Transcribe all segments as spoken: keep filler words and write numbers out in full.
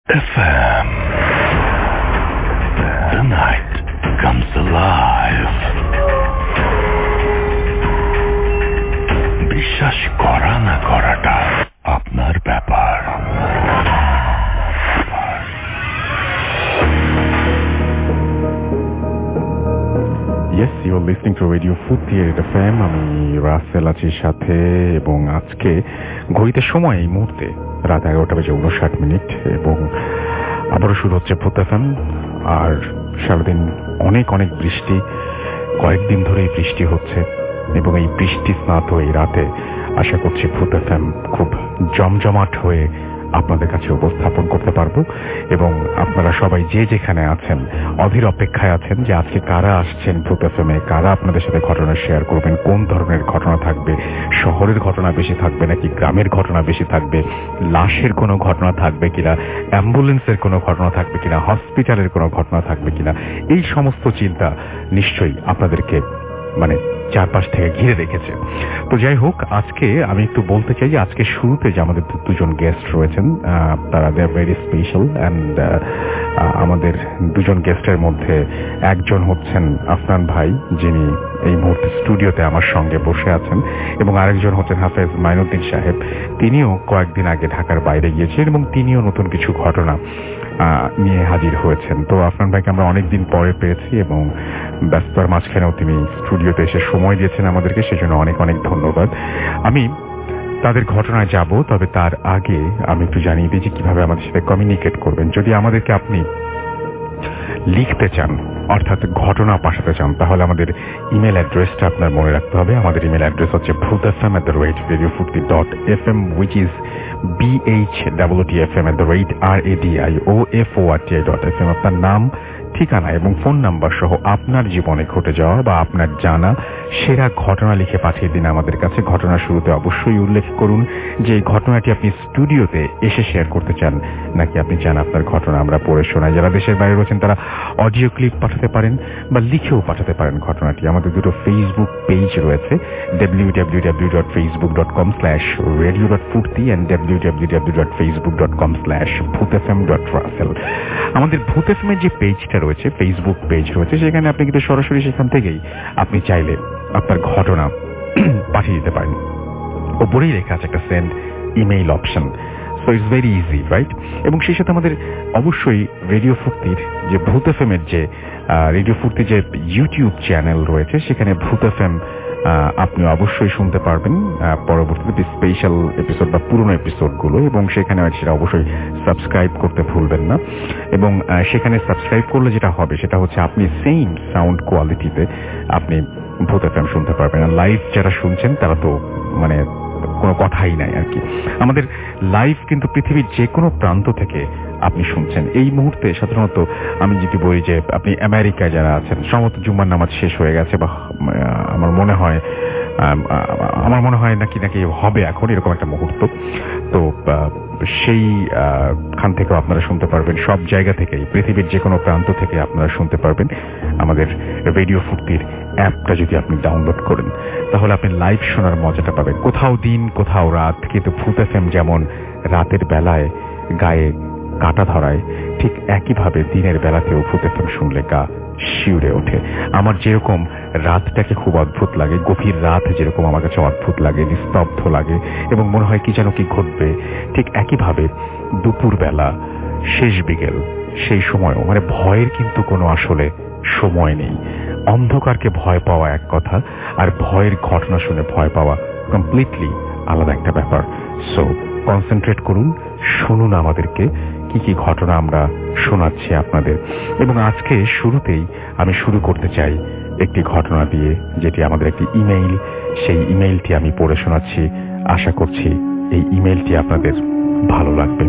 F M. The night comes alive. বিশ্বাস করা না করাটা আপনার ব্যাপার. Yes, you're listening to Radio Futi at F M. আমি রাসেল আছি সাথে, এবং আজকে ঘড়িতে সময় এই মুহূর্তে রাত এগারোটা বেজে উনষাট মিনিট, এবং আবারও শুরু হচ্ছে ফুত এফ এম. আর সারাদিন অনেক অনেক বৃষ্টি, কয়েকদিন ধরেই বৃষ্টি হচ্ছে, এবং এই বৃষ্টি স্নাত এই রাতে আশা করছি ফুত এফ এম খুব জমজমাট হয়ে আপনাদের কাছে উপস্থাপন করতে পারবো। এবং আপনারা সবাই যে যেখানে আছেন অধীর অপেক্ষায় আছেন যে আজকে কারা আসছেন ফুত এফ এম এ, কারা আপনাদের সাথে ঘটনা শেয়ার করবেন, কোন ধরনের ঘটনা থাকবে, শহরের ঘটনা বেশি থাকবে নাকি গ্রামের ঘটনা বেশি থাকবে, লাশের কোনো ঘটনা থাকবে কিনা, অ্যাম্বুলেন্সের কোনো ঘটনা থাকবে কিনা, হসপিটালের কোনো ঘটনা থাকবে কিনা, এই সমস্ত চিন্তা নিশ্চয়ই আপনাদেরকে মানে চারপাশ থেকে ঘিরে রেখেছে। তো যাই হোক, আজকে আমি একটু বলতে চাই যে আজকে শুরুতে যে আমাদের দুজন গেস্ট রয়েছেন, তারা they are very special. And আমাদের দুজন গেস্টের মধ্যে একজন হচ্ছেন আফনান ভাই, যিনি এই মুহূর্তে স্টুডিওতে আমার সঙ্গে বসে আছেন, এবং আরেকজন হচ্ছেন হাফেজ মাইনুদ্দিন সাহেব। তিনিও কয়েকদিন আগে ঢাকার বাইরে গিয়েছেন এবং তিনিও নতুন কিছু ঘটনা নিয়ে হাজির হয়েছেন। তো আফনান ভাইকে আমরা অনেকদিন পরে পেয়েছি, এবং ব্যস্ততার মাঝখানেও তিনি স্টুডিওতে এসে সময় দিয়েছেন আমাদেরকে, সেজন্য অনেক অনেক ধন্যবাদ। আমি তাদের ঘটনায় যাব, তবে তার আগে আমি একটু জানিয়ে দিই যে কিভাবে আমাদের সাথে কমিউনিকেট করবেন। যদি আমাদেরকে আপনি লিখতে চান, অর্থাৎ ঘটনা পাঠাতে চান, তাহলে আমাদের ইমেল অ্যাড্রেসটা আপনার মনে রাখতে হবে। আমাদের ইমেল অ্যাড্রেস হচ্ছে Bhoot FM at the rate radio Foorti dot F M, which is B H double T F M at the rate R A D I O F O R T I dot F M. আপনার নাম, ঠিকানা এবং phone number সহ আপনার জীবনে ঘটে যাওয়া বা আপনার জানা সেরা ঘটনা লিখে পাঠিয়ে দিন আমাদের কাছে। ঘটনার শুরুতে অবশ্যই উল্লেখ করুন যে এই ঘটনাটি আপনি স্টুডিওতে এসে শেয়ার করতে চান, নাকি আপনি চান আপনার ঘটনা আমরা পড়ে শোনাই। যারা দেশের বাইরে রয়েছেন তারা অডিও ক্লিপ পাঠাতে পারেন বা লিখেও পাঠাতে পারেন ঘটনাটি। আমাদের দুটো ফেসবুক পেজ রয়েছে, W W W dot Facebook dot com slash radio dot Foorti and W W W dot Facebook dot com slash Bhoot F M dot Russell. আমাদের ভূত এফ এম এর যে পেজটা রয়েছে, ফেসবুক পেজ রয়েছে, সেখানে আপনি কিন্তু সরাসরি সেখান থেকেই আপনি চাইলে আপনার ঘটনা পাঠিয়ে দিতে পারেন। ওপরেই লেখা আছে একটা send email option, so it's very easy, right? এবং সেই সাথে আমাদের অবশ্যই রেডিও ফুর্তির যে ভূত এফ এম এর যে রেডিও ফুর্তির যে ইউটিউব চ্যানেল রয়েছে, সেখানে ভূত এফ এম আপনি অবশ্যই শুনতে পারবেন পরবর্তীতে স্পেশাল এপিসোড বা পুরনো এপিসোডগুলো, এবং সেখানে সেটা অবশ্যই সাবস্ক্রাইব করতে ভুলবেন না। এবং সেখানে সাবস্ক্রাইব করলে যেটা হবে সেটা হচ্ছে আপনি সেম সাউন্ড কোয়ালিটিতে আপনি ভূত এফ এম শুনতে পারবেন। আর লাইভ যারা শুনছেন তারা তো মানে কোনো কথাই নাই আর কি। আমাদের লাইভ কিন্তু পৃথিবীর যে কোনো প্রান্ত থেকে আপনি শুনছেন। এই মুহূর্তে সাধারণত আমি যদি বলি যে আপনি আমেরিকায় যারা আছেন, সম্ভবত জুম্মার নামাজ শেষ হয়ে গেছে, বা আমার মনে হয় আমার মনে হয় নাকি নাকি হবে এখন এরকম একটা মুহূর্ত, তো সেই খান থেকেও আপনারা শুনতে পারবেন। সব জায়গা থেকেই পৃথিবীর যে কোনো প্রান্ত থেকে আপনারা শুনতে পারবেন আমাদের রেডিও ফুর্তির অ্যাপটা যদি আপনি ডাউনলোড করেন, তাহলে আপনি লাইভ শোনার মজাটা পাবেন। কোথাও দিন কোথাও রাত, কিন্তু ভূত এফ এম যেমন রাতের বেলায় গায়ে কাটা ধরায়, ঠিক একইভাবে দিনের বেলাতেও ভূত এফ এম শুনলে গা শিউরে ওঠে। আমার যেরকম রাতটাকে খুব অদ্ভুত লাগে, গভীর রাত যেরকম আমার কাছে অদ্ভুত লাগে, নিস্তব্ধ লাগে এবং মনে হয় কি যেন কি ঘটবে, ঠিক একইভাবে দুপুর বেলা, শেষ বিকেল, সেই সময়ও মানে ভয়ের কিন্তু কোনো আসলে সময় নেই। অন্ধকারকে ভয় পাওয়া এক কথা, আর ভয়ের ঘটনা শুনে ভয় পাওয়া কমপ্লিটলি আলাদা একটা ব্যাপার। সো কনসেন্ট্রেট করুন, শুনুন আমাদেরকে কি কি ঘটনা আমরা শোনাচ্ছি আপনাদের। এবং আজকে শুরুতেই আমি শুরু করতে চাই একটি ঘটনা দিয়ে, যেটি আমাদের একটি ইমেইল, সেই ইমেইলটি আমি পড়ে শোনাচ্ছি। আশা করছি এই ইমেইলটি আপনাদের ভালো লাগবে।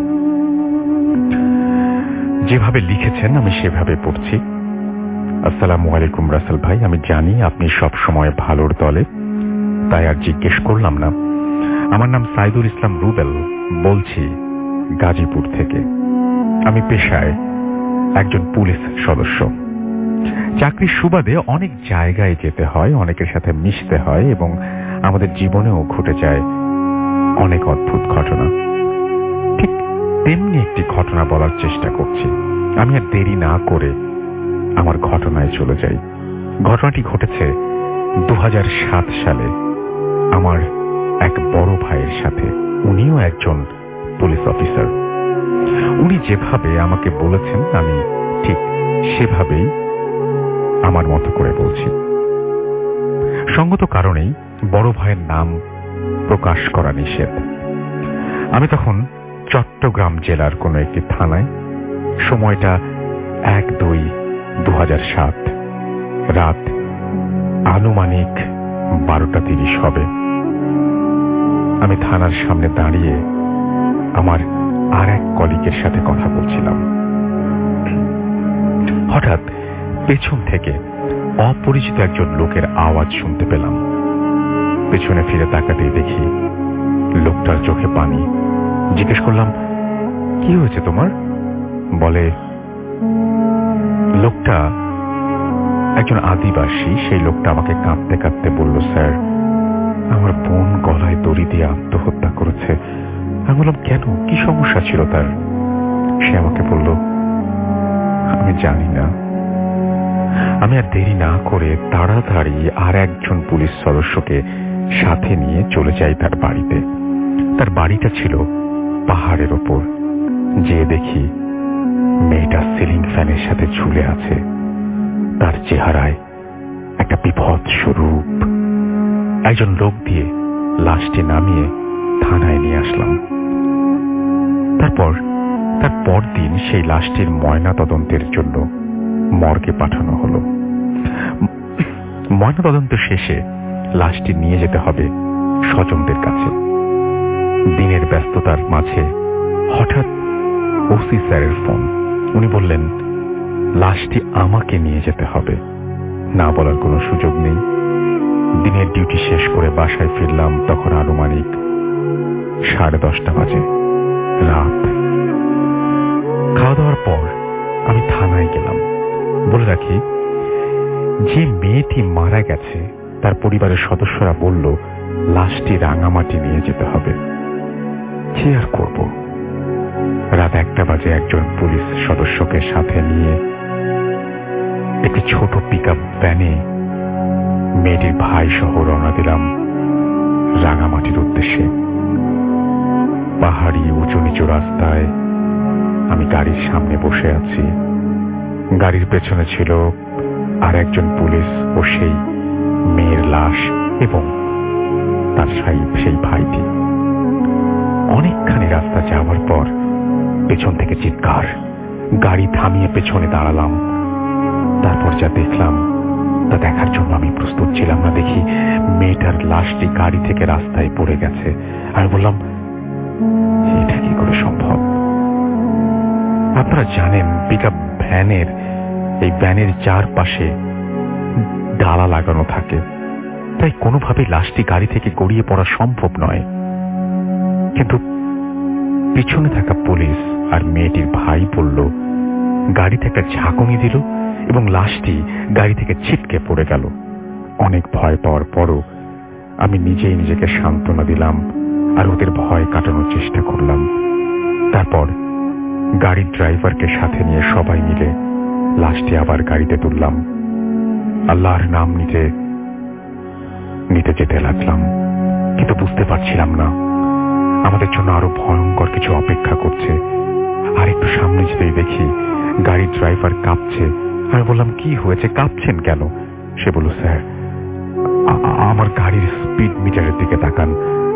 যেভাবে লিখেছেন আমি সেভাবে পড়ছি। আসসালামু আলাইকুম রাসেল ভাই, আমি জানি আপনি সব সময় ভালোর দলে, তাই আর জিজ্ঞেস করলাম না। আমার নাম সাইদুল ইসলাম রুবেল, বলছি গাজীপুর থেকে। আমি পেশায় একজন পুলিশ সদস্য। চাকরির সুবাদে অনেক জায়গায় যেতে হয়, অনেকের সাথে মিশতে হয়, এবং আমাদের জীবনেও ঘটে যায় অনেক অদ্ভুত ঘটনা। ঠিক তেমনি একটি ঘটনা বলার চেষ্টা করছি। আমি আর দেরি না করে আমার ঘটনায় চলে যাই। ঘটনাটি ঘটেছে দু হাজার সাত সালে আমার এক বড় ভাইয়ের সাথে। উনিও একজন পুলিশ অফিসার। উনি যেভাবে আমাকে বলেছেন আমি ঠিক সেভাবেই আমার মতো করে বলছি। সঙ্গত কারণেই বড় ভাইয়ের নাম প্রকাশ করা নিষেধ। আমি তখন চট্টগ্রাম জেলার কোনো একটি থানায়। সময়টা এক দুই দু হাজার সাত, রাত আনুমানিক বারোটা তিরিশ হবে। আমি থানার সামনে দাঁড়িয়ে আমার আর এক কলিগের সাথে কথা বলছিলাম। হঠাৎ পেছন থেকে অপরিচিত একজন লোকের আওয়াজ শুনতে পেলাম। পেছনে ফিরে তাকাতেই দেখি লোকটার চোখে পানি। জিজ্ঞেস করলাম, কি হয়েছে তোমার? বলে, লোকটা একজন আদিবাসী। সেই লোকটা আমাকে কাঁদতে কাঁদতে বলল, স্যার, আমার বোন গলায় দড়ি দিয়ে আত্মহত্যা করেছে। আমি বললাম, কেন, কি সমস্যা ছিল তার? সে আমাকে বলল, আমি জানি না। আমি আর দেরি না করে তাড়াতাড়ি আর একজন পুলিশ সদস্যকে সাথে নিয়ে চলে যাই তার বাড়িতে। তার বাড়িটা ছিল পাহাড়ের ওপর। যে দেখি মেয়েটা সিলিং ফ্যানের সাথে ঝুলে আছে। তার চেহারায় একটা বিভৎস রূপ। একজন লোক দিয়ে লাশটি নামিয়ে থানায় নিয়ে আসলাম। তারপর তার পরদিন সেই লাশটির ময়না তদন্তের জন্য মর্গে পাঠানো হলো। ময়না তদন্ত শেষে লাশটি নিয়ে যেতে হবে স্বজনদের কাছে। দিনের ব্যস্ততার মাঝে হঠাৎ ওসি স্যারের ফোন। উনি বললেন, লাশটি আমাকে নিয়ে যেতে হবে। না বলার কোনো সুযোগ নেই। দিনের ডিউটি শেষ করে বাসায় ফিরলাম তখন আনুমানিক সাড়ে দশটা বাজে, রাত। খাওয়া দাওয়ার পর আমি থানায় গেলাম। বলে রাখি, যে মেয়েটি মারা গেছে তার পরিবারের সদস্যরা বলল লাশটি রাঙামাটি নিয়ে যেতে হবে। কি আর করব? রাত একটা বাজে একজন পুলিশ সদস্যকে সাথে নিয়ে একটি ছোট পিক আপ ভ্যানে মেয়েটির ভাই সহ রওনা দিলাম রাঙামাটির উদ্দেশ্যে। পাহাড়ি উঁচু নিচু রাস্তায় আমি গাড়ির সামনে বসে আছি। গাড়ির পেছনে ছিল আর একজন পুলিশ ও সেই মেয়ের লাশ এবং তার সেই ভাইটি। অনেকখানি রাস্তা যাওয়ার পর পেছন থেকে চিৎকার। গাড়ি থামিয়ে পেছনে দাঁড়ালাম। তারপর যা দেখলাম তা দেখার জন্য আমি প্রস্তুত ছিলাম না। দেখি মেয়েটার লাশটি গাড়ি থেকে রাস্তায় পড়ে গেছে। আমি বললাম, এটা কি করে সম্ভব? আপনারা জানেন পিকআপ ভ্যানের এই ভ্যানের চারপাশে ডালা লাগানো থাকে, তাই কোনোভাবেই লাশটি গাড়ি থেকে গড়িয়ে পড়া সম্ভব নয়। কিন্তু পিছনে থাকা পুলিশ আর মেয়েটির ভাই বলল, গাড়িতে একটা ঝাঁকুনি দিল এবং লাশটি গাড়ি থেকে ছিটকে পড়ে গেল। অনেক ভয় পাওয়ার পরও আমি নিজেই নিজেকে সান্ত্বনা দিলাম আর ওদের ভয় কাটানোর চেষ্টা করলাম। তারপর গাড়ির ড্রাইভারকে সাথে নিয়ে সবাই মিলে লাশটি আবার গাড়িতে তুললাম। আল্লাহর নাম নিতে নিতে যেতে লাগলাম, কিন্তু বুঝতে পারছিলাম না আমাদের জন্য আরো ভয়ঙ্কর কিছু অপেক্ষা করছে। আর একটু সামনে যেতেই দেখি গাড়ির ড্রাইভার কাঁপছে। আমি বললাম, কি হয়েছে, কাঁপছেন কেন? সে বলল, স্যার, আমার গাড়ির স্পিড মিটারের দিকে তাকান।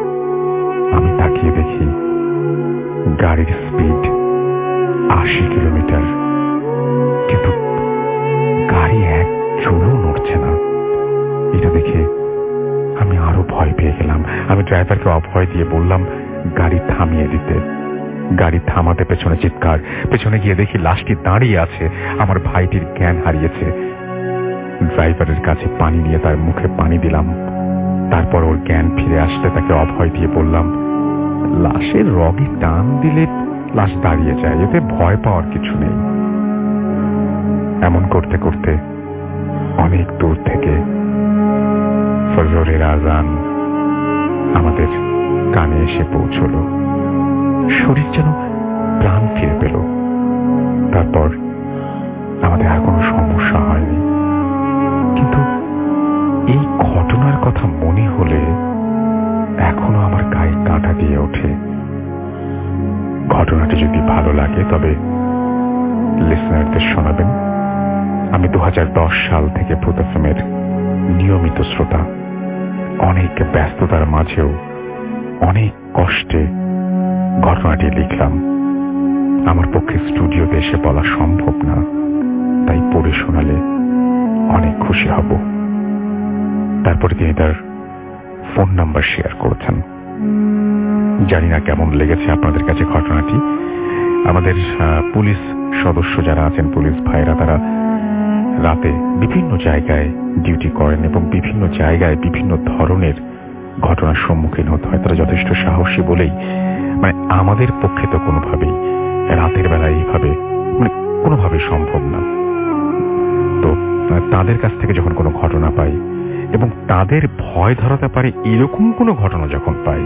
আমি তাকিয়ে দেখি গাড়ির স্পিড আশি কিলোমিটার, কিন্তু গাড়ি এক চুলও নড়ছে না। এটা দেখে আমি আরো ভয় পেয়ে গেলাম। আমি ড্রাইভারকে অভয় দিয়ে বললাম গাড়ি থামিয়ে দিতে। গাড়ি থামাতে পেছনে চিৎকার। পেছনে গিয়ে দেখি লাশটি দাঁড়িয়ে আছে। আমার ভাইটির জ্ঞান হারিয়েছে। ড্রাইভারের কাছে পানি নিয়ে তার মুখে পানি দিলাম। তারপর ওর জ্ঞান ফিরে আসতে তাকে অভয় দিয়ে বললাম, লাশের রগে টান দিলে লাশ দাঁড়িয়ে যায়, এতে ভয় পাওয়ার কিছু নেই। এমন করতে করতে অনেক দূর থেকে ফজরের আজান আমাদের কানে এসে পৌঁছল। শরীর যেন প্রাণ ফিরে পেল। তারপর আমাদের আর কোনো সমস্যা হয়নি। কিন্তু এই ঘটনার কথা মনে হলে এখনো আমার গায়ে কাঁটা দিয়ে ওঠে। ঘটনাটি যদি ভালো লাগে তবে লিসনারদের শোনাবেন। আমি দু হাজার দশ সাল থেকে ভূত এফএমের নিয়মিত শ্রোতা। অনেক ব্যস্ততার মাঝেও অনেক কষ্টে ঘটনাটি লিখলাম। আমার পক্ষে স্টুডিওতে এসে বলা সম্ভব না, তাই পড়ে শোনালে অনেক খুশি হব। তারপরে তিনি তার ফোন নাম্বার শেয়ার করেছেন। জানি না কেমন লেগেছে আপনাদের কাছে ঘটনাটি। আমাদের পুলিশ সদস্য যারা আছেন, পুলিশ ভাইরা, তারা রাতে বিভিন্ন জায়গায় ডিউটি করেন এবং বিভিন্ন জায়গায় বিভিন্ন ধরনের ঘটনার সম্মুখীন হতে হয়। তারা যথেষ্ট সাহসী বলেই মানে আমাদের পক্ষে তো কোনোভাবেই রাতের বেলায় এইভাবে মানে কোনোভাবেই সম্ভব না। তো তাদের কাছ থেকে যখন কোনো ঘটনা পাই এবং তাদের ভয় ধরাতে পারে এরকম কোনো ঘটনা যখন পাই,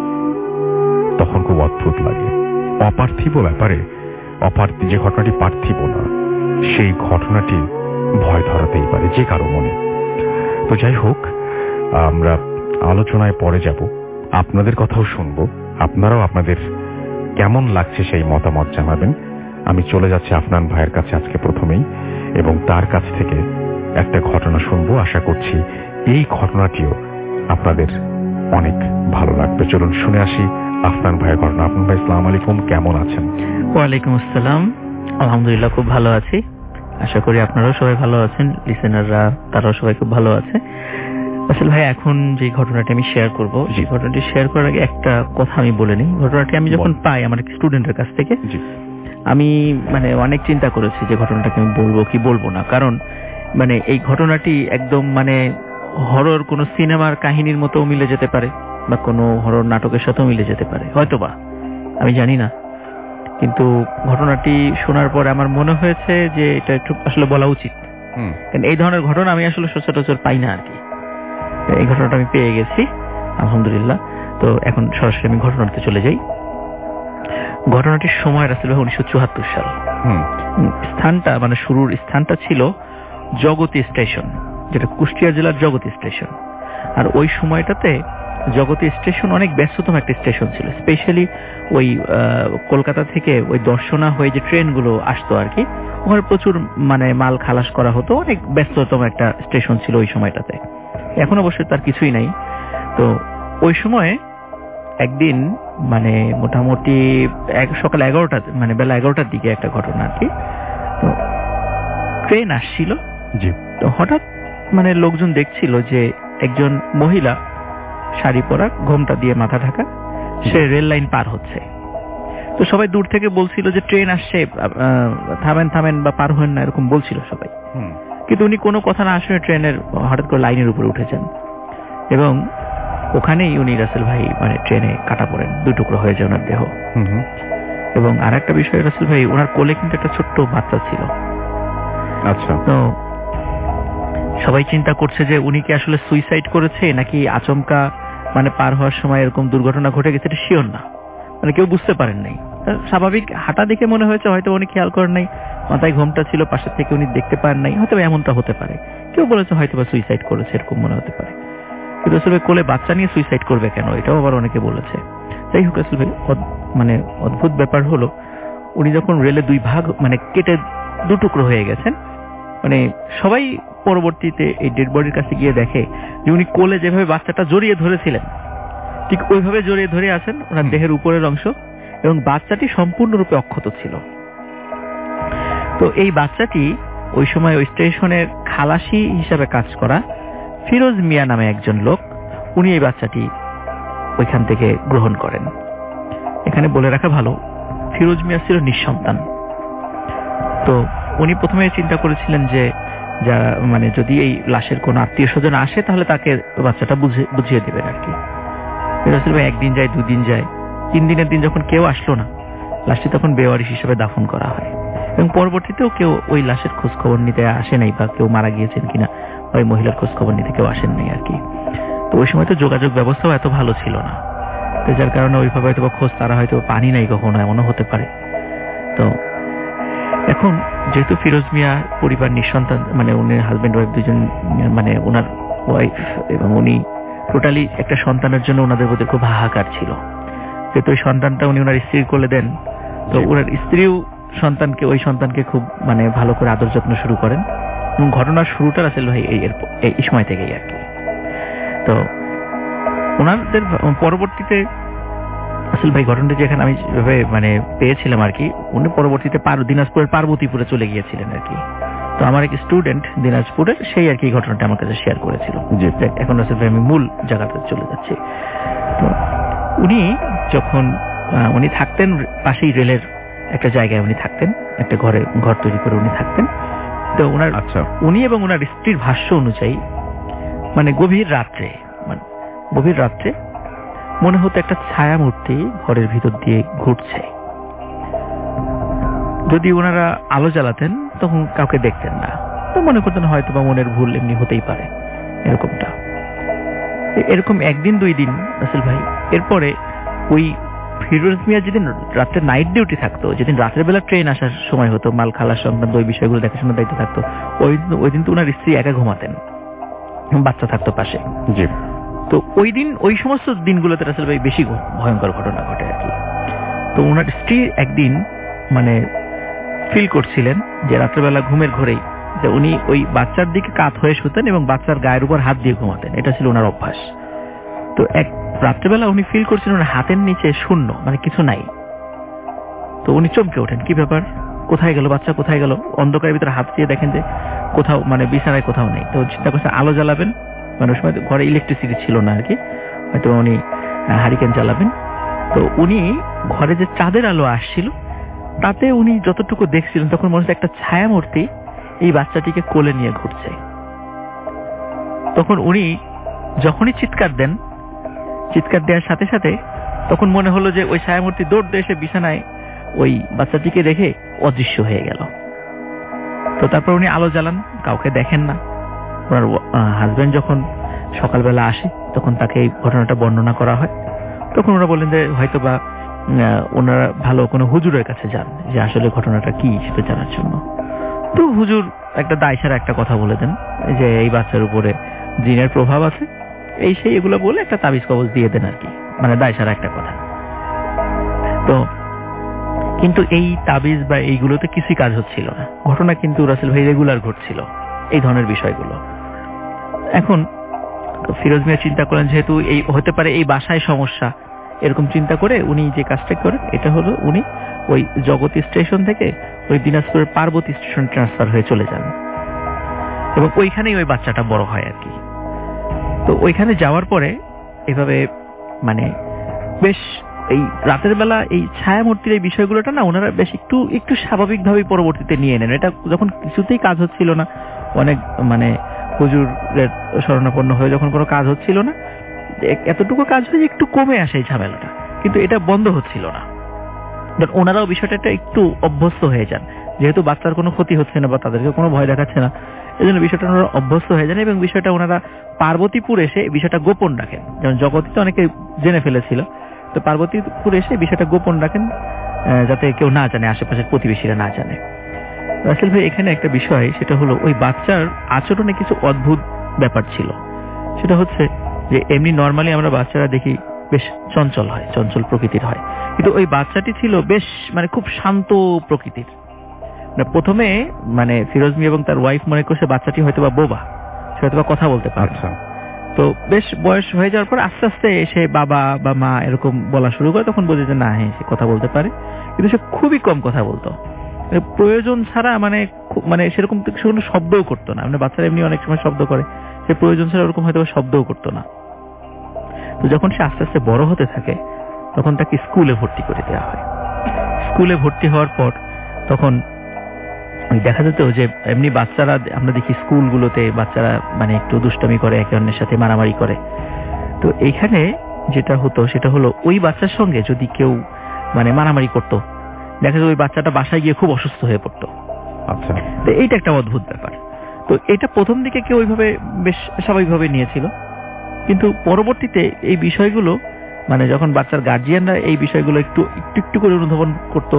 তখন খুব অদ্ভুত লাগে। অপার্থিব ব্যাপারে অপার্থিব যে ঘটনাটি পার্থিব না, সেই ঘটনাটি ভয় ধরাতেই পারে যে কারো মনে। তো যাই হোক, আমরা আলোচনায় পরে যাব, আপনাদের কথাও শুনবো। আপনারাও আপনাদের কেমন লাগছে সেই মতামত জানাবেন। আমি চলে যাচ্ছি আফনান ভাইয়ের কাছে আজকে প্রথমেই, এবং তার কাছ থেকে একটা ঘটনা শুনবো। আশা করছি এই ঘটনাটিও আপনাদের অনেক ভালো লাগবে। চলুন শুনে আসি আফনান ভাইয়ের ঘটনা। আফনান ভাই, আসসালামু আলাইকুম, কেমন আছেন? ওয়ালাইকুম আসসালাম, আলহামদুলিল্লাহ খুব ভালো আছি। আশা করি আপনারাও সবাই ভালো আছেন, লিসেনাররা তারাও সবাই খুব ভালো আছে। আসলে ভাই, এখন যে ঘটনাটি আমি শেয়ার করব, সেই ঘটনাটি শেয়ার করার আগে একটা কথা আমি বলে নিই। ঘটনাটি আমি যখন পাই আমার স্টুডেন্টের কাছ থেকে, আমি মানে অনেক চিন্তা করেছি যে ঘটনাটাকে আমি বলবো কি বলবো না। কারণ মানে এই ঘটনাটি একদম মানে হরর কোনো সিনেমার কাহিনীর মতো মিলে যেতে পারে, বা কোনো হরর নাটকের সাথেও মিলে যেতে পারে, হয়তোবা, আমি জানি না। কিন্তু ঘটনাটি শোনার পর আমার মনে হয়েছে যে এটা একটু আসলে বলা উচিত। কারণ এই ধরনের ঘটনা আমি আসলে সচরাচর পাই না আর কি। এই ঘটনাটা আমি পেয়ে গেছি, আলহামদুলিল্লাহ। তো এখন সরাসরি আমি ঘটনাতে চলে যাই। ঘটনাটির সময় আসলে উনিশশো চুয়াত্তর সাল। স্থানটা মানে শুরুর স্থানটা ছিল জগতী স্টেশন, যেটা কুষ্টিয়া জেলার জগতী স্টেশন। আর ওই সময়টাতে জগতী স্টেশন অনেক ব্যস্ততম একটা স্টেশন ছিল। স্পেশালি ওই কলকাতা থেকে ওই দর্শনা হয়ে যে ট্রেনগুলো আসতো আর কি, ওখানে প্রচুর মানে মাল খালাস করা হতো। অনেক ব্যস্ততম একটা স্টেশন ছিল ওই সময়টাতে। এখন অবশ্যই তার কিছুই নাই। তো ওই সময় একদিন মানে মোটামুটি সকাল এগারোটা মানে বেলা এগারোটার দিকে একটা ঘটনা আর কি। তো ট্রেন আসছিল, তো হঠাৎ মানে লোকজন দেখছিল যে একজন মহিলা শাড়ি পরা, ঘোমটা দিয়ে মাথা ঢাকা, সে রেল লাইন পার হচ্ছে। তো সবাই দূর থেকে বলছিল যে ট্রেন আসছে, থামেন থামেন বা পার হন না, এরকম বলছিল সবাই। কিন্তু উনি কোনো কথা না শুনে ট্রেনের হঠাৎ করে লাইনের উপরে উঠেছেন, এবং ওখানেই উনি রাসেল ভাই মানে ট্রেনে কাটা পড়েন, দুই টুকরো হয়ে যায় ওনার দেহ। এবং আর একটা বিষয় রাসেল ভাই, ওনার কোলে কিন্তু একটা ছোট্ট বাচ্চা ছিল। আচ্ছা। তো সবাই চিন্তা করছে যে উনি কি আসলে সুইসাইড করেছে নাকি আচমকা মানে পার হওয়ার সময় এরকম দুর্ঘটনা ঘটে গেছে, এটা শিওর না। মানে কেউ বুঝতে পারেন নাই। স্বাভাবিক হাঁটা দেখে মনে হয়েছে হয়তো উনি খেয়াল করেন নাই, মাথায় ঘোমটা ছিল, পাশের থেকে উনি দেখতে পান নাই, হয়তো এমনটা হতে পারে। কেউ বলেছে হয়তো বা সুইসাইড করেছে, এরকম মনে হতে পারে। কিন্তু আসলে কোলে বাচ্চা নিয়ে সুইসাইড করবে কেন, এটাও আবার অনেকে বলেছে। যাই হোক, আসলে মানে অদ্ভুত ব্যাপার হলো, উনি যখন রেলে দুই ভাগ মানে কেটে দু টুকরো হয়ে গেছেন, মানে সবাই পরবর্তীতে এই ডেড বডির কাছে গিয়ে দেখে যে উনি কোলে যেভাবে বাচ্চাটা জড়িয়ে ধরেছিলেন ঠিক ওইভাবে জড়িয়ে ধরে আছেন ওনার দেহের উপরের অংশ, এবং বাচ্চাটি সম্পূর্ণরূপে অক্ষত ছিল। তো এই বাচ্চাটি ওই সময় ওই স্টেশনের খালাসি হিসাবে কাজ করা ফিরোজ মিয়া নামে একজন লোক, উনি এই বাচ্চাটি ওইখান থেকে গ্রহণ করেন। এখানে বলে রাখা ভালো, ফিরোজ মিয়া ছিল নিঃসন্তান। তো উনি প্রথমে চিন্তা করেছিলেন যে যা মানে যদি এই লাশের কোনো আত্মীয় স্বজন আসে তাহলে তাকে বাচ্চাটা বুঝিয়ে দেবেন আর কি। রাসেল ভাই একদিন যায়, দুদিন যায়, তিন দিনের দিন যখন কেউ আসলো না, লাশটি তখন বেওয়ারিশ হিসেবে দাফন করা হয়। এবং পরবর্তীতেও কেউ ওই লাশের খোঁজ খবর নিতে আসে নাই, বা কেউ মারা গিয়েছেন কিনা ওই মহিলার খোঁজ খবর নিতে কেউ আসেন নাই আর কি। তো ওই সময় তো যোগাযোগ ব্যবস্থাও এত ভালো ছিল না, তো যার কারণে ওইভাবে হয়তো খোঁজ তারা হয়তো পানি নাই কখনো, এমনও হতে পারে। তো এখন যেহেতু ফিরোজ মিয়া পরিবার নিঃসন্তান, মানে উনি হাজবেন্ড ওয়াইফ দুজন, মানে ওনার ওয়াইফ এবং উনি টোটালি একটা সন্তানের জন্য ওনাদের মধ্যে খুব হাহাকার ছিল। যেহেতু ওই সন্তানটা উনি ওনার স্ত্রীর কোলে দেন, তো ওনার স্ত্রীও সন্তানকে ওই সন্তানকে খুব মানে ভালো করে আদর যত্ন শুরু করেন এবং ঘটনার শুরুটা রাসেল ভাই এই এই সময় থেকেই আর কি। তো ওনাদের পরবর্তীতে আসল ভাই ঘটনাটা যেখানে আমি যেভাবে মানে পেয়েছিলাম আর কি, উনি পরবর্তীতে দিনাজপুরের পার্বতীপুরে চলে গিয়েছিলেন আর কি। তো আমার এক স্টুডেন্ট দিনাজপুরের, সেই আর কি ঘটনাটা আমার কাছে শেয়ার করেছিল। এখন আসল ভাই আমি মূল জায়গাতে চলে যাচ্ছি। তো উনি যখন উনি থাকতেন পাশেই রেলের একটা জায়গায় উনি থাকতেন, একটা ঘরে ঘর তৈরি করে উনি থাকতেন। তো ওনার আচ্ছা উনি এবং ওনার স্ত্রীর ভাষ্য অনুযায়ী মানে গভীর রাত্রে মানে গভীর রাত্রে মনে হতো একটা ছায়া মূর্তি ঘরের ভিতর দিয়ে ঘুরছে। যদি ওনারা আলো জ্বালাতেন তখন কাউকে দেখতেন না, তো মনে করতেন হয়তো বা মনের ভুল, এমনি হতেই পারে এরকমটা। এরকম একদিন দুই দিন আসল ভাই। এরপরে ওই ফিরোজ মিয়া যেদিন রাত্রে নাইট ডিউটি থাকতো, যেদিন রাতের বেলা ট্রেন আসার সময় হতো, মাল খালার সংক্রান্ত ওই বিষয়গুলো দেখাশোনার দায়িত্ব থাকতো, ওই ওই দিন তো ওনার স্ত্রী একা ঘুমাতেন, বাচ্চা থাকতো পাশে। জি। তো ওই দিন ওই সমস্ত দিনগুলোতে রাসেল ভাই বেশি ভয়ঙ্কর ঘটনা ঘটে আর কি। তো ওনার স্ত্রী একদিন মানে ফিল করছিলেন যে রাত্রেবেলা ঘুমের ঘরেই যে উনি ওই বাচ্চার দিকে কাত হয়ে শুতেন এবং বাচ্চার গায়ের উপর হাত দিয়ে ঘুমাতেন, এটা ছিল ওনার অভ্যাস। তো এক রাত্রেবেলা উনি ফিল করছিলেন ওনার হাতের নিচে শূন্য, মানে কিছু নাই। তো উনি চমকে ওঠেন, কি ব্যাপার, কোথায় গেল বাচ্চা, কোথায় গেল? অন্ধকারের ভিতরে হাত দিয়ে দেখেন যে কোথাও মানে বিছানায় কোথাও নেই। তো চিন্তা করছে আলো জ্বালাবেন, মানে সময় ঘরে ইলেকট্রিসিটি ছিল না আর কি, হয়তো উনি হারিকেন জ্বালাবেন। তো উনি ঘরে যে চাঁদের আলো আসছিল তাতে উনি যতটুকু দেখছিলেন তখন মনে হচ্ছে একটা ছায়া মূর্তি এই বাচ্চাটিকে কোলে নিয়ে ঘুরছে। তখন উনি যখনই চিৎকার দেন, চিৎকার দেওয়ার সাথে সাথে তখন মনে হলো যে ওই ছায়ামূর্তি দৌড় দিয়ে এসে বিছানায় ওই বাচ্চাটিকে দেখে অদৃশ্য হয়ে গেল। তো তারপর উনি আলো জ্বালান, কাউকে দেখেন না। ওনার হাজবেন্ড যখন সকালবেলা আসে তখন তাকে এই ঘটনাটা বর্ণনা করা হয়। তখন ওরা বললেন যে হয়তো বা ওনারা ভালো কোনো হুজুরের কাছে যান, যে আসলে ঘটনাটা কি সেটা জানার জন্য। তো হুজুর একটা দায়সারা একটা কথা বলে দেন যে এই বাচ্চার উপরে জিনের প্রভাব আছে, এই সেই এগুলো বলে একটা তাবিজ কবজ দিয়ে দেন আর কি, মানে দায়সারা একটা কথা। তো কিন্তু এই তাবিজ বা এইগুলোতে কিছুই কাজ হচ্ছিল না। ঘটনা কিন্তু রাসেল ভাই রেগুলার ঘটছিল এই ধরনের বিষয়গুলো। এখন ফিরোজ মিয়া চিন্তা করেন যেহেতু এই হতে পারে এই বাসায় সমস্যা, এরকম চিন্তা করে উনি যে কাজটা করেন এটা হলো উনি ওই জগতী স্টেশন থেকে ওই দিনাজপুরের পার্বতী স্টেশন ট্রান্সফার হয়ে চলে যান এবং ওইখানেই ওই বাচ্চাটা বড় হয় আর কি। তো ওইখানে যাওয়ার পরে এভাবে মানে বেশ এই রাতের বেলা এই ছায়ামূর্তির এই বিষয়গুলোটা না ওনারা বেশ একটু একটু স্বাভাবিকভাবেই পরবর্তীতে নিয়ে নেন। এটা যখন কিছুতেই কাজ হচ্ছিল না, অনেক মানে হুজুরের শরণাপন্ন হয়ে যখন কোনো কাজ হচ্ছিল না, এতটুকু কাজ হয়ে একটু কমে আসে এই ঝামেলাটা, কিন্তু এটা বন্ধ হচ্ছিল না। ওনারাও বিষয়টা একটু অভ্যস্ত হয়ে যান, যেহেতু বাচ্চার কোনো ক্ষতি হচ্ছে না বা তাদেরকে কোনো ভয় দেখাচ্ছে না, এই জন্য বিষয়টা ওনারা অভ্যস্ত হয়ে যান এবং বিষয়টা ওনারা পার্বতীপুর এসে বিষয়টা গোপন রাখেন। যেমন জগতীতে অনেকে জেনে ফেলেছিল, তো পার্বতীপুর এসে বিষয়টা গোপন রাখেন যাতে কেউ না জানে, আশেপাশের প্রতিবেশীরা না জানে। রাসেল ভাই এখানে একটা বিষয়, সেটা হলো ওই বাচ্চার আচরণে কিছু অদ্ভুত ব্যাপার ছিল। সেটা হচ্ছে যে এমনি নর্মালি আমরা বাচ্চারা দেখি বেশ চঞ্চল হয়, চঞ্চল প্রকৃতির হয়, কিন্তু ওই বাচ্চাটি ছিল বেশ মানে খুব শান্ত প্রকৃতির। প্রথমে মানে ফিরোজ মিয়া এবং তার ওয়াইফ মনে করছে বাচ্চাটি হয়তো বা বোবা, সে হয়তো বা কথা বলতে পারে। তো বেশ বয়স হয়ে যাওয়ার পর আস্তে আস্তে সে বাবা বা মা এরকম বলা শুরু করে, তখন বোঝে যে না হ্যাঁ সে কথা বলতে পারে, কিন্তু সে খুবই কম কথা বলতো, প্রয়োজন ছাড়া মানে মানে সেরকম কোনো শব্দও করতো না। মানে বাচ্চারা এমনি অনেক সময় শব্দ করে, সে প্রয়োজন ছাড়া ওরকম হয়তো শব্দও করতো না। তো যখন সে আস্তে আস্তে বড় হতে থাকে তখন তাকে স্কুলে ভর্তি করে দেওয়া হয়। স্কুলে ভর্তি হওয়ার পর তখন দেখা যেত যে এমনি বাচ্চারা আমরা দেখি স্কুলগুলোতে বাচ্চারা মানে একটু দুষ্টামি করে, একে অন্যের সাথে মারামারি করে। তো এইখানে যেটা হতো সেটা হলো ওই বাচ্চার সঙ্গে যদি কেউ মানে মারামারি করতো, দেখা যায় ওই বাচ্চাটা বাসায় গিয়ে খুব অসুস্থ হয়ে পড়তো। আচ্ছা, তো এইটা একটা অদ্ভুত ব্যাপার। তো এটা প্রথম দিকে কেউ ওইভাবে বেশ স্বাভাবিকভাবে নিয়েছিল, কিন্তু পরবর্তীতে এই বিষয়গুলো মানে যখন বাচ্চার গার্জিয়ানরা এই বিষয়গুলো একটু একটু একটু করে অনুধাবন করতো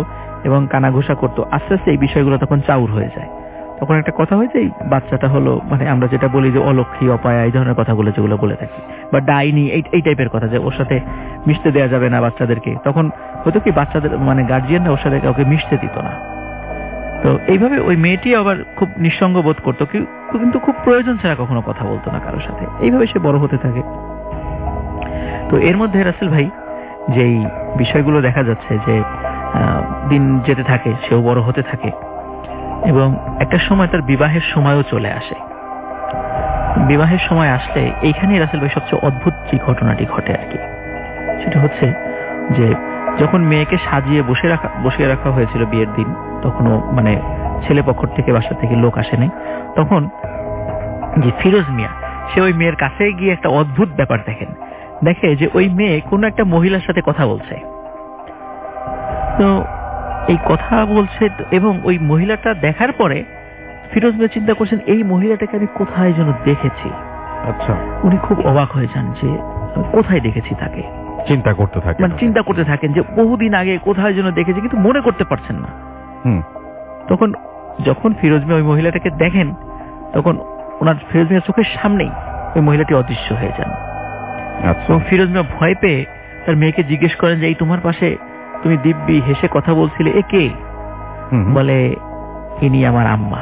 এবং কানাঘুষা করতো, আস্তে আস্তে এই বিষয়গুলো তখন চাউর হয়ে যায়। তখন একটা কথা হয় যে এই বাচ্চাটা হলো মানে আমরা যেটা বলি যে অলক্ষী, অপায়া, এই ধরনের কথাগুলো যেগুলো বলে থাকি, বা ডাইনি, এই এই টাইপের কথা, যে ওর সাথে মিশতে দেওয়া যাবে না বাচ্চাদেরকে। তখন হয়তো কি বাচ্চাদের মানে গার্জিয়ানরা ওর সাথে কাউকে মিশতে দিত না। তো এইভাবে ওই মেয়েটি আবার খুব নিঃসঙ্গ বোধ করতো, কিন্তু খুব প্রয়োজন ছাড়া কখনো কথা বলতো না কারোর সাথে। এইভাবে সে বড় হতে থাকে। তো এর মধ্যে রাসেল ভাই যেই বিষয়গুলো দেখা যাচ্ছে যে দিন যেতে থাকে, সেও বড় হতে থাকে এবং একটা সময় তার বিবাহের সময়ও চলে আসে। বিবাহের সময় আসলে এইখানেই রাসেল ভাই সবচেয়ে অদ্ভুত যে ঘটনাটি ঘটে আর কি, সেটা হচ্ছে যে যখন মেয়েকে সাজিয়ে বসে রাখা বসিয়ে রাখা হয়েছিল বিয়ের দিন, তখনও মানে ছেলে পক্ষ থেকে বাসা থেকে লোক আসেনি, তখন যে ফিরোজ মিয়া সে ওই মেয়ের কাছে গিয়ে একটা অদ্ভুত ব্যাপার দেখেন, দেখে যে ওই মেয়ে কোনো একটা মহিলার সাথে কথা বলছে। তো এই কথা বলছে এবং ওই মহিলাটা দেখার পরে ফিরোজ মিয়া চিন্তা করছেন এই মহিলাটাকে আমি কোথায় যেন দেখেছি। আচ্ছা, উনি খুব অবাক হয়ে যান যে কোথায় দেখেছি তাকে, চিন্তা করতে থাকেন, মানে চিন্তা করতে থাকেন যে বহুদিন আগে কোথায় যেন দেখেছি, কিন্তু মনে করতে পারছেন না। তখন যখন ফিরোজ মিয়া ওই মহিলাটাকে দেখেন, তখন ওনার ফিরোজ মিয়ার চোখের সামনেই ওই মহিলাটি অদৃশ্য হয়ে যান। এবং ফিরোজ মিয়া ভয় পেয়ে তার মেয়েকে জিজ্ঞেস করেন যে এই তোমার পাশে তুমি দিব্যি হেসে কথা বলছিলে, এ কে? বলে ইনি আমার আম্মা।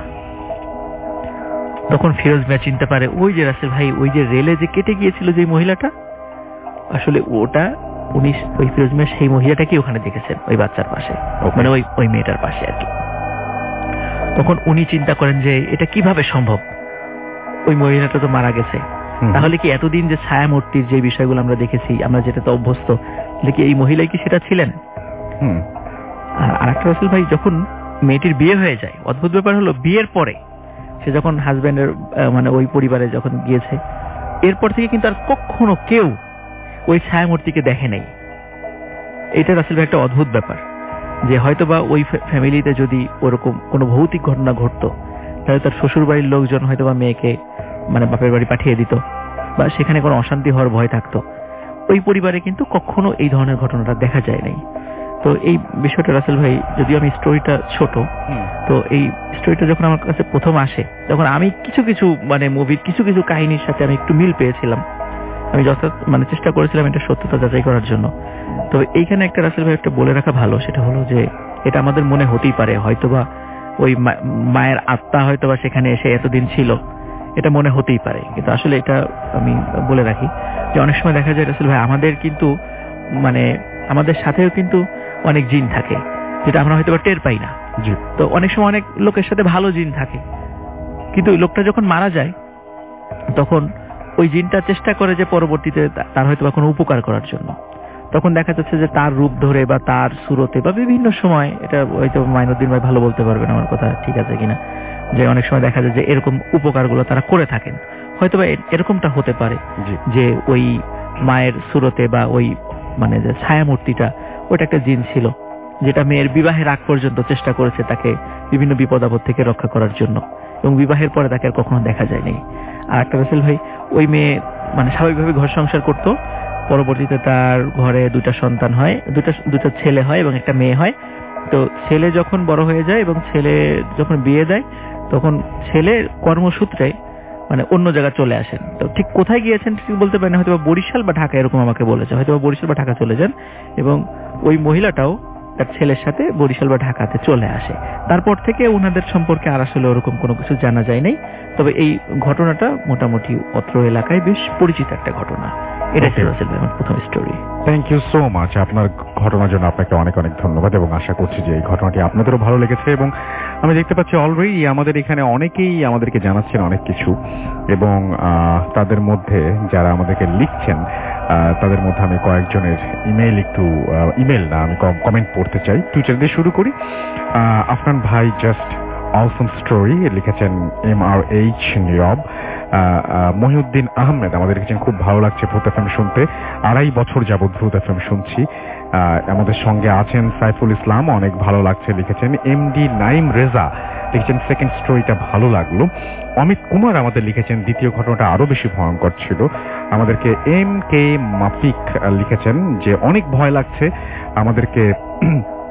তখন ফিরোজ মিয়া চিনতে পারে ওই যে রাসেল ভাই ওই যে রেলে যে কেটে গিয়েছিল যে মহিলাটা, আসলে ওটা উনি ওই ফিরোজ মিয়া সেই মহিলাটাকে ওখানে দেখেছেন ওই বাচ্চার পাশে, মানে ওই ওই মেয়েটার পাশে আর কি। তখন উনি চিন্তা করেন যে এটা কিভাবে সম্ভব, ওই মহিলাটা তো মারা গেছে, তাহলে কি এতদিন যে ছায়ামূর্তির যে বিষয়গুলো আমরা দেখেছি, আমরা যেটা তো অভ্যস্ত, কি এই মহিলাই কি সেটা ছিলেন? আর আরেকটা রাসেল ভাই, যখন মেয়েটির বিয়ে হয়ে যায়, অদ্ভুত ব্যাপার হলো বিয়ের পরে সে যখন হাজবেন্ডের মানে ওই পরিবারে যখন গিয়েছে, এরপর থেকে কিন্তু আর কখনো কেউ ওই ছায়ামূর্তিকে দেখে নাই। এটা রাসেল ভাই একটা অদ্ভুত ব্যাপার, যে হয়তো বা ওই ফ্যামিলিতে যদি ওরকম কোনো ভৌতিক ঘটনা ঘটতো, তাহলে তার শ্বশুর বাড়ির লোকজন হয়তো বা মেয়েকে মানে বাপের বাড়ি পাঠিয়ে দিত, বা সেখানে কোনো অশান্তি হওয়ার ভয় থাকতো। ওই পরিবারে কিন্তু কখনো এই ধরনের ঘটনাটা দেখা যায় নাই। তো এই বিষয়টা রাসেল ভাই, যদিও আমি স্টোরিটা ছোট, তো এই স্টোরিটা যখন আমার কাছে প্রথম আসে, তখন আমি কিছু কিছু মানে মুভির কিছু কিছু কাহিনীর সাথে আমি একটু মিল পেয়েছিলাম। আমি যথা মানে চেষ্টা করেছিলাম এটা সত্যতা যাচাই করার জন্য। তবে এইখানে একটা রাসেল ভাই একটা বলে রাখা ভালো, সেটা হলো যে এটা আমাদের মনে হতেই পারে হয়তোবা ওই মায়ের আত্মা হয়তোবা সেখানে এসে এতদিন ছিল, এটা মনে হতেই পারে, কিন্তু আসলে এটা আমি বলে রাখি যে অনেক সময় দেখা যায় রাসেল ভাই আমাদের কিন্তু মানে আমাদের সাথেও কিন্তু অনেক জিন থাকে, যেটা আমরা হয়তো টের পাই না। তো অনেক সময় অনেক লোকের সাথে ভালো জিন থাকে, কিন্তু লোকটা যখন মারা যায় তখন ওই জিনটা চেষ্টা করে যে পরবর্তীতে তার হয়তো বা কোনো উপকার করার জন্য। তখন দেখা যাচ্ছে যে তার রূপ ধরে বা তার সুরতে বা বিভিন্ন সময়, এটা হয়তো মাইনুদ্দিন ভাই ভালো বলতে পারবেন আমার কথা ঠিক আছে কিনা, যে অনেক সময় দেখা যায় যে এরকম উপকারগুলো তারা করে থাকেন। হয়তো বা এরকমটা হতে পারে যে ওই মায়ের সুরতে বা ওই মানে যে ছায়ামূর্তিটা, ওটা একটা জিন ছিল যেটা মেয়ের বিবাহের আগ পর্যন্ত চেষ্টা করেছে তাকে বিভিন্ন বিপদ আপদ থেকে রক্ষা করার জন্য, এবং বিবাহের পরে তাকে আর কখনো দেখা যায়নি। আর একটা রাসেল ভাই, ওই মেয়ে মানে স্বাভাবিকভাবে ঘর সংসার করত, পরবর্তীতে তার ঘরে দুটা সন্তান হয়, দুটা দুটা ছেলে হয় এবং একটা মেয়ে হয়। তো ছেলে যখন বড় হয়ে যায় এবং ছেলে যখন বিয়ে দেয়, তখন ছেলে কর্মসূত্রে মানে অন্য জায়গায় চলে আসেন। তো ঠিক কোথায় গিয়েছেন ঠিক বলতে পারেন, হয়তো বরিশাল বা ঢাকা এরকম আমাকে বলেছে, হয়তো বরিশাল বা ঢাকা চলে যান, এবং ওই মহিলাটাও তার ছেলের সাথে বরিশাল বা ঢাকাতে চলে আসে। তারপর থেকে ওনাদের সম্পর্কে আর আসলে ওরকম কোনো কিছু জানা যায় নাই। তবে এই ঘটনাটা মোটামুটি অত্র এলাকায় বেশ পরিচিত একটা ঘটনা। এটা ছিল আমার প্রথম story. Thank you so much. আপনার ঘটনার জন্য আপনাকে অনেক অনেক ধন্যবাদ, এবং আশা করছি যে এই ঘটনাটি আপনাদেরও ভালো লেগেছে। এবং আমি দেখতে পাচ্ছি অলরেডি আমাদের এখানে অনেকেই আমাদেরকে জানাচ্ছেন অনেক কিছু, এবং তাদের মধ্যে যারা আমাদেরকে লিখছেন তাদের মধ্যে আমি কয়েকজনের ইমেইল একটু ইমেইল না আমি কমেন্ট পড়তে চাই। টুইটার দিয়ে শুরু করি। আফরান ভাই জাস্ট অসম স্টোরি লিখেছেন M R H Nirob. Mohiuddin Ahmed আমাদের লিখেছেন খুব ভালো লাগছে ভূত এফএম শুনতে, আড়াই বছর যাবৎ ভূত এফএম শুনছি। আমাদের সঙ্গে আছেন সাইফুল ইসলাম, অনেক ভালো লাগছে লিখেছেন। এম ডি নাইম রেজা লিখেছেন সেকেন্ড স্টোরিটা ভালো লাগলো। অমিত কুমার আমাদের লিখেছেন দ্বিতীয় ঘটনাটা আরো বেশি ভয়ঙ্কর ছিল। আমাদেরকে এম কে মাফিক লিখেছেন যে অনেক ভয় লাগছে, আমাদেরকে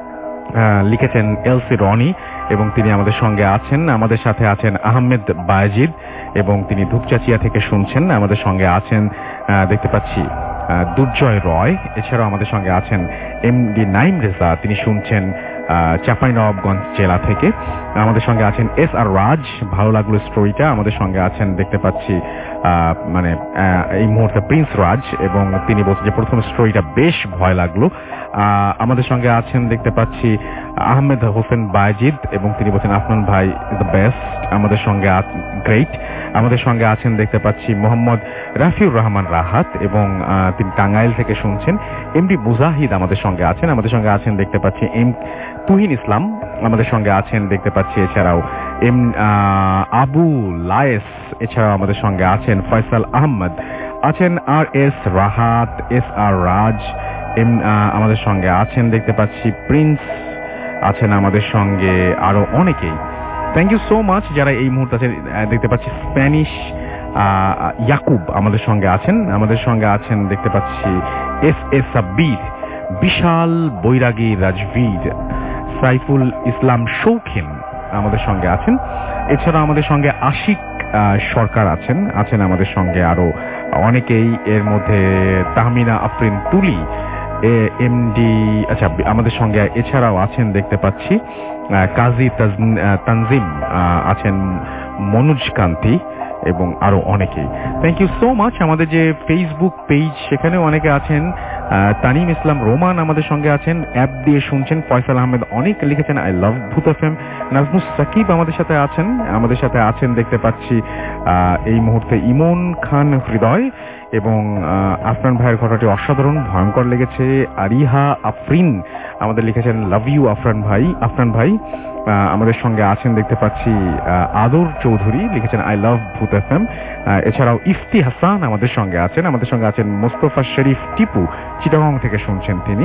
লিখেছেন এলসি রনি এবং তিনি আমাদের সঙ্গে আছেন। আমাদের সাথে আছেন আহমেদ বায়েজিদ এবং তিনি ধূপচাচিয়া থেকে শুনছেন। আমাদের সঙ্গে আছেন দেখতে পাচ্ছি দুর্জয় রয়। এছাড়াও আমাদের সঙ্গে আছেন এম ডি নাইম রেজা, তিনি শুনছেন চাঁপাইনবাবগঞ্জ জেলা থেকে। আমাদের সঙ্গে আছেন এস আর রাজ, ভালো লাগলো স্টোরিটা। আমাদের সঙ্গে আছেন দেখতে পাচ্ছি মানে এই মুহূর্তে প্রিন্স রাজ এবং তিনি বলছেন যে প্রথম স্টোরিটা বেশ ভয় লাগলো। আমাদের সঙ্গে আছেন দেখতে পাচ্ছি আহমেদ হোসেন বায়েজিদ এবং তিনি বলছেন আফনান ভাই ইজ দ্য বেস্ট। আমাদের সঙ্গে গ্রেট। আমাদের সঙ্গে আছেন দেখতে পাচ্ছি মোহাম্মদ রাফিউর রহমান রাহাত এবং তিনি টাঙ্গাইল থেকে শুনছেন। এমডি মুজাহিদ আমাদের সঙ্গে আছেন। আমাদের সঙ্গে আছেন দেখতে পাচ্ছি এম তুহিন ইসলাম আমাদের সঙ্গে আছেন দেখতে পাচ্ছি। এছাড়াও এম আবু লায়েস, এছাড়াও আমাদের সঙ্গে আছেন ফয়সাল আহমদ, আছেন R S Rahat, S R Raj, M আমাদের সঙ্গে আছেন দেখতে পাচ্ছি প্রিন্স, আছেন আমাদের সঙ্গে আরো অনেকেই। থ্যাংক ইউ সো মাচ যারা এই মুহূর্তে আছেন। দেখতে পাচ্ছি স্প্যানিশ ইয়াকুব আমাদের সঙ্গে আছেন। আমাদের সঙ্গে আছেন দেখতে পাচ্ছি এস এস সাব্বির, বিশাল বৈরাগী রাজবীর, সাইফুল ইসলাম শৌখিন আমাদের সঙ্গে আছেন। এছাড়া আমাদের সঙ্গে আশিক সরকার আছেন আছেন আমাদের সঙ্গে আরো অনেকেই, এর মধ্যে তাহমিনা আফরিন তুলি, এমডি আচ্ছা আমাদের সঙ্গে এছাড়াও আছেন দেখতে পাচ্ছি কাজী তানজিম, আছেন মনোজ কান্তি এবং আরো অনেকেই। Thank you so much. আমাদের যে ফেসবুক পেজ সেখানেও অনেকে আছেন। তানিম ইসলাম রোমান আমাদের সঙ্গে আছেন, অ্যাপ দিয়ে শুনছেন। ফয়সাল আহমেদ অনেক লিখেছেন আই লাভ ভূত এফএম। নাজমুস সাকিব আমাদের সাথে আছেন। আমাদের সাথে আছেন দেখতে পাচ্ছি এই মুহূর্তে ইমন খান হৃদয় এবং আফরান ভাইয়ের ঘটনাটি অসাধারণ ভয়ঙ্কর লেগেছে। আরিহা আফরিন আমাদের লিখেছেন লাভ ইউ আফরান ভাই। আফরান ভাই আমাদের সঙ্গে আছেন দেখতে পাচ্ছি আদর চৌধুরী লিখেছেন আই লাভ ভূত এফএম। এছাড়াও ইফতি হাসান আমাদের সঙ্গে আছেন। আমাদের সঙ্গে আছেন মোস্তফা শরীফ টিপু, চিটাগং থেকে শুনছেন তিনি।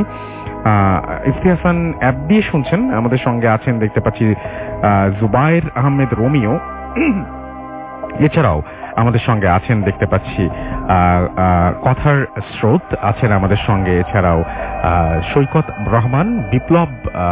ইফতি হাসান অ্যাপ দিয়ে শুনছেন। আমাদের সঙ্গে আছেন দেখতে পাচ্ছি জুবাইর আহমেদ রোমিও। এছাড়াও আমাদের সঙ্গে আছেন দেখতে পাচ্ছি কথার স্রোত আছেন আমাদের সঙ্গে। এছাড়াও সৈকত রহমান, বিপ্লব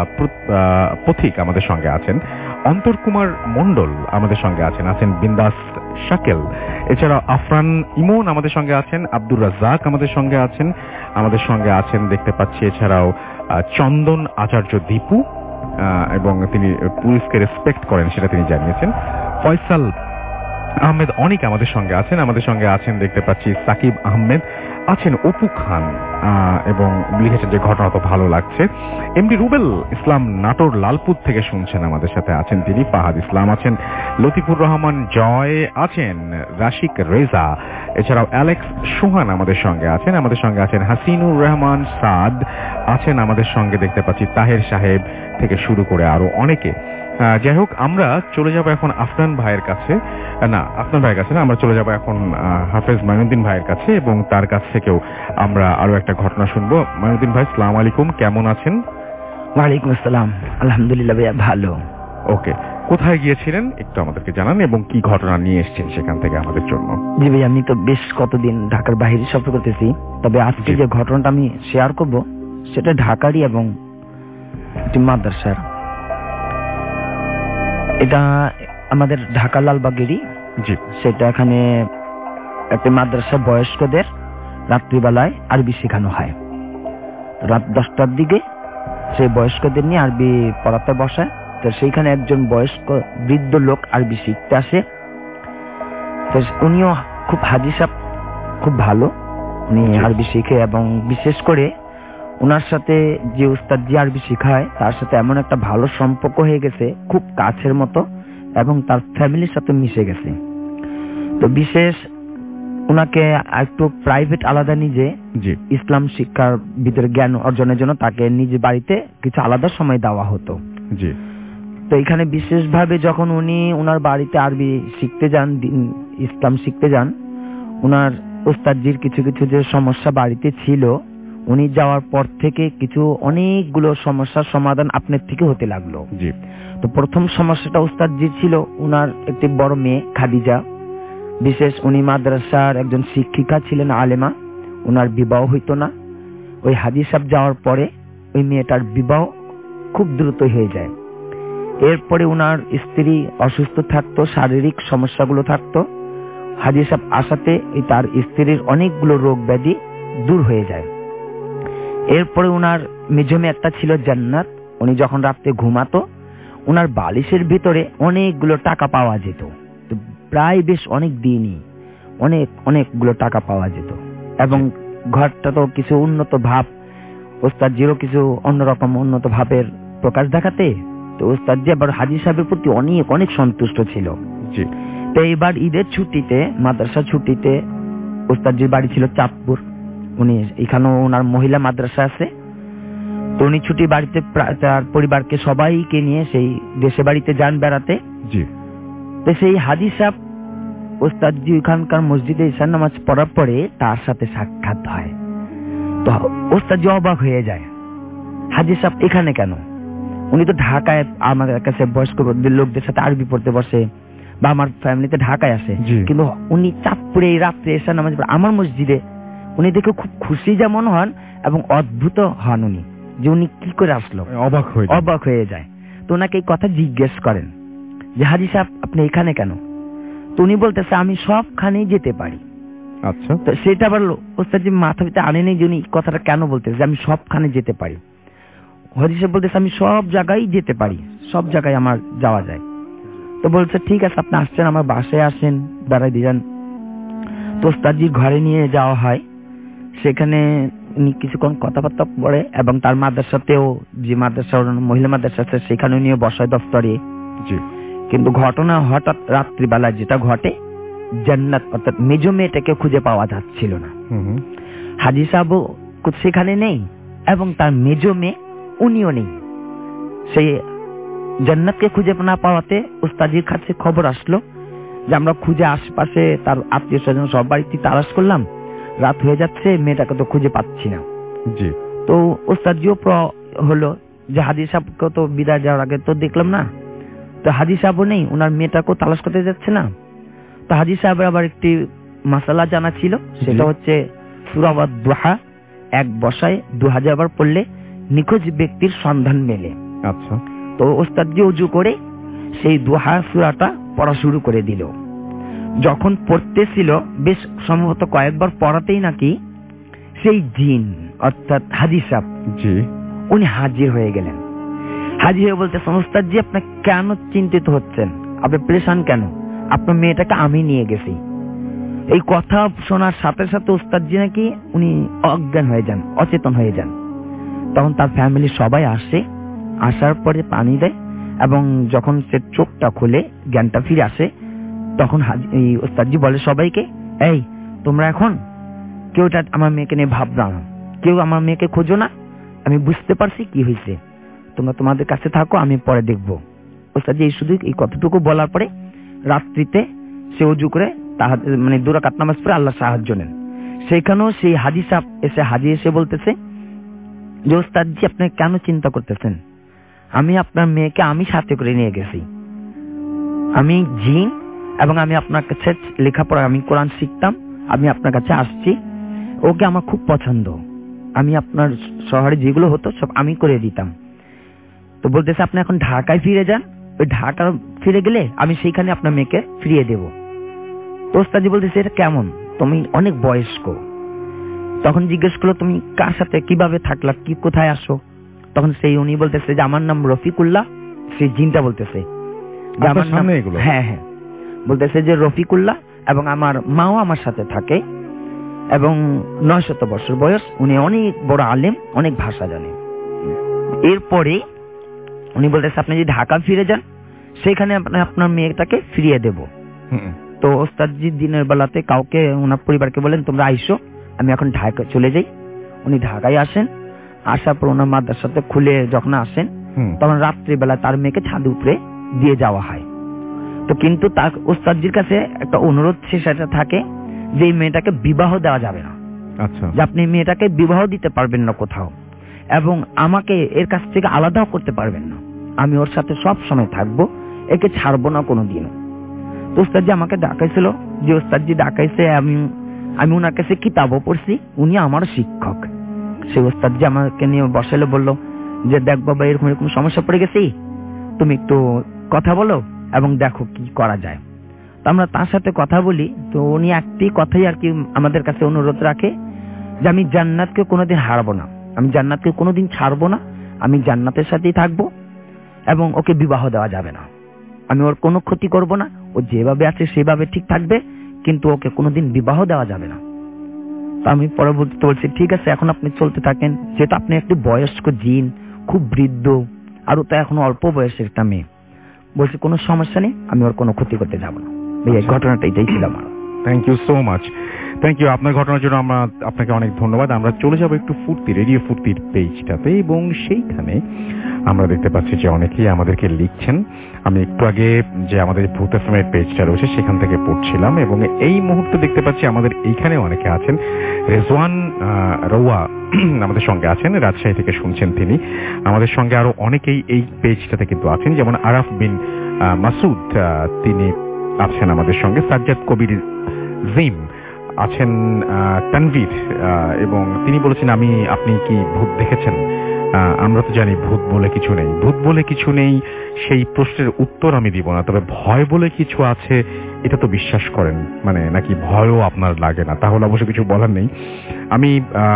পথিক আমাদের সঙ্গে আছেন। অন্তর কুমার মন্ডল আমাদের সঙ্গে আছেন আছেন বিন্দাস শাকেল। এছাড়াও আফরান ইমন আমাদের সঙ্গে আছেন। আব্দুর রাজ্জাক আমাদের সঙ্গে আছেন। আমাদের সঙ্গে আছেন দেখতে পাচ্ছি এছাড়াও চন্দন আচার্য দীপু এবং তিনি পুলিশকে রেসপেক্ট করেন সেটা তিনি জানিয়েছেন। ফয়সাল আহমেদ অনেক আমাদের সঙ্গে আছেন। আমাদের সঙ্গে আছেন দেখতে পাচ্ছি সাকিব আহমেদ, আছেন অপু খান এবং লিখেছেন যে ঘটনা তো ভালো লাগছে। এমডি রুবেল ইসলাম নাটোর লালপুর থেকে শুনছেন আমাদের সাথে আছেন তিনি। ফাহাদ ইসলাম আছেন, লতিফুর রহমান জয় আছেন, রাশিক রেজা, এছাড়াও অ্যালেক্স সুহান আমাদের সঙ্গে আছেন। আমাদের সঙ্গে আছেন হাসিনুর রহমান সাদ, আছেন আমাদের সঙ্গে দেখতে পাচ্ছি তাহের সাহেব থেকে শুরু করে আরো অনেকে। যাই হোক, আমরা চলে যাব এখন আফনান ভাইয়ের কাছে, না আফনান ভাইয়ের কাছে না, আমরা চলে যাব এখন হাফেজ মাইনুদ্দিন ভাইয়ের কাছে এবং তার কাছ থেকেও আমরা আরো একটা ঘটনা শুনবো। মাইনুদ্দিন ভাই সালাম আলাইকুম, কেমন আছেন? ওয়ালাইকুম আসসালাম, আলহামদুলিল্লাহ ভাইয়া ভালো। ওকে, কোথায় গিয়েছিলেন একটু আমাদেরকে জানান এবং কি ঘটনা নিয়ে এসেছেন সেখান থেকে আমাদের জন্য? জি ভাই, আমি তো বেশ কতদিন ঢাকার বাইরে সফর করতেছি, তবে আজকে যে ঘটনাটা আমি শেয়ার করব সেটা ঢাকারই এবং একটি মাদ্রাসার। এটা আমাদের ঢাকা লালবাগেরই। জি, সেটা এখানে একটা মাদ্রাসা, বয়স্কদের রাত্রিবেলায় আরবি শেখানো হয়। রাত দশটার দিকে সেই বয়স্কদের নিয়ে আরবি পড়াতে বসায়। তো সেইখানে একজন বয়স্ক বৃদ্ধ লোক আরবি শিখতে আসে। তো উনিও খুব হাজি সাহেব, খুব ভালো, উনি আরবি শিখে এবং বিশেষ করে ওনার সাথে যে উস্তাদ যে আরবি শিখায় তার সাথে এমন একটা ভালো সম্পর্ক হয়ে গেছে, খুব কাছের মতো, এবং তার ফ্যামিলির সাথে মিশে গেছে। তো বিশেষ ওনাকে একটু প্রাইভেট আলাদা নিজে ইসলাম শিক্ষার ভিতরে জ্ঞান অর্জনের জন্য তাকে নিজে বাড়িতে কিছু আলাদা সময় দেওয়া হতো। জি, তো এখানে বিশেষভাবে যখন উনি ওনার বাড়িতে আরবি শিখতে যান, ইসলাম শিখতে যান, ওনার উস্তাদজির কিছু কিছু যে সমস্যা বাড়িতে ছিল, উনি যাওয়ার পর থেকে কিছু অনেকগুলো সমস্যার সমাধান আপনার থেকে হতে লাগলো। জি, তো প্রথম সমস্যাটা উস্তাদজি ছিল ওনার একটি বড় মেয়ে খাদিজা। বিশেষ উনি মাদ্রাসার একজন শিক্ষিকা ছিলেন, আলেমা। ওনার বিবাহ হইতো না। ওই হাজি সাহেব যাওয়ার পরে ওই মেয়েটার বিবাহ খুব দ্রুত হয়ে যায়। এরপরে ওনার স্ত্রী অসুস্থ থাকতো, শারীরিক সমস্যাগুলো থাকতো। হাজী সাহেব আসাতে তার স্ত্রীর অনেকগুলো রোগ ব্যাধি দূর হয়ে যায়। এরপরে ওনার মেজমে একটা ছিল জান্নাত, উনি যখন রাত্রে ঘুমাতো ওনার বালিশের ভিতরে অনেকগুলো টাকা পাওয়া যেত। প্রায় বেশ অনেক দিনই অনেক অনেকগুলো টাকা পাওয়া যেত এবং ঘরটা তো কিছু উন্নত ভাব, ওস্তাদজিরও কিছু অন্যরকম উন্নত ভাবের প্রকাশ দেখাতে, তো ওস্তাদজি আবার হাজী সাহেবের প্রতি অনেক অনেক সন্তুষ্ট ছিল। তো এইবার ঈদের ছুটিতে, মাদ্রাসা ছুটিতে, ওস্তাদজির বাড়ি ছিল চাঁদপুর, উনি এখানেও ওনার মহিলা মাদ্রাসা আছে, তো উনি ছুটি বাড়িতে তার পরিবারকে সবাইকে নিয়ে সেই দেশে বাড়িতে যান বেড়াতে। তো সেই হাজী সাহেব ওস্তাদজি ওখানকার মসজিদে ঈশার নামাজ পড়ার পরে তার সাথে সাক্ষাৎ হয়। তো ওস্তাদজি অবাক হয়ে যায়, হাজী সাহেব এখানে কেন? উনি তো ঢাকায় আমার কাছে বয়স্ক লোকদের সাথে আরবি পড়তে বসে বা আমার ফ্যামিলিতে ঢাকায় আসে, কিন্তু উনি চাঁদপুরে এই রাত্রে ঈশার নামাজ পড়ে আমার মসজিদে। উনি দেখে খুব খুশি যেমন হন এবং অদ্ভুত হন উনি, যে উনি কি করে আসলো, অবাক হয়ে অবাক হয়ে যায়। তো ওনাকে এই কথা জিজ্ঞেস করেন যে হাজী সাহেব আপনি এখানে কেন? তো উনি বলতেছে আমি সবখানেই যেতে পারি। আচ্ছা, তো সেটা আবার ওস্তাদজি মাথা ভিতরে আনে নেই যে উনি কথাটা কেন বলতেছে যে আমি সবখানে যেতে পারি। হাজী সাহেব বলতেছে আমি সব জায়গায় যেতে পারি, সব জায়গায় আমার যাওয়া যায়। তো বলছে ঠিক আছে আপনি আসছেন আমার বাসায় আসেন, বেড়াই দিলেন। তো ওস্তাদজির ঘরে নিয়ে যাওয়া হয়, সেখানে উনি কিছুক্ষণ কথাবার্তা পড়ে এবং তার মাদ্রাসাতেও, যে মাদ্রাসা মহিলা মাদ্রাসা আছে সেখানে নিয়ে বসায় দফতরে। কিন্তু ঘটনা হঠাৎ রাত্রিবেলায় যেটা ঘটে, জান্নাত অর্থাৎ মেজ মেয়েটাকে খুঁজে পাওয়া যাচ্ছিল না। হাজী সাহেবও সেখানে নেই এবং তার মেজ মেয়ে উনিও নেই। সেই জান্নাতকে খুঁজে না পাওয়াতে ওস্তাদজির কাছে খবর আসলো যে আমরা খুঁজে আশপাশে তার আত্মীয় স্বজন সব বাড়িতে তালাশ করলাম, রাত হয়ে যাচ্ছে, মেয়েটাকে তো খুঁজে পাচ্ছি না। জি। তো ওস্তাদজিও হলো যে হাজী সাহেবকে তো বিদায় যাওয়ার আগে তো দেখলাম না, তো হাজী সাহেবও নেই, ওনার মেয়েটাকেও তালাশ করতে যাচ্ছে না। তো হাজী সাহেবের আবার একটি মাসালা জানা ছিল, সেটা হচ্ছে সূরা ওয়াদ-দুহা এক বসায় দু হাজার বার পড়লে নিখোঁজ ব্যক্তির সন্ধান মেলে। আচ্ছা। তো ওস্তাদজি ওযু করে সেই দুহা সূরাটা পড়া শুরু করে দিল। যখন পড়তেছিল বেশ সম্ভবত কয়েকবার পড়াতেই নাকি সেই জিন অর্থাৎ হাজী সাহেব জি উনি হাজির হয়ে গেলেন। হাজির হয়ে বলতেছেন ওস্তাদজি আপনি কেন চিন্তিত হচ্ছেন, আপনি পরেশান কেন? আপনার মেয়েটাকে আমি নিয়ে গেছি। এই কথা শোনার সাথে সাথে ওস্তাদজি নাকি উনি অজ্ঞান হয়ে যান, অচেতন হয়ে যান। তখন তার ফ্যামিলি সবাই আসে, আসার পরে পানি দেয় এবং যখন সে চোখটা খুলে জ্ঞানটা ফিরে আসে তখন এই ওস্তাদজি বলে সবাইকে, এই তোমরা এখন কেউ আমার মেয়েকে নিয়ে ভাবনা না, কেউ আমার মেয়েকে খোঁজো না, আমি বুঝতে পারছি কি হয়েছে, তোমরা তোমাদের কাছে থাকো, আমি পরে দেখবো। ওস্তাদজি এই শুধু এই কথাটুকু বলার পরে রাত্রিতে সে ওযু করে তাহার মানে দুই রাকাত নামাজ পড়ে আল্লাহ সাহায্য নেন। সেখানেও সেই হাজী সাহেব এসে হাজী এসে বলতেছে যে ওস্তাদজি আপনি কেন চিন্তা করতেছেন, আমি আপনার মেয়েকে আমি সাথে করে নিয়ে গেছি, আমি জিন এবং আমি আপনার কাছে লেখাপড়া, আমি কোরআন শিখতাম, আমি আপনার কাছে আসছি, ওকে আমার খুব পছন্দ, আমি আপনার শহরে যেগুলো হতো সব আমি করে দিতাম। তো বলতেছে আপনি এখন ঢাকায় ফিরে যান, ওই ঢাকা ফিরে গেলে আমি সেইখানে আপনার মেয়েকে ফিরিয়ে দেব। তো ওস্তাদজি বলতেছে এটা কেমন, তুমি অনেক বয়স্ক। তখন জিজ্ঞেস করলো তুমি কার সাথে কিভাবে থাকলা, কি কোথায় আসো? তখন সেই উনি বলতেছে যে আমার নাম রফিকুল্লাহ। সেই জিনটা বলতেছে যে আমার নাম, হ্যাঁ হ্যাঁ বলতেছে যে রফিকুল্লাহ এবং আমার মাও আমার সাথে থাকে এবং নয় শত বছর বয়স, উনি অনেক বড় আলেম, অনেক ভাষা জানে। এরপরে উনি বলতেছে আপনি যদি ঢাকা ফিরে যান সেখানে আপনার মেয়েটাকে ফিরিয়ে দেব। তো ওস্তাদজি দিনের বেলাতে কাউকে ওনার পরিবারকে বলেন তোমরা আইসো, আমি এখন ঢাকা চলে যাই। উনি ঢাকায় আসেন, আসার পর ওনার মাদ্রাসাতে খুলে যখন আসেন তখন রাত্রিবেলা তার মেয়েকে ছাদ উপরে দিয়ে যাওয়া হয়। তো কিন্তু তার ওস্তাদজির কাছে একটা অনুরোধ সেটা থাকে যে এই মেয়েটাকে বিবাহ দেওয়া যাবে না। আচ্ছা, যে আপনি মেয়েটাকে বিবাহ দিতে পারবেন না কোথাও এবং আমাকে এর কাছ থেকে আলাদাও করতে পারবেন না, আমি ওর সাথে সব সময় থাকবো, একে ছাড়বো না কোনোদিনও। তো ওস্তাদজি আমাকে ডাকাইছিল, যে ওস্তাদজি ডাকাইছে, আমি আমি ওনার কাছে কিতাবও পড়ছি, উনি আমার শিক্ষক। সেই ওস্তাদজি আমাকে নিয়ে বসালে বলল যে দেখ বাবা এরকম এরকম সমস্যা পড়ে গেছি, তুমি একটু কথা বলো এবং দেখো কি করা যায়। তো আমরা তার সাথে কথা বলি। তো উনি একটি কথাই আর কি আমাদের কাছে অনুরোধ রাখে যে আমি জান্নাতকে কোনোদিন হারাবো না, আমি জান্নাতকে কোনোদিন ছাড়বো না, আমি জান্নাতের সাথেই থাকবো এবং ওকে বিবাহ দেওয়া যাবে না, আমি ওর কোনো ক্ষতি করব না, ও যেভাবে আছে সেভাবে ঠিক থাকবে, কিন্তু ওকে কোনোদিন বিবাহ দেওয়া যাবে না। তো আমি পরবর্তীতে বলছি ঠিক আছে এখন আপনি চলতে থাকেন, যেটা আপনি একটি বয়স্ক জিন, খুব বৃদ্ধ, আর ও তো এখনো অল্প বয়সের একটা মেয়ে, বলছি কোনো সমস্যা নেই, আমি ওর কোনো ক্ষতি করতে যাবো না। এই ঘটনাটা এটাই ছিল আমার। Thank you so much, thank you আপনার ঘটনার জন্য। আমরা আপনাকে অনেক ধন্যবাদ। আমরা চলে যাব একটু ফুর্তি, রেডিও ফুর্তির পেজটাতে, এবং সেইখানে আমরা দেখতে পাচ্ছি যে অনেকেই আমাদেরকে লিখছেন। আমি একটু আগে যে আমাদের ভূত এফএমের পেজটা রয়েছে সেখান থেকে পড়ছিলাম, এবং এই মুহূর্তে দেখতে পাচ্ছি আমাদের এইখানে অনেকে আছেন। রেজওয়ান রৌয়া আমাদের সঙ্গে আছেন, রাজশাহী থেকে শুনছেন তিনি। আমাদের সঙ্গে আরো অনেকেই এই পেজটাতে কিন্তু আছেন, যেমন আরাফ বিন মাসুদ তিনি আছেন আমাদের সঙ্গে, সাজ্জাদ কবির জিম আছেন, তানভীর, এবং তিনি বলেছেন আমি আপনি কি ভূত দেখেছেন? আমরা তো জানি ভূত বলে কিছু নেই, ভূত বলে কিছু নেই সেই প্রশ্নের উত্তর আমি দিব না, তবে ভয় বলে কিছু আছে এটা তো বিশ্বাস করেন, মানে নাকি ভয়ও আপনার লাগে না, তাহলে অবশ্য কিছু বলার নেই। আমি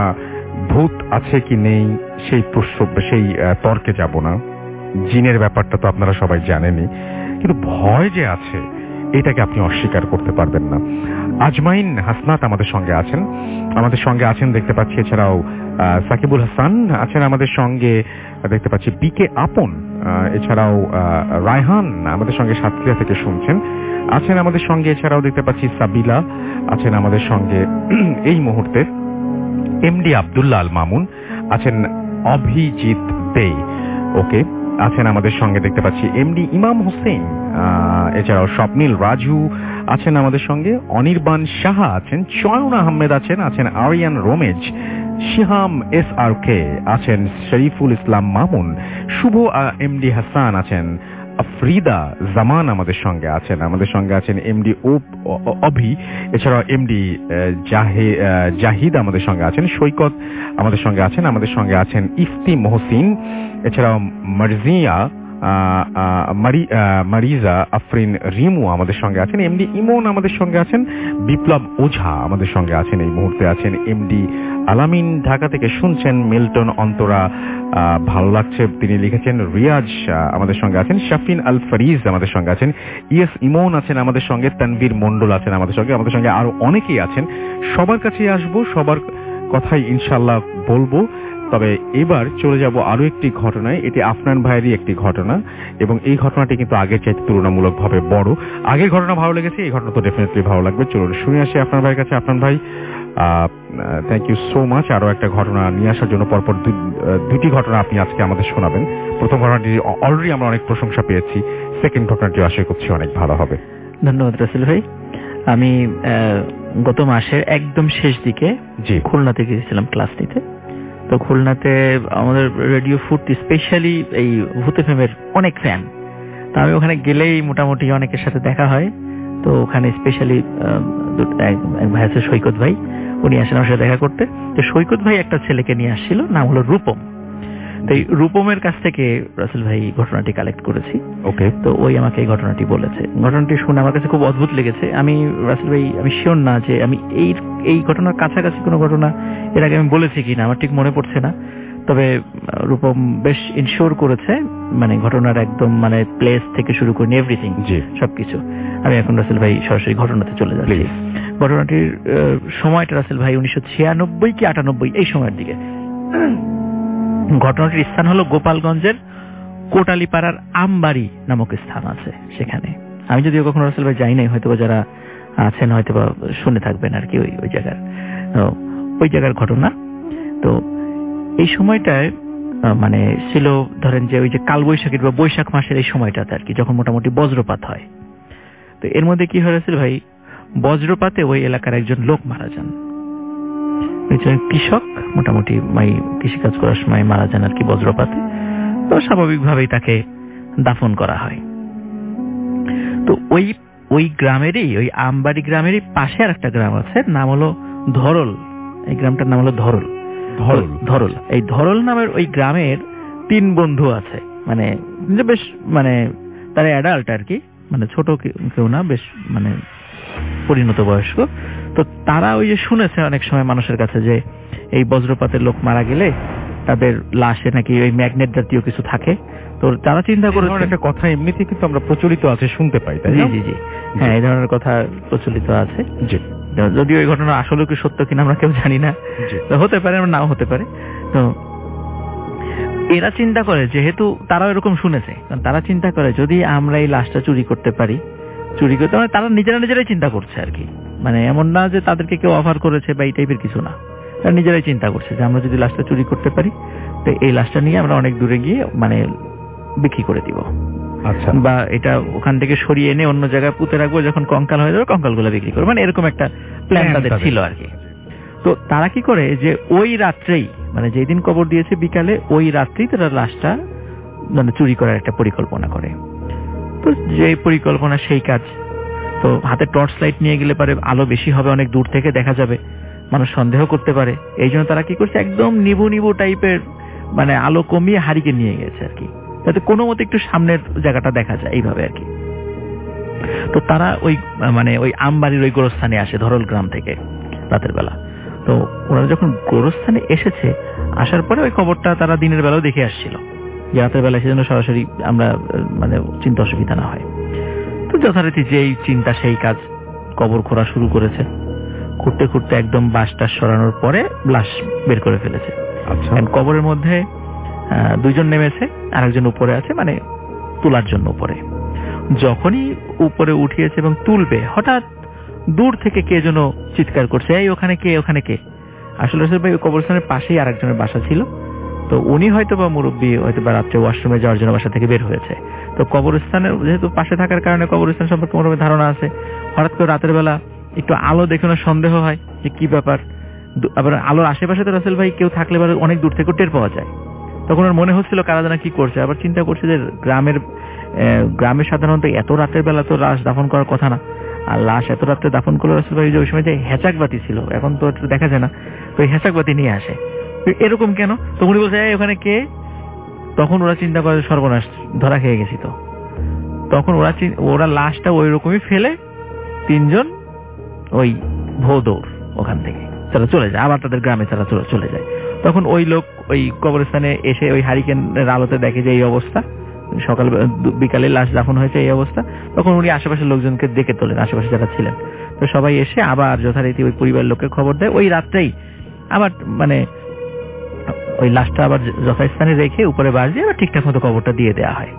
ভূত আছে কি নেই সেই প্রশ্ন সেই তর্কে যাব না, জিনের ব্যাপারটা তো আপনারা সবাই জানেনই, কিন্তু ভয় যে আছে এটাকে আপনি অস্বীকার করতে পারবেন না। আজমাইন হাসনাত আমাদের সঙ্গে আছেন, আমাদের সঙ্গে আছেন দেখতে পাচ্ছি, এছাড়াও সাকিবুল হাসান আছেন আমাদের সঙ্গে দেখতে পাচ্ছি, বিকে আপন, এছাড়াও রায়হান আমাদের সঙ্গে সাতক্ষীরা থেকে শুনছেন, আছেন আমাদের সঙ্গে, এছাড়াও দেখতে পাচ্ছি সাবিলা আছেন আমাদের সঙ্গে এই মুহূর্তে, এমডি আব্দুল্লাহ আল মামুন আছেন, অভিজিৎ দে ওকে আছেন আমাদের সঙ্গে দেখতে পাচ্ছি, এমডি ইমাম হোসেন, এছাড়াও স্বপ্নীল রাজু আছেন আমাদের সঙ্গে, অনির্বাণ সাহা আছেন, চয়ন আহমেদ আছেন, আছেন আরিয়ান রোমেজ, শিহাম এস আর কে আছেন, শরীফুল ইসলাম মামুন, শুভ এমডি হাসান আছেন, আফরিদা জামান আমাদের সঙ্গে আছেন, আমাদের সঙ্গে আছেন এমডি অভি, এছাড়াও এমডি জাহিদ আমাদের সঙ্গে আছেন, সৈকত আমাদের সঙ্গে আছেন, আমাদের সঙ্গে আছেন ইফতি মহসিন, এছাড়াও মারজিয়া মারিজা আফরিন রিমু আমাদের সঙ্গে আছেন, এমডি ইমন আমাদের সঙ্গে আছেন, বিপ্লব ওঝা আমাদের সঙ্গে আছেন, এই মুহূর্তে আছেন এমডি আলামিন ঢাকা থেকে শুনছেন, মিল্টন অন্তরা ভালো লাগছে তিনি লিখেছেন, রিয়াজ আমাদের সঙ্গে আছেন, শাফিন আল ফরিজ আমাদের সঙ্গে আছেন, ইএস ইমন আছেন আমাদের সঙ্গে, তানভীর মন্ডল আছেন আমাদের সঙ্গে, আমাদের সঙ্গে আরো অনেকেই আছেন। সবার কাছে আসবো, সবার কথাই ইনশাল্লাহ বলবো, তবে এবার চলে যাব আরো একটি ঘটনায়। এটি আফনান ভাইয়েরই একটি ঘটনা, এবং এই ঘটনাটি কিন্তু আগের চাইতে তুলনামূলকভাবে বড়। আগের ঘটনা ভালো লেগেছে, এই ঘটনা তো ডেফিনেটলি ভালো লাগবে। চলুন শুনে আসি আফনান ভাইয়ের কাছে। আফনান ভাই, থ্যাংক ইউ সো মাচ আরো একটা ঘটনা নিয়ে আসার জন্য। পরপর দুটি ঘটনা আপনি আজকে আমাদের শোনাবেন। প্রথম ঘটনাটি অলরেডি আমরা অনেক প্রশংসা পেয়েছি, সেকেন্ড ঘটনাটি আশা করছি অনেক ভালো হবে। ধন্যবাদ রাসেল ভাই। আমি গত মাসের একদম শেষ দিকে খুলনাতে গিয়েছিলাম ক্লাস নিতে। তো খুলনাতে আমাদের রেডিও ফুর্তি স্পেশালি এই ভূত এফএমের অনেক ফ্যান, তো আমি ওখানে গেলেই মোটামুটি অনেকের সাথে দেখা হয়। তো ওখানে স্পেশালি এক ভাই আছে সৈকত ভাই, উনি আসেন আমার সাথে দেখা করতে। তো সৈকত ভাই একটা ছেলেকে নিয়ে আসছিল, নাম হলো রূপম। তো এই রূপমের কাছ থেকে রাসেল ভাই ঘটনাটি কালেক্ট করেছি। ওকে, তো ওই আমাকে এই ঘটনাটি বলেছে। ঘটনাটি শুনে আমার কাছে খুব অদ্ভুত লেগেছে। আমি রাসেল ভাই আমি শিওর না যে আমি এই এই ঘটনার কাছাকাছি কোনো ঘটনা এর আগে আমি বলেছি কিনা, আমার ঠিক মনে পড়ছে না। তবে রূপম বেশ ইনশিওর করেছে, মানে ঘটনার একদম মানে প্লেস থেকে শুরু করে এভরিথিং সবকিছু। আমি এখন রাসেল ভাই সরাসরি ঘটনাতে চলে যাচ্ছি। ঘটনাটির সময়টা রাসেল ভাই উনিশশো ছিয়ানব্বই কি আটানব্বই এই সময়ের দিকে। ঘটনাটির স্থান হলো গোপালগঞ্জের কোটালীপাড়ার আমবাড়ি নামক স্থান আছে সেখানে। আমি যদিও কখনো রাসেল ভাই যাই নাই, হয়তো যারা আছেন হয়তো বা শুনে থাকবেন আর কি ওই ওই জায়গার ওই জায়গার ঘটনা। তো এই সময়টায় মানে ছিল ধরেন যে ওই যে কালবৈশাখীর বা বৈশাখ মাসের এই সময়টাতে আর কি, যখন মোটামুটি বজ্রপাত হয়। তো এর মধ্যে কি হয়েছিল ভাই, বজ্রপাতে ওই এলাকার একজন লোক মারা যান। কৃষক, মোটামুটি মাই কৃষিকাজ করার সময় মারা যান আর কি বজ্রপাতে। তো স্বাভাবিকভাবেই তাকে দাফন করা হয়। তো ওই ওই গ্রামেরই ওই আমবাড়ি গ্রামেরই পাশে আর একটা গ্রাম আছে, নাম হলো ধরল। এই গ্রামটার নাম হলো ধরল। ধরল ধরল এই ধরল নামের ওই গ্রামের তিন বন্ধু আছে, মানে বেশ মানে তারা অ্যাডাল্ট আর কি, মানে ছোট কেউ না, বেশ মানে পরিণত বয়স্ক। তো তারা ওই যে শুনেছে অনেক সময় মানুষের কাছে যে এই বজ্রপাতের লোক মারা গেলে তাদের লাশে নাকি ওই ম্যাগনেট জাতীয় কিছু থাকে। তো তারা চিন্তা করে একটা কথা এমনিতে কিন্তু আমরা প্রচলিত আছে শুনতে পাই, তাই জি জি জি হ্যাঁ, এই ধরনের কথা প্রচলিত আছে। যদিও এই ঘটনা আসলে কি সত্য কিনা আমরা কেউ জানি না, হতে পারে নাও হতে পারে। তো এরা চিন্তা করে, যেহেতু তারাও এরকম শুনেছে, কারণ তারা চিন্তা করে যদি আমরা এই লাশটা চুরি করতে পারি, চুরি করতে মানে তারা নিজেরা নিজেরাই চিন্তা করছে আর কি, মানে এমন না যে তাদেরকে কেউ অফার করেছে বা এই টাইপের কিছু না, তারা নিজেরাই চিন্তা করছে যে আমরা যদি লাশটা চুরি করতে পারি তো এই লাশটা নিয়ে আমরা অনেক দূরে গিয়ে মানে বিক্রি করে দিব, আচ্ছা, বা এটা ওখান থেকে সরিয়ে এনে অন্য জায়গায় পুঁতে রাখবো, যখন কঙ্কাল হয়ে যাবে কঙ্কালগুলো বিক্রি করবো, মানে এরকম একটা প্ল্যান তাদের ছিল আর কি। তো তারা কি করে যে ওই রাত্রেই, মানে যেই দিন কবর দিয়েছে বিকালে, ওই রাত্রেই তারা লাশটা মানে চুরি করার একটা পরিকল্পনা করে। তো যে পরিকল্পনা সেই কাজ। তো হাতে টর্চ লাইট নিয়ে গেলে পারে আলো বেশি হবে, অনেক দূর থেকে দেখা যাবে, মানুষ সন্দেহ করতে পারে, এই জন্য তারা কি করছে একদম নিবু নিবু টাইপের মানে আলো কমিয়ে হারিকে নিয়ে গেছে আর কি, যাতে কোনো মতে একটু সামনের জায়গাটা দেখা যায় এইভাবে আর কি। তো তারা ওই মানে ওই আমবাড়ির ওই গোরস্থানে আসে ধরল গ্রাম থেকে রাতের বেলা। তো ওনারা যখন গোরস্থানে এসেছে, আসার পরে ওই খবরটা তারা দিনের বেলাও দেখে আসছিল, যে রাতের বেলা সেজন্য সরাসরি আমরা মানে চিন্তা অসুবিধা না হয়। তো যথারীতি যেই চিন্তা সেই কাজ, কবর খোঁড়া শুরু করেছে, খুঁড়তে খুঁড়তে একদম বাঁশটা সরানোর পরে লাশ বের করে ফেলেছে। আচ্ছা, কবরের মধ্যে দুইজন নেমেছে, আরেকজন উপরে আছে, মানে তোলার জন্য উপরে। যখনই উপরে উঠিয়েছে এবং তুলবে, হঠাৎ দূর থেকে কে যেন চিৎকার করছে, এই ওখানে কে, ওখানে কে। আসলে ভাই কবরস্থানের পাশেই আরেকজনের বাসা ছিল, তো উনি হয়তো বা মুরব্বী, হয়তো বা রাত্রে ওয়াশরুমে যাওয়ার জন্য বাসা থেকে বের হয়েছে। তো কবরস্থানের যেহেতু পাশে থাকার কারণে কবরস্থান সম্পর্কে মোটামুটি ধারণা আছে। হঠাৎ করে রাতের বেলা একটু আলো দেখে না সন্দেহ হয় যে কি ব্যাপার। আবার আলোর আশেপাশে তো রাসেল ভাই কেউ থাকলে অনেক দূর থেকে টের পাওয়া যায়। তখন ওর মনে হচ্ছিল কারা জানা কি করছে। আবার চিন্তা করছে যে গ্রামের গ্রামে সাধারণত এত রাতের বেলা তো লাশ দাফন করার কথা না, আর লাশ এত রাত্রে দাফন করলো রাসেল ভাই যে ওই সময় যে হ্যাচাক বাতি ছিল, এখন তো দেখা যায় না, তো ওই হ্যাচাক বাতি নিয়ে আসে। এরকম কেন? তো উনি বলছে ওখানে কে। তখন ওরা চিন্তা করে সর্বনাশ, ধরা খেয়ে গেছি। তো তখন ওরা ওরা লাশটা ওই রকমই ফেলে তিনজন ওই ভৌ দৌড় ওখান থেকে তারা চলে যায়, আবার তাদের গ্রামে তারা চলে যায়। তখন ওই লোক ওই কবরস্থানে এসে ওই হারিকেনের আলোতে দেখে যে এই অবস্থা, সকাল বিকালে লাশ দাফন হয়েছে এই অবস্থা। তখন উনি আশেপাশের লোকজনকে ডেকে তোলেন, আশেপাশে যারা ছিলেন। তো সবাই এসে আবার যথারীতি ওই পরিবারের লোককে খবর দেয়। ওই রাত্রেই আবার মানে ওই লাশটা আবার যথাস্থানে রেখে উপরে বাস দিয়ে আবার ঠিকঠাক মতো কবরটা দিয়ে দেওয়া হয়।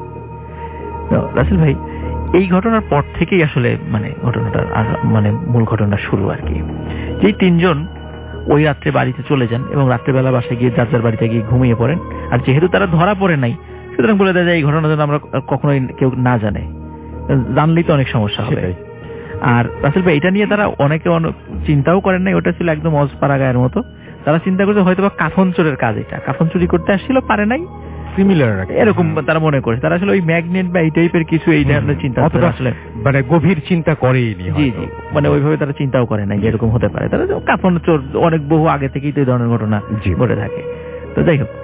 রাসেল ভাই, এই ঘটনার পর থেকেই আসলে মানে ঘটনাটা মানে মূল ঘটনা শুরু আর কি। যেই তিনজন ওই রাত্রে বাড়িতে চলে যান এবং রাত্রেবেলা বাসায় গিয়ে যার যার বাড়িতে গিয়ে ঘুমিয়ে পড়েন। আর যেহেতু তারা ধরা পড়ে নাই, সুতরাং বলে দেয় যে এই ঘটনা যেন আমরা কখনোই কেউ না জানে, জানলেই তো অনেক সমস্যা হবে। আর রাসেল ভাই, এটা নিয়ে তারা অনেকে চিন্তাও করেন নাই, ওটা ছিল একদম অজপাড়া গায়ের মতো। তারা চিন্তা করছে হয়তো বা কাফন চোরের কাজ, এটা কাফন চুরি করতে আসছিল, পারে নাই, সিমিলার এরকম তারা মনে করেছে। তারা আসলে ওই ম্যাগনেট বা এই টাইপের কিছু এই ধরনের চিন্তা আসলে মানে গভীর চিন্তা করেনি। জি জি, মানে ওইভাবে তারা চিন্তাও করে নাই যে এরকম হতে পারে। তারা কাফন চোর অনেক বহু আগে থেকেই তো এই ধরনের ঘটনা ঘটে থাকে। তো যাই হোক,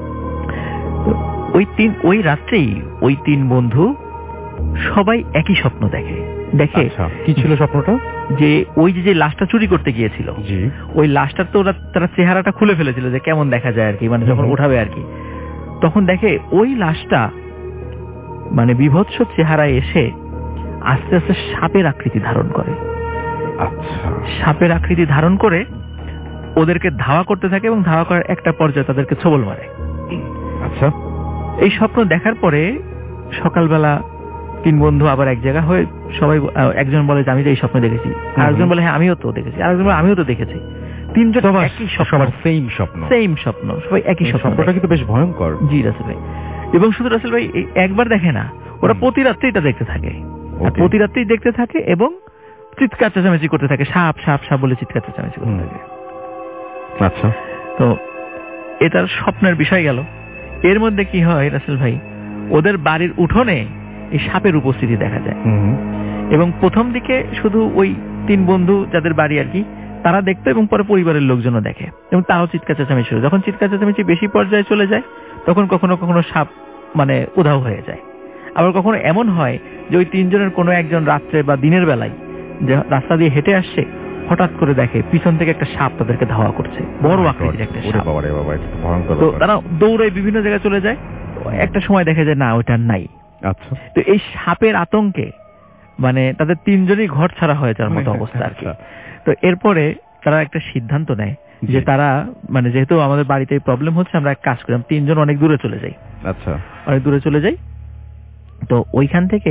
ওই তিন ওই রাত্রেই ওই তিন বন্ধু সবাই একই স্বপ্ন দেখে। দেখে কি ছিল স্বপ্নটা? যে ওই যে লাশটা চুরি করতে গিয়েছিল, ওই লাশটার তো ওরা তারা চেহারাটা খুলে ফেলেছিল যে কেমন দেখা যায় আর কি, মানে যখন উঠাবে আর কি। তখন দেখে ওই লাশটা মানে বিভৎস চেহারায় এসে আস্তে আস্তে সাপের আকৃতি ধারণ করে। আচ্ছা, সাপের আকৃতি ধারণ করে ওদেরকে ধাওয়া করতে থাকে এবং ধাওয়া করার একটা পর্যায়ে তাদেরকে ছোবল মারে। আচ্ছা, এই স্বপ্ন দেখার পরে সকালবেলা তিন বন্ধু আবার এক জায়গা হয়ে সবাই, একজন বলে যে আমি তো এই স্বপ্ন দেখেছি, আরেকজন বলে হ্যাঁ আমিও তো দেখেছি, আরেকজন বলে আমিও তো দেখেছি। তিনজন একই সবার সেম স্বপ্ন, সেম স্বপ্ন, সবাই একই স্বপ্ন। স্বপ্নটা কিন্তু বেশ ভয়ঙ্কর। জি রাসেল ভাই, এবং শুধু রাসেল ভাই একবার দেখে না, ওরা প্রতি রাত্রেই এটা দেখতে থাকে, প্রতি রাত্রেই দেখতে থাকে এবং চিৎকার চেঁচামেচি করতে থাকে, সাপ সাপ সাপ বলে চিৎকার চেঁচামেচি করতে থাকে। আচ্ছা, তো এটার স্বপ্নের বিষয় গেল। এর মধ্যে কি হয় রাসেল ভাই, ওদের বাড়ির উঠোনে এই সাপের উপস্থিতি দেখা যায়। এবং প্রথম দিকে শুধু ওই তিন বন্ধু যাদের বাড়ি আর কি, তারা দেখতো এবং পরে পরিবারের লোকজনও দেখে এবং তারাও চিৎকার চেঁচামেচি শুরু। যখন চিৎকার চেঁচামেচি বেশি পর্যায়ে চলে যায় তখন কখনো কখনো সাপ মানে উধাও হয়ে যায়। আবার কখনো এমন হয় যে ওই তিনজনের কোনো একজন রাত্রে বা দিনের বেলায় যে রাস্তা দিয়ে হেঁটে আসছে, হঠাৎ করে দেখে পিছন থেকে একটা সাপ তাদেরকে ধাওয়া করছে, বড় আকৃতির একটা সাপ। তো তারা দৌড়ে বিভিন্ন জায়গায় চলে যায়, একটা সময় দেখে যায় না ওইটা নাই। আচ্ছা, তো এই সাপের আতঙ্কে মানে তাদের তিনজনই ঘর ছাড়া হয়ে যাওয়ার মতো অবস্থা আর কি। তো এরপরে তারা একটা সিদ্ধান্ত নেয় যে তারা মানে যেহেতু আমাদের বাড়িতে প্রবলেম হচ্ছে, আমরা এক কাজ করি, তিনজন অনেক দূরে চলে যাই। আচ্ছা, অনেক দূরে চলে যাই। তো ওইখান থেকে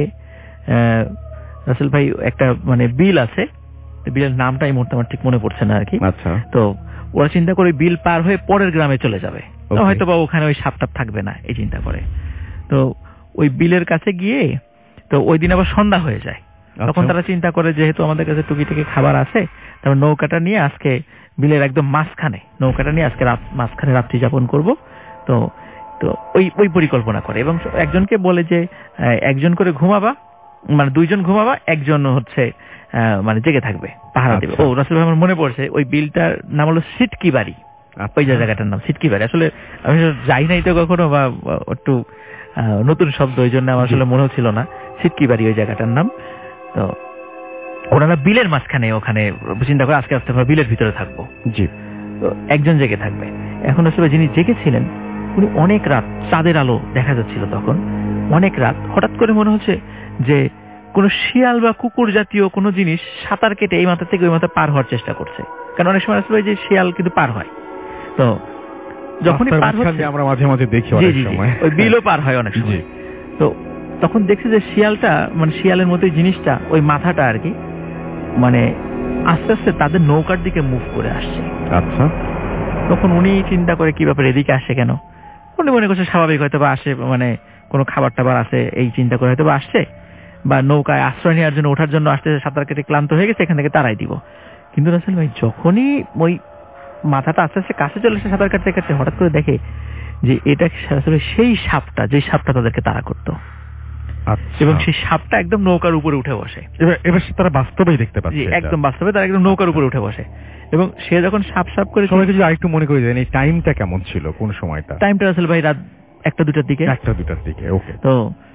রাসেল ভাই একটা মানে বিল আছে, বিলের নামটা এই মুহূর্তে আমার ঠিক মনে পড়ছে না আর কি। আচ্ছা, তো ওরা চিন্তা করে বিল পার হয়ে পরের গ্রামে চলে যাবে, হয়তো বা ওখানে ওই সাপটাপ থাকবে না এই চিন্তা করে। তো ওই বিলের কাছে গিয়ে তো ওই দিন আবার সন্ধ্যা হয়ে যায়। তখন তারা চিন্তা করে যেহেতু আমাদের কাছে টুকিটাকি খাবার আছে, তারপর নৌকাটা নিয়ে আজকে বিলের একদম মাঝখানে নৌকাটা নিয়ে আজকে রাত মাঝখানে রাত্রি যাপন করব। তো তো ওই ওই পরিকল্পনা করে এবং একজনকে বলে যে একজন করে ঘুমাবা, মানে দুইজন ঘুমাবা, একজন হচ্ছে মানে জেগে থাকবে, পাহারা দেবে। ও রাসেল ভাই আমার মনে পড়ছে ওই বিলটার নাম হলো সিটকি বাড়ি, ওই জায়গাটার নাম সিটকি বাড়ি। আসলে আমি যাই নাই তো কখনো, বা একটু নতুন শব্দ, ওই জন্য আমার আসলে মনেও ছিল না সিটকি বাড়ি ওই জায়গাটার নাম। তো ওনারা বিলের মাঝখানে ওখানে চিন্তা করে আজকে আস্তে করে বিলের ভিতরে থাকবো। জি, তো একজন জেগে থাকবে। এখন আসলে যিনি জেগেছিলেন উনি অনেক রাত, চাঁদের আলো দেখা যাচ্ছিল তখন, অনেক রাত হঠাৎ করে মনে হচ্ছে যে কোনো শিয়াল বা কুকুর জাতীয় কোনো জিনিস সাঁতার কেটে এই মাথা থেকে ওই মাথা পার হওয়ার চেষ্টা করছে। কারণ অনেক সময় আসলে যে শিয়াল কিন্তু পার হয়, তো যখনই পার হচ্ছে আমরা মাঝে মাঝে দেখি অনেক সময় ওই বিলও পার হয় অনেক সময়। তো তখন দেখছি যে শিয়ালটা মানে শিয়ালের মতোই জিনিসটা ওই মাথাটা আর কি মানে আস্তে আস্তে তাদের নৌকার দিকে মুভ করে আসছে। আচ্ছা, তখন উনি চিন্তা করে কি ব্যাপার এদিকে আসে কেন, উনি মনে করছে স্বাভাবিক হয়তো বা আসে, মানে কোনো খাবার টাবার আছে এই চিন্তা করে হয়তো বা আসছে, বা নৌকায় আশ্রয় নেওয়ার জন্য ওঠার জন্য আসতে, সাঁতার কেটে ক্লান্ত হয়ে গেছে, এখান থেকে তারাই দিব। কিন্তু রাসেল ভাই যখনই ওই মাথাটা আস্তে আস্তে কাছে চলে এসে সাঁতার কাটতে কাটতে হঠাৎ করে দেখে যে এটা আসলে সেই সাপটা, যে সাপটা তাদেরকে তাড়া করতো, এবং সেই সাপটা একদম নৌকার উপরে উঠে বসে। এবার এবার তারা বাস্তবেই দেখতে পাচ্ছে, একদম বাস্তবে তারা একদম নৌকার উপরে উঠে বসে। এবং সে যখন সাপ সাপ করে, সবাইকে যদি আরেকটু মনে করে দেন এই টাইমটা কেমন ছিল, কোন সময়টা? টাইমটা রাসেল ভাই রাত একটা দুটার দিকে। একটা দুটার দিকে, ওকে। তো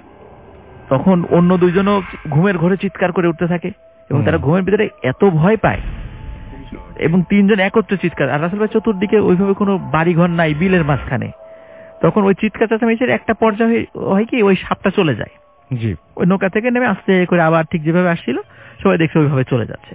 তখন অন্য দুইজনও ঘুমের ঘরে চিৎকার করে উঠতে থাকে এবং তারা ঘুমের ভিতরে এত ভয় পায় এবং তিনজন একত্রে চিৎকার। আর রাসেল ভাই চতুর্দিকে ওইভাবে কোনো বাড়ি ঘর নাই, বিলের মাঝখানে। তখন ওই চিৎকার চেঁচামেচির একটা পর্যায়ে হয় কি ওই সাপটা চলে যায়। জি, ওই নৌকা থেকে নেমে আস্তে করে আবার ঠিক যেভাবে আসছিল সবাই দেখছে ওইভাবে চলে যাচ্ছে।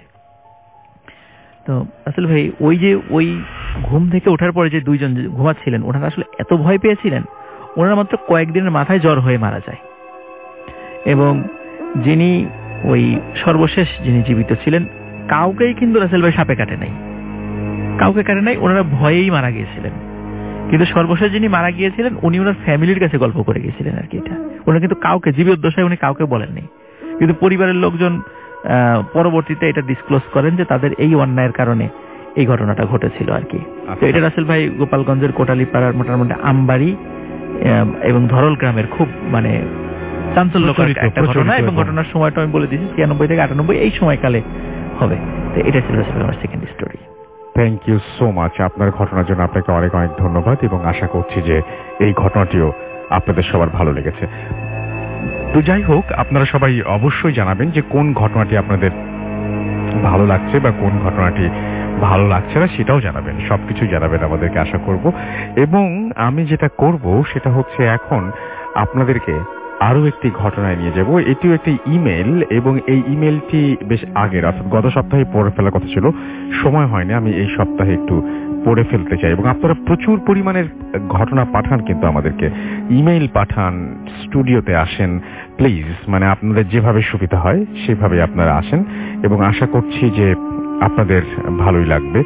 তো আসলে ভাই ওই যে ওই ঘুম থেকে ওঠার পরে যে দুইজন ঘুমাচ্ছিলেন ওনারা আসলে এত ভয় পেয়েছিলেন, ওনারা মাত্র কয়েকদিনের মাথায় জ্বর হয়ে মারা যায়। এবং যিনি ওই সর্বশেষ যিনি জীবিত ছিলেন কাউকেই কিন্তু রাসেল ভাই সাপে কাটে নাই, কাউকে কাটে নাই, ওনারা ভয়েই মারা গিয়েছিলেন। কিন্তু সর্বশেষ যিনি মারা গিয়েছিলেন উনি ওনার ফ্যামিলির কাছে গল্প করে গিয়েছিলেন আর কি। এটা ওনারা কিন্তু কাউকে, জীবদ্দশায় উনি কাউকে বলেননি, কিন্তু পরিবারের লোকজন পরবর্তীতে এটা ডিসক্লোজ করেন যে তাদের এই অন্যায়ের কারণে এই ঘটনাটা ঘটেছিল আর কি। তো এটা রাসেল ভাই গোপালগঞ্জের কোটালীপাড়ার মোটামুটি আমবাড়ি এবং ধরল গ্রামের খুব মানে চাঞ্চল্যকর একটা ঘটনা, এবং ঘটনার সময়টা আমি বলে দিয়েছি ছিয়ানব্বই থেকে আটানব্বই এই সময়কালে হবে। তো এটা ছিল রাসেল আমার second story. Thank you so much. আপনার ঘটনার জন্য আপনাকে অনেক অনেক ধন্যবাদ এবং আশা করছি যে এই ঘটনাটিও আপনাদের সবার ভালো লেগেছে। তো যাই হোক, আপনারা সবাই অবশ্যই জানাবেন যে কোন ঘটনাটি আপনাদের ভালো লাগছে বা কোন ঘটনাটি ভালো লাগছে না, সেটাও জানাবেন, সবকিছু জানাবেন আমাদেরকে আশা করব। এবং আমি যেটা করব সেটা হচ্ছে এখন আপনাদেরকে আরো একটি ঘটনায় নিয়ে যাব। এটিও একটি ইমেল এবং এই ইমেলটি বেশ আগের, অর্থাৎ গত সপ্তাহে পড়ে ফেলার কথা ছিল, সময় হয়নি, আমি এই সপ্তাহে একটু পড়ে ফেলতে চাই। এবং আপনারা প্রচুর পরিমাণের ঘটনা পাঠান, কিন্তু আমাদেরকে ইমেইল পাঠান, স্টুডিওতে আসেন প্লিজ, মানে আপনাদের যেভাবে সুবিধা হয় সেভাবে আপনারা আসেন এবং আশা করছি যে আপনাদের ভালোই লাগবে।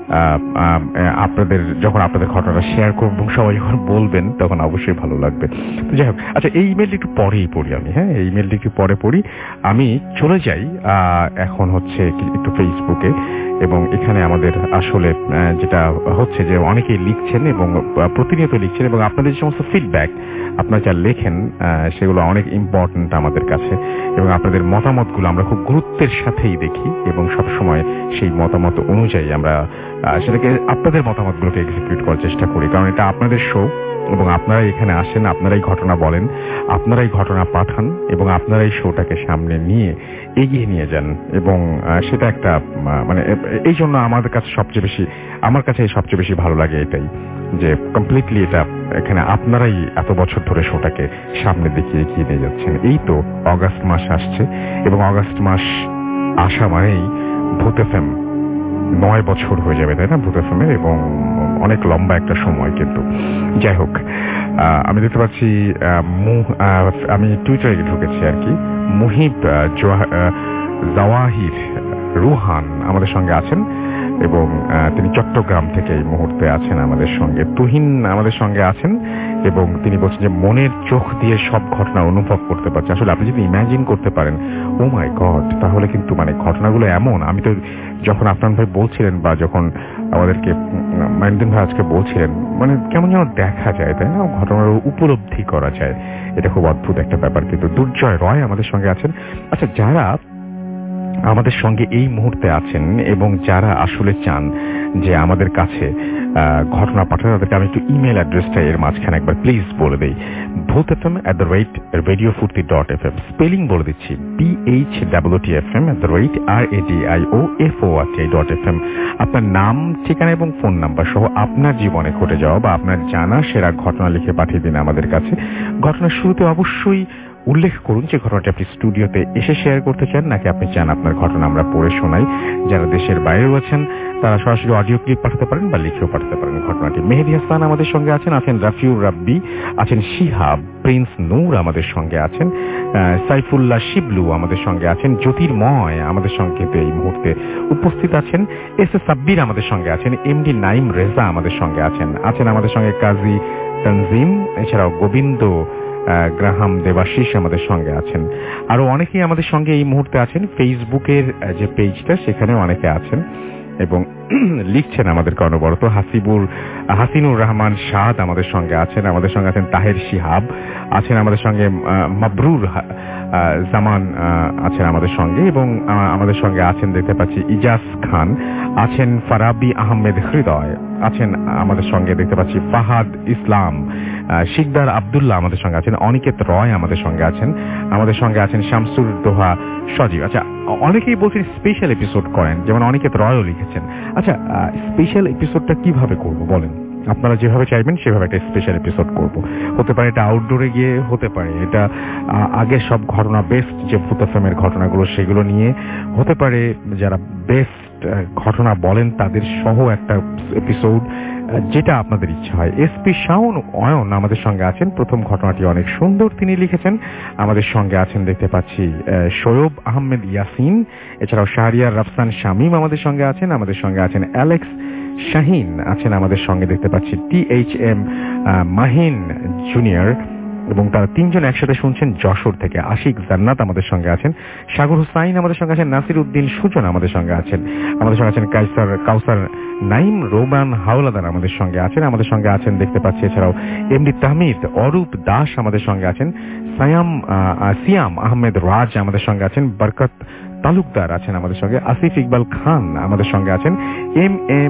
আপনাদের যখন আপনাদের ঘটনাটা শেয়ার করব এবং সবাই যখন বলবেন তখন অবশ্যই ভালো লাগবে। তো যাই হোক, আচ্ছা এই ইমেলটি একটু পরেই পড়ি আমি, হ্যাঁ এই ইমেলটি একটু পরে পড়ি। আমি চলে যাই এখন হচ্ছে একটু ফেসবুকে এবং এখানে আমাদের আসলে যেটা হচ্ছে যে অনেকেই লিখছেন এবং প্রতিনিয়ত লিখছেন এবং আপনাদের যে সমস্ত ফিডব্যাক আপনারা যা লেখেন সেগুলো অনেক ইম্পর্টেন্ট আমাদের কাছে এবং আপনাদের মতামতগুলো আমরা খুব গুরুত্বের সাথেই দেখি এবং সবসময় সেই মতামত অনুযায়ী আমরা সেটাকে আপনাদের মতামতগুলোকে এক্সিকিউট করার চেষ্টা করি, কারণ এটা আপনাদের শো এবং আপনারা এখানে আসেন, আপনারাই ঘটনা বলেন, আপনারাই ঘটনা পাঠান এবং আপনারাই শোটাকে সামনে নিয়ে এগিয়ে নিয়ে যান এবং সেটা একটা মানে এই জন্য আমাদের কাছে সবচেয়ে বেশি আমার কাছে সবচেয়ে বেশি ভালো লাগে এটাই যে কমপ্লিটলি এটা এখানে আপনারাই এত বছর ধরে শোটাকে সামনে দেখিয়ে এগিয়ে নিয়ে যাচ্ছেন। এই তো অগাস্ট মাস আসছে এবং অগাস্ট মাস আসা মানেই ভূত এফএম নয় বছর হয়ে যাবে, তাই না ভূত এফএমের, এবং অনেক লম্বা একটা সময়। কিন্তু যাই হোক, আমি দেখতে পাচ্ছি আমি টুইটারে ঢুকেছি আর কি, মুহিব জাওয়াহির রুহান আমাদের সঙ্গে আছেন এবং তিনি চট্টগ্রাম থেকে এই মুহূর্তে আছেন আমাদের সঙ্গে। তুহিন আমাদের সঙ্গে আছেন এবং তিনি বলছেন যে মনের চোখ দিয়ে সব ঘটনা অনুভব করতে পারছে। আসলে আপনি যদি ইমাজিন করতে পারেন, ও মাই গড, তাহলে কিন্তু মানে ঘটনাগুলো এমন, আমি তো যখন আপনার ভাই বলছিলেন বা যখন আমাদেরকে মাইনুদ্দিন ভাই আজকে বলছিলেন, মানে কেমন যেন দেখা যায়, তাই না, ঘটনার উপলব্ধি করা যায়। এটা খুব অদ্ভুত একটা ব্যাপার। কিন্তু দুর্জয় রয় আমাদের সঙ্গে আছেন। আচ্ছা, যারা আমাদের সঙ্গে এই মুহূর্তে আছেন এবং যারা আসলে চান যে আমাদের কাছে ঘটনা পাঠাতে, তাদেরকে আমি একটু ইমেল অ্যাড্রেসটা এর মাঝখানে একবার প্লিজ বলে দিই। Bhoot FM at the rate radio Foorti dot F M, spelling বলে দিচ্ছি, B H W T F M at the rate R A D I O F O R T I dot F M. আপনার নাম, ঠিকানা এবং phone number সহ আপনার জীবনে ঘটে যাওয়া বা আপনার জানা সেরা ঘটনা লিখে পাঠিয়ে দিন আমাদের কাছে। ঘটনার শুরুতে অবশ্যই উল্লেখ করুন যে ঘটনাটি আপনি স্টুডিওতে এসে শেয়ার করতে চান নাকি আপনি চান আপনার ঘটনা আমরা পড়ে শোনাই। যারা দেশের বাইরেও আছেন তারা সরাসরি অডিও ক্লিপ পাঠাতে পারেন বা লিখেও পাঠাতে পারেন ঘটনাটি। মেহেদি হাসান আমাদের সঙ্গে আছেন, আছেন রাফিউর রাব্বি, আছেন শিহাব, প্রিন্স নূর আমাদের সঙ্গে আছেন, সাইফুল্লাহ শিবলু আমাদের সঙ্গে আছেন, জ্যোতির্ময় আমাদের সঙ্গে এই মুহূর্তে উপস্থিত আছেন, এস এ সাব্বির আমাদের সঙ্গে আছেন, এমডি নাইম রেজা আমাদের সঙ্গে আছেন, আছেন আমাদের সঙ্গে কাজী তানজিম, এছাড়াও গোবিন্দ গ্রাহাম দেবাশিস আমাদের সঙ্গে আছেন। আরো অনেকেই আমাদের সঙ্গে এই মুহূর্তে আছেন। ফেসবুকের যে পেজটা সেখানেও অনেকে আছেন এবং লিখছেন আমাদেরকে অনবরত। হাসিবুর হাসিনুর রহমান সাদ আমাদের সঙ্গে আছেন, আমাদের সঙ্গে আছেন তাহের শিহাব, আছেন আমাদের সঙ্গে মাবরুর জামান আছেন আমাদের সঙ্গে এবং আমাদের সঙ্গে আছেন দেখতে পাচ্ছি ইজাজ খান, আছেন ফারাবি আহমেদ হৃদয়, আছেন আমাদের সঙ্গে দেখতে পাচ্ছি ফাহাদ ইসলাম, শিকদার আব্দুল্লাহ আমাদের সঙ্গে আছেন, অনিকেত রয় আমাদের সঙ্গে আছেন, আমাদের সঙ্গে আছেন শামসুর দোহা সজীব। আচ্ছা, অনেকেই বলছেন স্পেশাল এপিসোড করেন, যেমন অনিকেত রয়ও লিখেছেন। আচ্ছা, স্পেশাল এপিসোডটা কিভাবে করব বলেন? আপনারা যেভাবে চাইবেন সেভাবে একটা স্পেশাল এপিসোড করব। হতে পারে এটা আউটডোরে গিয়ে, হতে পারে এটা আগে সব ঘটনা বেস্ট যে ভূত এফএমের ঘটনাগুলো সেগুলো নিয়ে, হতে পারে যারা বেস্ট ঘটনা বলেন তাদের সহ একটা এপিসোড, যেটা আপনাদের ইচ্ছা হয়। এসপি শাওন অয়ন আমাদের সঙ্গে আছেন, প্রথম ঘটনাটি অনেক সুন্দর তিনি লিখেছেন। আমাদের সঙ্গে আছেন দেখতে পাচ্ছি শোয়েব আহমেদ ইয়াসিন, এছাড়াও শাহরিয়ার রাফসান শামীম আমাদের সঙ্গে আছেন, আমাদের সঙ্গে আছেন অ্যালেক্স শাহিন, আছেন আমাদের সঙ্গে দেখতে পাচ্ছি T H M Mahin junior এবং তারা তিনজন একসাথে শুনছেন যশোর থেকে। আশিক জান্নাত আমাদের সঙ্গে আছেন, সাগর হুসাইন আমাদের সঙ্গে আছেন, নাসির উদ্দিন সুজন আমাদের সঙ্গে আছেন, আমাদের সঙ্গে আছেন কাইসার কাউসার নাইম, রোমান হাওলাদার আমাদের সঙ্গে আছেন, আমাদের সঙ্গে আছেন দেখতে পাচ্ছি এছাড়াও এমডি তাহমিদ, অরূপ দাস আমাদের সঙ্গে আছেন, সায়াম সিয়াম আহমেদ রাজ আমাদের সঙ্গে আছেন, বরকত তালুকদার আছেন আমাদের সঙ্গে, আসিফ ইকবাল খান আমাদের সঙ্গে আছেন, M M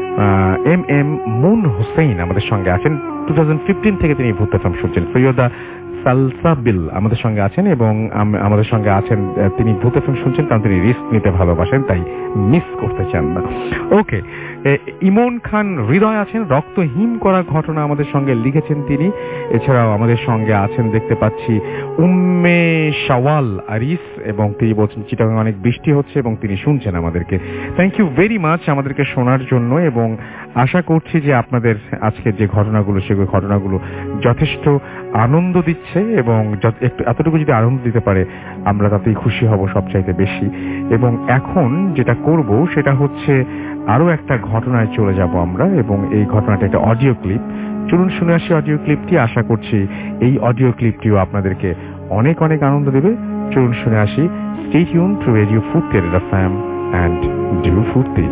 M M Moon Hussain আমাদের সঙ্গে আছেন, টু থাউজেন্ড ফিফটিন থেকে তিনি ভূত এফএম শুনছেন। ফরিয়দা সালসাবিল আমাদের সঙ্গে আছেন এবং আমাদের সঙ্গে আছেন, তিনি ভূত এফএম শুনছেন কারণ তিনি রিস্ক নিতে ভালোবাসেন, তাই মিস করতে চান না। ওকে, ইমন খান হৃদয় আছেন, রক্তহীন করা ঘটনা আমাদের সঙ্গে লিখেছেন তিনি। এছাড়াও আমাদের সঙ্গে আছেন দেখতে পাচ্ছি উম্মে শাওয়াল আরিস এবং তিনি বলছেন চিটাগাং অনেক বৃষ্টি হচ্ছে এবং তিনি শুনছেন আমাদেরকে। থ্যাংক ইউ ভেরি মাচ আমাদেরকে শোনার জন্য এবং আশা করছি যে আপনাদের আজকের যে ঘটনাগুলো সেগুলো ঘটনাগুলো যথেষ্ট আনন্দ দিচ্ছে এবং একটু এতটুকু যদি আনন্দ দিতে পারে আমরা তাতেই খুশি হব সবচাইতে বেশি। এবং এখন যেটা করব সেটা হচ্ছে আরো একটা ঘটনায় চলে যাব আমরা এবং এই ঘটনাটা একটা অডিও ক্লিপ। চলুন শুনে আসি অডিও ক্লিপটি। আশা করছি এই অডিও ক্লিপটিও আপনাদেরকে অনেক অনেক আনন্দ দেবে। চলুন শুনে আসি। Stay tune to radio Foorti FM and do Furti.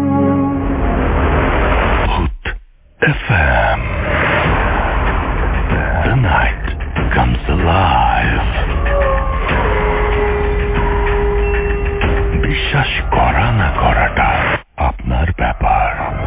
Foot F M. The night comes alive. বিশ্বাস করা না করাটা আপনার ব্যাপার।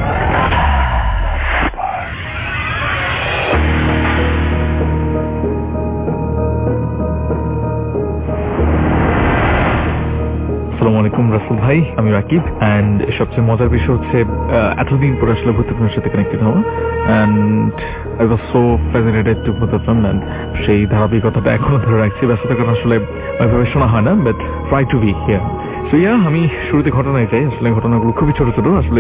আসসালামু আলাইকুম রাসেল ভাই, আমি রাকিব। অ্যান্ড সবচেয়ে মজার বিষয় হচ্ছে এতদিন পরে আসলে ভূতত্বের সাথে কানেক্টেড হওয়া, and I was so fascinated to ভূতত্বম, অ্যান্ড সেই ধারাবাহিকতাটা এখনো ধরে রাখছি। ব্যস্ততার কারণে আসলে ওইভাবে শোনা হয় না, but try to be here. So yeah, আমি শুরুতে ঘটনায় যাই। আসলে ঘটনাগুলো খুবই ছোট ছোট। আসলে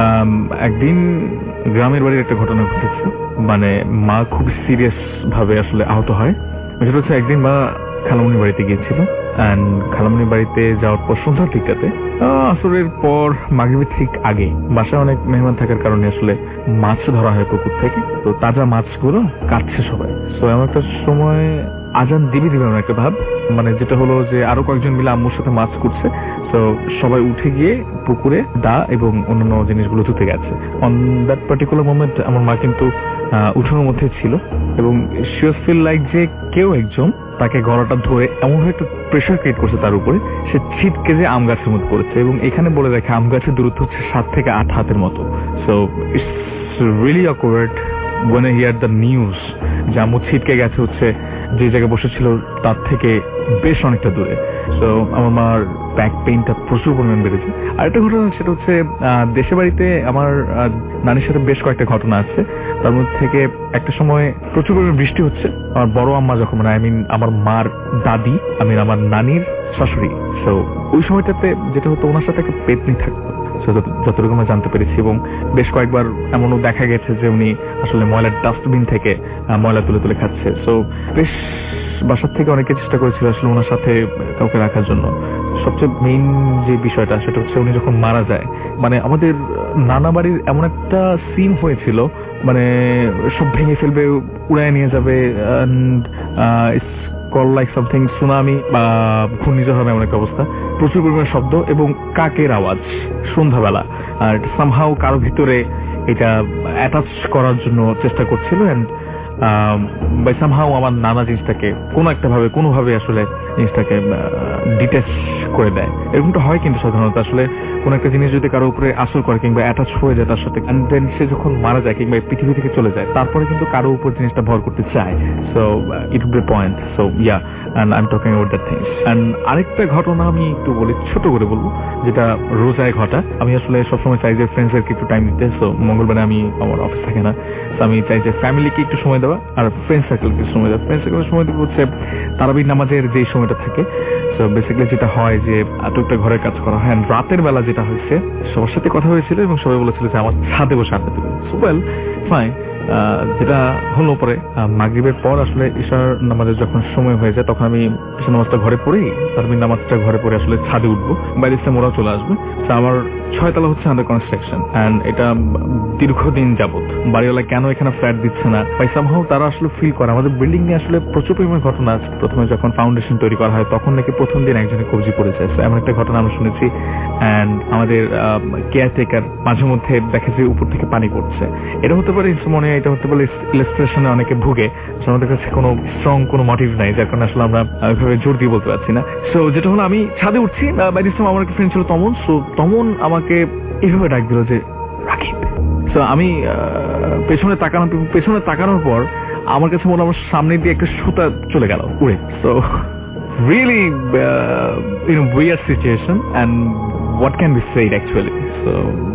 একদিন গ্রামের বাড়ির একটা ঘটনা ঘটেছে, মানে মা খুব সিরিয়াস ভাবে আসলে আহত হয়। সেটা হচ্ছে একদিন মা খালামনির বাড়িতে গিয়েছিল, অ্যান্ড খালামনির বাড়িতে যাওয়ার পর সন্ধ্যার দিকটাতে আসরের পর মাগরিবের ঠিক আগে বাসায় অনেক মেহমান থাকার কারণে আসলে মাছ ধরা হয় পুকুর থেকে। তো তাজা মাছগুলো কাটছে সবাই। সো এমন একটা সময় আজান দিবি দিবে এমন একটা ভাব, মানে যেটা হলো যে আরো কয়েকজন মিলে আম্মুর সাথে মাছ করছে। তো সবাই উঠে গিয়ে পুকুরে দা এবং অন্যান্য জিনিসগুলো ধুতে গেছে। অন দ্যাট পার্টিকুলার মোমেন্ট আমার মা কিন্তু উঠোনের মধ্যে ছিল, এবং শি ওয়াজ ফিল লাইক যে কেউ একজন তাকে গলাটা ধরে এমন একটা প্রেশার ক্রিয়েট করছে তার উপরে, সে ছিটকে যে আম গাছের মধ্যে পড়েছে। এবং এখানে বলে রাখে আম গাছের দূরত্ব হচ্ছে সাত থেকে আট হাতের মতো। So it's really awkward when I hear the news যে আম্মু ছিটকে গেছে হচ্ছে যে জায়গায় বসেছিল তার থেকে বেশ অনেকটা দূরে। সো আমার মার ব্যাক পেইনটা প্রচুর পরিমাণ বেড়েছে। আরেকটা ঘটনা সেটা হচ্ছে দেশের বাড়িতে আমার নানির সাথে বেশ কয়েকটা ঘটনা আছে। তার মধ্যে থেকে একটা সময় প্রচুর পরিমাণ বৃষ্টি হচ্ছে। আমার বড় আম্মা যখন, মানে আই মিন আমার মার দাদি, আমি আমার নানির শাশুড়ি। সো ওই সময়টাতে যেটা হতো, ওনার সাথে একটা পেতনি থাকতো যতটুকু আমরা জানতে পেরেছি। এবং বেশ কয়েকবার এমনও দেখা গেছে যে উনি আসলে ময়লার ডাস্টবিন থেকে ময়লা তুলে তুলে খাচ্ছে। সো বেশ বাসার থেকে অনেকে চেষ্টা করেছিল আসলে ওনার সাথে কাউকে রাখার জন্য। সবচেয়ে মেইন যে বিষয়টা সেটা হচ্ছে উনি যখন মারা যায়, মানে আমাদের নানা বাড়ির এমন একটা সিন হয়েছিল, মানে সব ভেঙে ফেলবে, উড়ায় নিয়ে যাবে, কল লাইক সামথিং সুনামি বা ঘূর্ণিঝড় হবে এমন একটা অবস্থা। প্রচুর পরিমাণে শব্দ এবং কাকের আওয়াজ সন্ধ্যাবেলা। আর সামহাও কারো ভিতরে এটা অ্যাটাচ করার জন্য চেষ্টা করছিল, অ্যান্ড বাই সামহাও আমার নানা জিনিসটাকে কোনো একটা ভাবে কোনোভাবে আসলে জিনিসটাকে ডিটেচ করে দেয়। এরকমটা হয় কিন্তু সাধারণত আসলে কোন একটা জিনিস যদি কারো উপরে আসর করে কিংবা অ্যাটাচ হয়ে যায় তার সাথে, এন্ড দেন সে যখন মারা যায় কিংবা পৃথিবী থেকে চলে যায়, তারপরে কিন্তু কারো উপর জিনিসটা ভর করতে চায়। So it would be point. So yeah, and I'm talking about that things. And আরেকটা ঘটনা আমি একটু বলি, ছোট করে বলবো, যেটা রোজায় ঘটা। আমি আসলে সবসময় চাই যে ফ্রেন্ডসদেরকে একটু টাইম দিতে। সো মঙ্গলবারে আমি আমার অফিস থাকে না, আমি চাই যে ফ্যামিলিকে একটু সময় দেওয়া আর ফ্রেন্ড সার্কেলকে সময় দেওয়া। ফ্রেন্ড সার্কেলের সময় দেবো হচ্ছে তারাবির নামাজের যে সময়টা থাকে। সো বেসিক্যালি যেটা হয় যে এতটা ঘরের কাজ করা হয়। রাতের বেলা যেটা হয়েছে, সবার সাথে কথা হয়েছিল এবং সবাই বলেছিল যে আমার ছাদে বসে আড্ডা দেবে। সো ওয়েল ফাইন, যেটা হলো পরে মাগরিবের পর আসলে ঈশার নামাজের যখন সময় হয়ে যায়, তখন আমি ঈশার নামাজটা ঘরে পড়েই তারাবির নামাজটা ঘরে পড়ে আসলে ছাদে উঠবো, বাইরে থেকে ওরাও চলে আসবে। আমার ছয়তলা হচ্ছে আন্ডার কনস্ট্রাকশন, অ্যান্ড এটা দীর্ঘদিন যাবত বাড়িওয়ালা কেন এখানে ফ্ল্যাট দিচ্ছে না, বাই সামহাউ তারা আসলে ফিল করে। আমাদের বিল্ডিং নিয়ে আসলে প্রচুর পরিমাণ ঘটনা আছে। প্রথমে যখন ফাউন্ডেশন তৈরি করা হয় তখন নাকি প্রথম দিন একজনের কবজি পড়ে যায়, এমন একটা ঘটনা আমরা শুনেছি। অ্যান্ড আমাদের কেয়ারটেকার মাঝে মধ্যে দেখে যে উপর থেকে পানি পড়ছে। এটা হতে পারে মনে, এটা হতে পারে ইলাস্ট্রেশনে অনেকে ভুগে, আমাদের কাছে কোনো স্ট্রং কোনো মোটিভ নাই, যার কারণে আসলে আমরা ওইভাবে জোর দিয়ে বলতে পারছি না। সো যেটা হলো, আমি ছাদে উঠছি, বাই দিস টাইম আমার একটা ফ্রেন্ড ছিল তমন। সো তমন আমাকে এইভাবে ডাক দিল যে রাকিব। সো আমি পেছনে তাকানো পেছনে তাকানোর পর আমার কাছে মনে, আমার সামনে দিয়ে একটা সুতা চলে গেল উড়ে। So really you know weird situation, and what can be said actually. So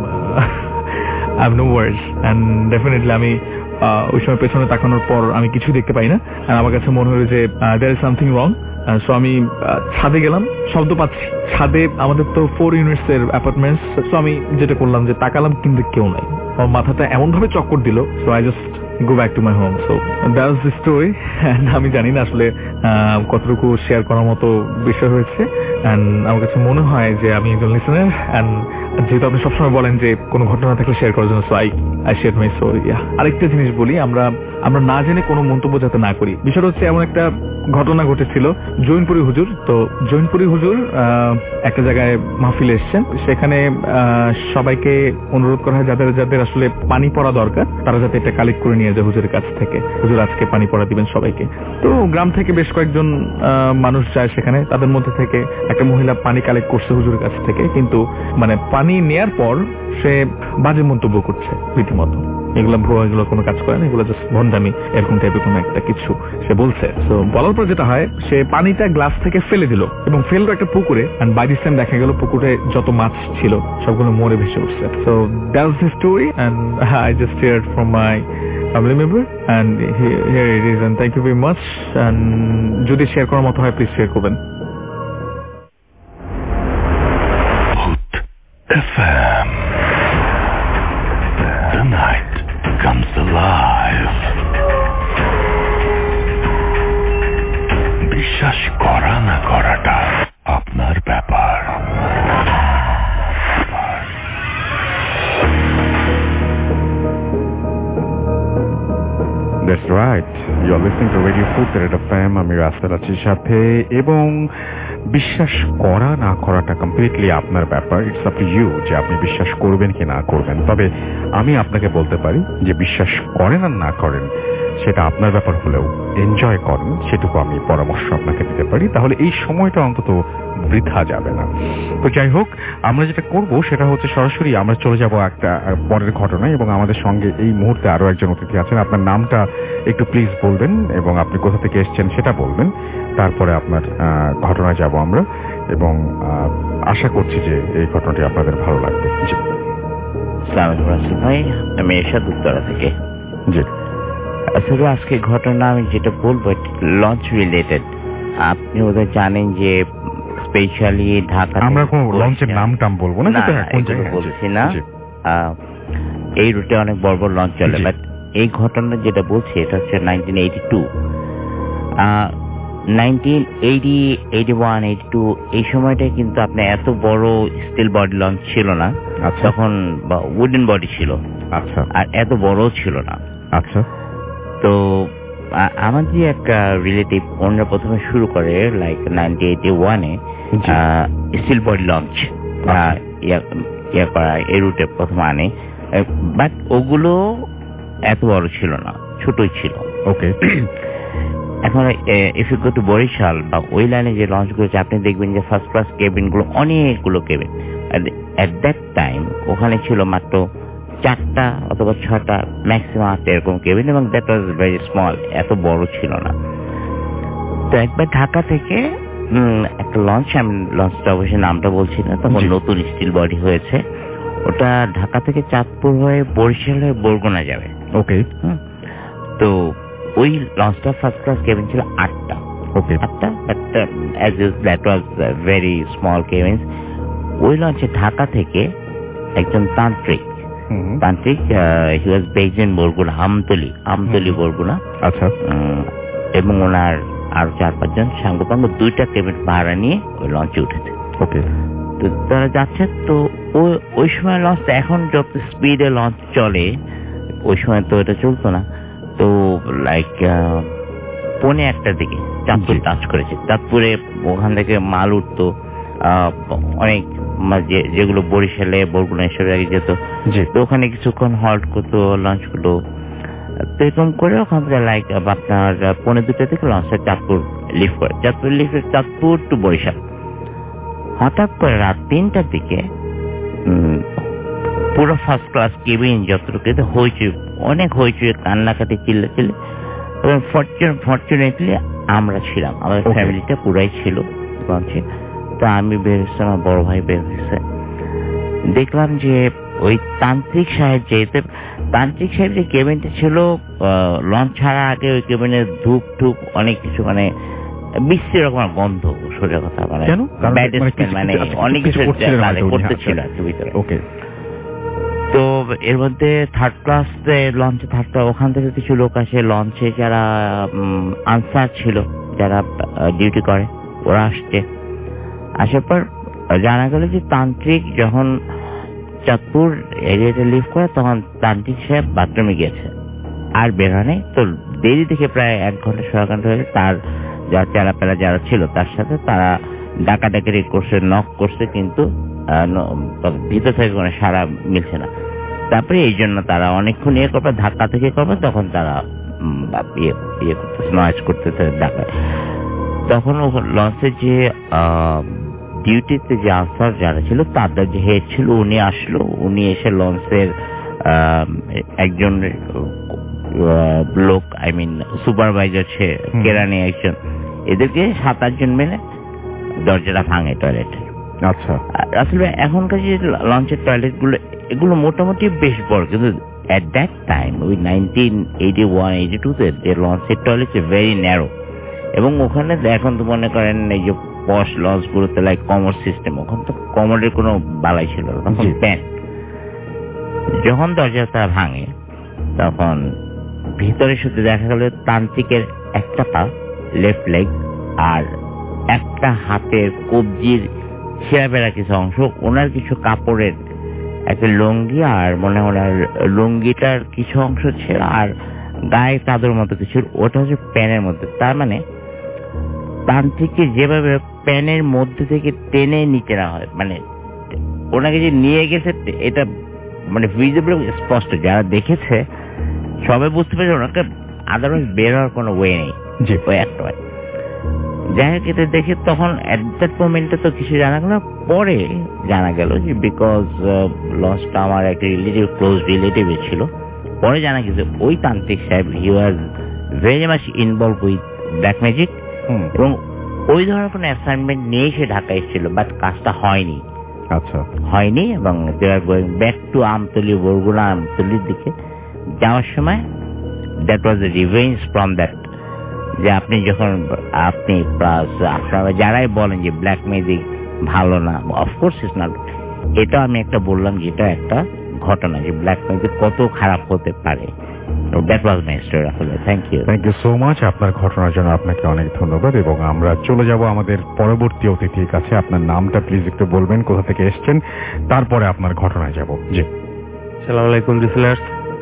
I have no words, and definitely আমি ওই সময় পেছনে তাকানোর পর আমি কিছু দেখতে পাই না। আমার কাছে মনে হলো যে there is something wrong. So আমি ছাদে গেলাম, শব্দ পাচ্ছি ছাদে, আমাদের তো ফোর ইউনিটস এর অ্যাপার্টমেন্টস। সো আমি যেটা করলাম যে তাকালাম, কিন্তু কেউ নাই। আমার মাথাটা এমন ভাবে চক্কর দিল, so I just go back to my home. So that was the story. আমি জানি না আসলে কতটুকু শেয়ার করার মতো বিষয় হয়েছে, অ্যান্ড আমার কাছে মনে হয় যে আমি একজন লিসেনার, অ্যান্ড যেহেতু আপনি সবসময় বলেন যে কোনো ঘটনা থাকলে শেয়ার করার জন্য, so I I share my story. আরেকটা জিনিস বলি, আমরা আমরা না জেনে কোনো মন্তব্য যাতে না করি। বিষয়টা হচ্ছে এমন একটা ঘটনা ঘটেছিল জৈনপুরী হুজুর। তো জৈনপুরী হুজুর একটা জায়গায় মাহফিলে এসছেন, সেখানে সবাইকে অনুরোধ করা হয় যাদের যাদের আসলে পানি পড়া দরকার তারা যাতে এটা কালেক্ট করে নিয়ে যায় হুজুরের কাছ থেকে, হুজুর আজকে পানি পড়া দিবেন সবাইকে। তো গ্রাম থেকে বেশ কয়েকজন মানুষ যায় সেখানে, তাদের মধ্যে থেকে একটা মহিলা পানি কালেক্ট করছে হুজুরের কাছ থেকে, কিন্তু মানে পানি নেয়ার পর সে বাজে মন্তব্য করছে রীতিমতো, এগুলো ভুয়া, এগুলো কোনো কাজ করে না, এগুলো জাস্ট ভন্ডামি, এরকম টাইপের কোনো একটা কিছু সে বলছে। তো বলার পর যেটা হয়, সে পানিটা গ্লাস থেকে ফেলে দিল এবং ফেললো একটা পুকুরে, এন্ড বাই দিস টাইম দেখা গেল পুকুরে যত মাছ ছিল সবগুলো মরে ভেসে উঠছে। So that was the story and I just heard from my family member and here, here it is and thank you very much and যদি শেয়ার করার মতো হয় প্লিজ শেয়ার করবেন। F M The night comes alive. বিশ্বাস করা না করাটা আপনার ব্যাপার। That's right. You're listening to Radio Food Theatre F M. আমি রাসেল আছি সাথে, এবং বিশ্বাস করা না করাটা কমপ্লিটলি আপনার ব্যাপার। ইটস আপ টু ইউ যে আপনি বিশ্বাস করবেন কি না করবেন। তবে আমি আপনাকে বলতে পারি যে বিশ্বাস করেন আর না করেন সেটা আপনার ব্যাপার হলেও এনজয় করেন সেটুকু আমি পরামর্শ আপনাকে দিতে পারি, তাহলে এই সময়টা অন্তত বৃথা যাবে না। তো যাই হোক, আমরা যেটা করব সেটা হচ্ছে সরাসরি আমরা চলে যাব একটা পরের ঘটনায়, এবং আমাদের সঙ্গে এই মুহূর্তে আরো একজন অতিথি আছেন। আপনার নামটা একটু প্লিজ বলবেন এবং আপনি কোথা থেকে এসেছেন সেটা বলবেন, তারপরে আপনার ঘটনায় যাব আমরা, এবং আশা করছি যে এই ঘটনাটি আপনাদের ভালো লাগবে। জি আসসালামু আলাইকুম ভাই, আমি এরশাদ উত্তরা থেকে। জি আসলে আজকে ঘটনা আমি যেটা বলবো লঞ্চ রিলেটেড। আপনি ওদের জানেন যে স্পেশালি ঢাকা, আমরা কোন লঞ্চের নাম টাম বলবো না, বলছি না, এই রুটে অনেক বড় বড় লঞ্চ চলে, বাট এই ঘটনা যেটা বলছি এটা হচ্ছে nineteen eighty two nineteen eighty eighty one eighty two এই সময়টায় কিন্তু আপনার এত বড় স্টিল বডি লঞ্চ ছিল না তখন, বা উডেন বডি ছিল, আচ্ছা, আর এত বড় ছিল না। আচ্ছা, তো আমার যে একটা রিলেটিভ ওনারা প্রথমে শুরু করে লাইক নাইনটিন এইটি ওয়ানে স্টিল বডি লঞ্চ ইয়া করা, এই রুটে প্রথম আনে, বাট ওগুলো এত বড় ছিল না, ছোটই ছিল। ওকে, এখন if you go to Barishal বা ওই লাইনে যে লঞ্চগুলো আছে আপনি দেখবেন যে ফার্স্ট ক্লাস কেবিন গুলো অনেকগুলো কেবিন, এট দ্যাট টাইম ওখানে ছিল মাত্র চারটা অথবা ছটা, ম্যাক্সিমাম আটটা এরকম কেবিন, এবং দ্যাট ওয়াজ ভেরি স্মল, এত বড় ছিল না। তো একবার ঢাকা থেকে একটা লঞ্চ, আমি লঞ্চটা অবশ্যই নামটা বলছি না, তখন নতুন স্টিল বডি হয়েছে, ওটা ঢাকা থেকে চাঁদপুর হয়ে বরিশাল হয়ে বরগুনা যাবে। ওকে, তো ওই লঞ্চটা ফার্স্ট ক্লাস কেবিন ছিল আটটা। ওকে, আটটা, but as that was very small cabin. ওই লঞ্চে ঢাকা থেকে একজন তান্ত্রিক তান্ত্রিক he was based in Barguna, Amtali Amtali Barguna, আচ্ছা, এবং ওনার আরো চার পাঁচজন সাঙ্গপাঙ্গ দুইটা কেবিন ভাড়া নিয়ে ওই লঞ্চে উঠেছে। ওকে, তো তারা যাচ্ছে, তো ওই সময় লঞ্চটা এখন যত স্পিডে লঞ্চ চলে ওই সময় তো এটা চলতো না। তো লাইক পৌনে একটার দিকে চাঁদপুর টাচ করেছে। চাঁদপুরে ওখান থেকে মাল উঠতো অনেক, যেগুলো বরিশালে বরগুনা এসব আগে যেত, তো ওখানে কিছুক্ষণ হল্ট করতো লঞ্চগুলো। তো এরকম করে ওখান থেকে লাইক আপনার পৌনে দুটা থেকে লঞ্চটা চাঁদপুর লিফট করে, চাঁদপুর লিফট চাঁদপুর টু বরিশাল। হঠাৎ করে রাত তিনটার দিকে পুরো ফার্স্ট ক্লাস কেবিন যতটুকু হইচই, অনেক হইচই, কান্নাকাটি, চিল্লা চিল্লে, এবং ফর্চুনেটলি আমরা ছিলাম, আমাদের ফ্যামিলিটা পুরাই ছিল লঞ্চে। তো আমি বের হয়েছে, আমার বড় ভাই বের হয়েছে, দেখলাম যে ওই তান্ত্রিক সাহেব, যেহেতু তান্ত্রিক সাহেব যে কেবিনটা ছিল লঞ্চ ছাড়া আগে ওই কেবিনে ধূপ টুপ অনেক কিছু, মানে বিশ্রী রকম গন্ধ, সোজা কথা, মানে মানে অনেক কিছু করতেছিল আর কি ভিতরে। ওকে, তো এর মধ্যে থার্ড ক্লাস লঞ্চে থাকতো, ওখান থেকে কিছু লোক আসে লঞ্চে, যারা আনসার ছিল, যারা ডিউটি করে, ওরা আসছে। আসার পর জানা গেল যে তান্ত্রিক যখন চাঁদপুর এরিয়াতে লিভ করে তখন তান্ত্রিক সাহেব বাথরুমে গেছে, আর বের হয় নাই। তো দেরি থেকে প্রায় এক ঘন্টা ছয় ঘন্টা হয়ে তার যারা চেলাপেলা যারা ছিল তার সাথে তারা ডাকাডাকি করছে, নক করছে, কিন্তু ভিতর থেকে কোনো সাড়া মিলছে না। তারপরে এই জন্য তারা অনেকক্ষণ ইয়ে করবে, ধাক্কা থেকে করবে, তখন তারা ইয়ে করতেছে, নয়েজ করতেছে ডাকা। তখন লঞ্চের যে ডিউটিতে যে আনসার যারা ছিল তাদের যে হেড ছিল উনি আসলো। উনি এসে লঞ্চের একজন লোক, আই মিন সুপারভাইজার ছে কেরানি একজন, এদেরকে সাত আটজন মিলে দরজাটা ভাঙে টয়লেটের। আচ্ছা, আসলে এখনকার যে লঞ্চের টয়লেট গুলো এগুলো মোটামুটি বেশ বড়, কিন্তু এট দ্যাট টাইম ওই nineteen eighty one eighty two তে যে লঞ্চের টয়লেট ভেরি ন্যারো, এবং ওখানে এখন তো মনে করেন এই যে পশ লঞ্চ গুলোতে লাইক কমোড সিস্টেম, ওখানে তো কমোডের কোনো বালাই ছিল না, তখন প্যান। যখন দরজাটা ভাঙে তখন ভিতরে শুধু দেখা গেল তান্ত্রিকের একটা পা, লেফট লেগ, আর একটা হাতের কবজির ছেঁড়া কিছু অংশ, ওনার কিছু কাপড়ের একটা লুঙ্গি, আর মনে হয় লুঙ্গিটার কিছু অংশ ছেঁড়া, আর গায়ে চাদর মতো কিছু, ওটা হচ্ছে প্যানের মধ্যে। তার মানে তান্ত্রিককে যেভাবে প্যানের মধ্যে থেকে টেনে নিতে না হয়, মানে ওনাকে যে নিয়ে গেছে এটা মানে ভিজিবল, স্পষ্ট, যারা দেখেছে সবাই বুঝতে পেরেছে ওনাকে, আদারওয়াইজ বের হওয়ার কোনো ওয়ে নেই। জি, ওই একটা যাই হোক, এটা দেখে তখন অ্যাট দ্যাট মোমেন্টে তো কিছু জানা গেল। পরে জানা গেল যে বিকজ লঞ্চটা আমার একটা রিলেটিভ, ক্লোজ রিলেটিভ ছিল, পরে জানা গেছে ওই তান্ত্রিক সাহেব he was very much involve with black magic, এবং ওই ধরনের কোনো অ্যাসাইনমেন্ট নিয়ে সে ঢাকা এসেছিল, বাট কাজটা হয়নি। আচ্ছা, হয়নি, এবং they are going back to Amtali, Barguna আমতলির দিকে যাওয়ার সময় that was a revenge from that, যে আপনি যখন আপনি প্লাস আপনারা যারাই বলেন যে ব্ল্যাক ম্যাজিক ভালো না, অফকোর্স ইজ নট, এটা আমি একটা বললাম যে এটা একটা ঘটনা যে ব্ল্যাক ম্যাজিক কত খারাপ হতে পারে। That was my story. আসলে thank you thank you so much. আপনার ঘটনার জন্য আপনাকে অনেক ধন্যবাদ, এবং আমরা চলে যাব আমাদের পরবর্তী অতিথির কাছে। আপনার নামটা প্লিজ একটু বলবেন, কোথা থেকে এসেছেন, তারপরে আপনার ঘটনায় যাব। জি, আসসালামু আলাইকুম লিসেনার্স,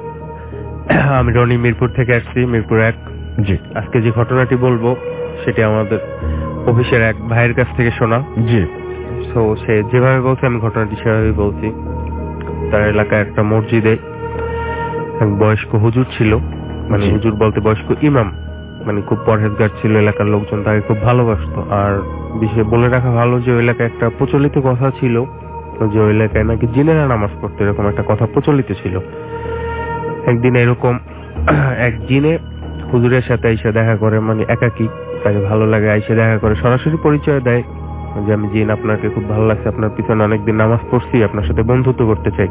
আমি রনি মিরপুর থেকে আসছি, মিরপুর এক। জি, আজকে যে ঘটনাটি বলবো সেটি আমাদের অফিসের এক ভাইয়ের কাছ থেকে শোনা। জি, তো সে যেভাবে বলছে আমি ঘটনাটি সেভাবেই বলছি। তার এলাকায় একটা মসজিদে এক বয়স্ক হুজুর ছিল, মানে হুজুর বলতে বয়স্ক ইমাম, মানে খুব পরহেজগার ছিল, এলাকার লোকজন তাকে খুব ভালোবাসতো। আর বিশেষ বলে রাখা ভালো যে ওই এলাকায় একটা প্রচলিত কথা ছিল যে ওই এলাকায় নাকি জিনেরা নামাজ পড়তো, এরকম একটা কথা প্রচলিত ছিল। একদিন এরকম এক জিনে হুজুরের সাথে এসে দেখা করে, মানে একাকি, তাকে ভালো লাগে, এসে দেখা করে, সরাসরি পরিচয় দেয় যে আমি জিন, আপনাকে খুব ভালো লাগছে, আপনার পিছনে অনেকদিন নামাজ পড়ছি, আপনার সাথে বন্ধুত্ব করতে চাই।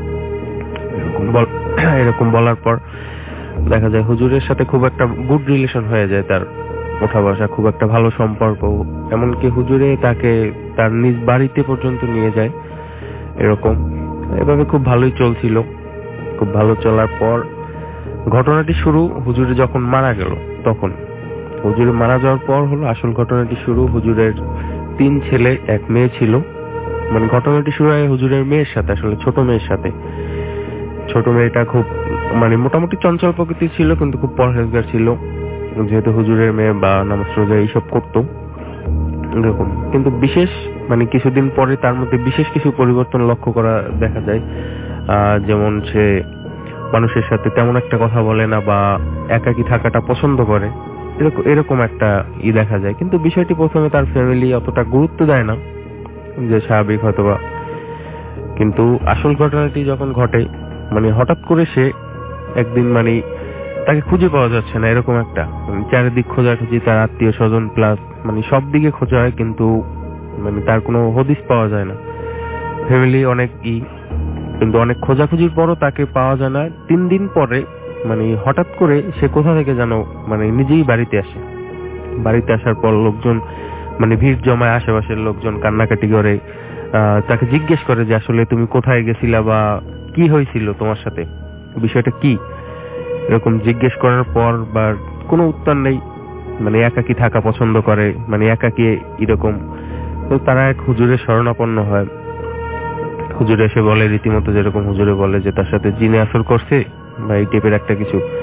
এরকম বলার পর দেখা যায় হুজুরের সাথে খুব একটা গুড রিলেশন হয়ে যায়, তার ওঠা বসা, খুব একটা ভালো সম্পর্ক, এমনকি হুজুরে তাকে তার নিজ বাড়িতে পর্যন্ত নিয়ে যায়। এরকম এভাবে খুব ভালোই চলছিল। খুব ভালো চলার পর ঘটনাটি শুরু হুজুরে যখন মারা গেল, তখন হুজুরে মারা যাওয়ার পর হলো আসল ঘটনাটি শুরু। হুজুরের তিন ছেলে এক মেয়ে ছিল, মানে ঘটনাটি শুরু হয় হুজুরের মেয়ের সাথে, আসলে ছোট মেয়ের সাথে। ছোট মেয়েটা খুব মানে মোটামুটি চঞ্চল প্রকৃতির ছিল, কিন্তু খুব পরহেজগার ছিল, যেহেতু হুজুরের মেয়ে বা নামাজ রোজা এইসব করতো এরকম। কিন্তু বিশেষ মানে কিছুদিন পরে তার মধ্যে বিশেষ কিছু পরিবর্তন লক্ষ্য করা দেখা যায়। আহ যেমন সে মানুষের সাথে তেমন একটা কথা বলে না, বা একাকী থাকাটা পছন্দ করে, এরকম এরকম একটা ই দেখা যায়। কিন্তু বিষয়টি প্রথমে তার ফ্যামিলি অতটা গুরুত্ব দেয় না, যে স্বাভাবিক হয়তোবা। কিন্তু আসল ঘটনাটি যখন ঘটে, মানে হঠাৎ করে সে একদিন মানে তাকে খুঁজে পাওয়া যাচ্ছে না, এরকম একটা চারিদিক খোঁজাখুঁজি, তার আত্মীয় স্বজন প্লাস মানে সব দিকে খোঁজা হয়, কিন্তু মানে তার কোনো হদিস পাওয়া যায় না। ফ্যামিলি অনেক ই, কিন্তু অনেক খোঁজাখুঁজির পরও তাকে পাওয়া যায় না। তিন দিন পরে মানে হঠাৎ করে সে কোথা থেকে যেন মানে নিজেই বাড়িতে আসে। বাড়িতে আসার পর লোকজন মানে ভিড় জমায়, আশেপাশের লোকজন কান্নাকাটি করে, আহ তাকে জিজ্ঞেস করে যে আসলে তুমি কোথায় গেছিলা বা কি হয়েছিল তোমার সাথে, বিষয়টা কি, এরকম জিজ্ঞেস করার পর বা কোনো উত্তর নেই। মানে একাকী থাকা পছন্দ করে, মানে একাকী এরকম। তো তারা এক হুজুরের শরণাপন্ন হয়। হুজুরে এসে বলে রীতিমতো যেরকম হুজুরে বলে যে তার সাথে জিনে আসর করছে বা এই টাইপের একটা কিছু।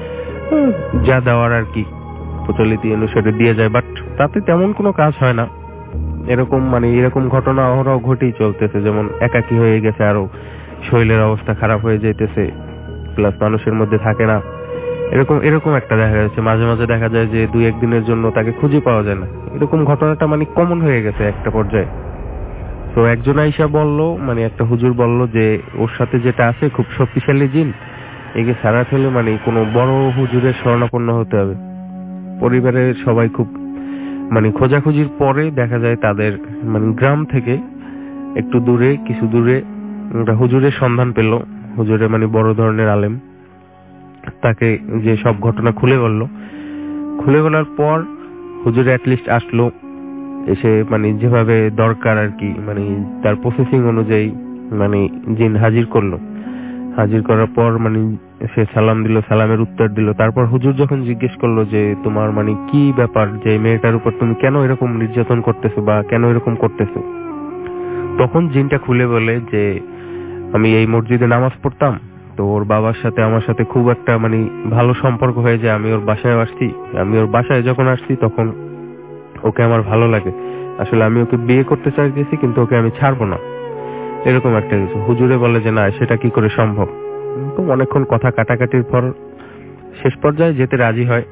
যা দেওয়ার আর কি প্রচলিত অনুসারে দিয়ে যায়, বাট তাতে তেমন কোনো কাজ হয় না। এরকম মানে এরকম ঘটনা অহরহ ঘটেই চলতেছে, যেমন একাকী হয়ে গেছে, আরো শরীরের অবস্থা খারাপ হয়ে যাইতেছে, প্লাস মানুষের মধ্যে থাকে না, এরকম এরকম একটা দেখা যাচ্ছে। মাঝে মাঝে দেখা যায় যে দুই একদিনের জন্য তাকে খুঁজে পাওয়া যায় না। এরকম ঘটনাটা মানে কমন হয়ে গেছে একটা পর্যায়ে। তো একজন আইসা বললো, মানে একটা হুজুর বলল যে ওর সাথে যেটা আছে খুব শক্তিশালী জিন, একে ছাড়া ফেলে মানে কোনো বড় হুজুরের শরণাপন্ন হতে হবে। পরিবারের সবাই খুব মানে খোঁজাখুঁজির পরে দেখা যায় তাদের মানে গ্রাম থেকে একটু দূরে কিছু দূরে একটা হুজুরের সন্ধান পেল। হুজুরে মানে বড় ধরনের আলেম, তাকে যে সব ঘটনা খুলে বলল। খুলে বলার পর হুজুর অ্যাটলিস্ট আসলো, এসে মানে যেভাবে দরকার আর কি মানে তার প্রসেসিং অনুযায়ী মানে জিন হাজির করলো। হাজির করার পর মানে সে সালাম দিল, সালামের উত্তর দিল। তারপর হুজুর যখন জিজ্ঞেস করলো যে তোমার মানে কি ব্যাপার, যে মেয়েটার উপর তুমি কেন এরকম নির্যাতন করতেছো বা কেন এরকম করতেছো, তখন জিনটা খুলে বলে যে আমি এই মসজিদে নামাজ পড়তাম, তো ওর বাবার সাথে আমার সাথে খুব একটা মানে ভালো সম্পর্ক হয়ে যায়। আমি ওর বাসায় আসছি, আমি ওর বাসায় যখন আসছি তখন ওকে আমার ভালো লাগে, আসলে আমি ওকে বিয়ে করতে চাইতেছি কিন্তু ওকে আমি ছাড়বো না, এরকম একটা কিছু। হুজুরে বলে যে না, সেটা কি করে সম্ভব। তো অনেকক্ষণ কথা কাটাকাটির পর শেষ পর্যায়ে যেতে রাজি হয়।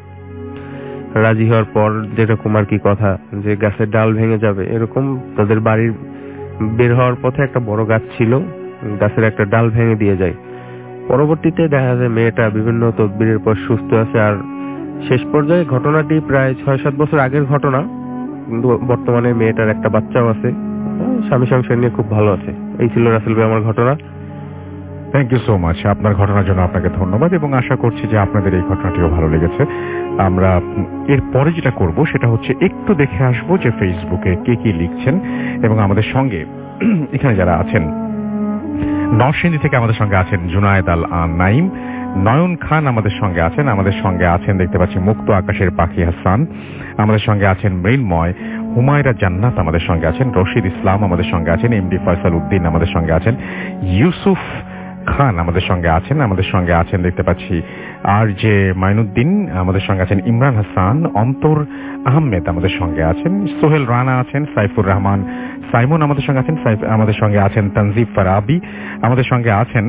রাজি হওয়ার পর যেরকম আর কি কথা, যে গাছের ডাল ভেঙে যাবে এরকম, তাদের বাড়ির বের হওয়ার পথে একটা বড় গাছ ছিল, গাছের একটা ডাল ভেঙে দিয়ে যায়। পরবর্তীতে দেখা যায় মেয়েটা বিভিন্ন তদবিরের পর সুস্থ আছে। আর শেষ পর্যায়ে ঘটনাটি প্রায় ছয় সাত বছর আগের ঘটনা, কিন্তু বর্তমানে মেয়েটার একটা বাচ্চাও আছে, স্বামী সংসার নিয়ে খুব ভালো আছে। এই ছিল রাসেল ভাই আমার ঘটনা। Thank you so much. আপনার ঘটনার জন্য আপনাকে ধন্যবাদ এবং আশা করছি যে আপনাদের এই ঘটনাটিও ভালো লেগেছে। আমরা এর পরে যেটা করব সেটা হচ্ছে একটু দেখে আসবো যে ফেসবুকে কে কি লিখছেন, এবং আমাদের সঙ্গে এখানে যারা আছেন, নরসিংদী থেকে আমাদের সঙ্গে আছেন জুনায়েদ আল নাইম, নয়ন খান আমাদের সঙ্গে আছেন, আমাদের সঙ্গে আছেন দেখতে পাচ্ছি মুক্ত আকাশের পাখি হাসান, আমাদের সঙ্গে আছেন মৃন্ময়, হুমায়রা জান্নাত আমাদের সঙ্গে আছেন, রশিদ ইসলাম আমাদের সঙ্গে আছেন, এমডি ফয়সাল উদ্দিন আমাদের সঙ্গে আছেন, ইউসুফ খান আমাদের সঙ্গে আছেন, আমাদের সঙ্গে আছেন দেখতে পাচ্ছি আর জে মাইনুদ্দিন, আমাদের সঙ্গে আছেন ইমরান হাসান, অন্তর আহমেদ আমাদের সঙ্গে আছেন, সোহেল রানা আছেন, সাইফুর রহমান সাইমন আমাদের সঙ্গে আছেন, আমাদের সঙ্গে আছেন তানজিব ফারাবি, আমাদের সঙ্গে আছেন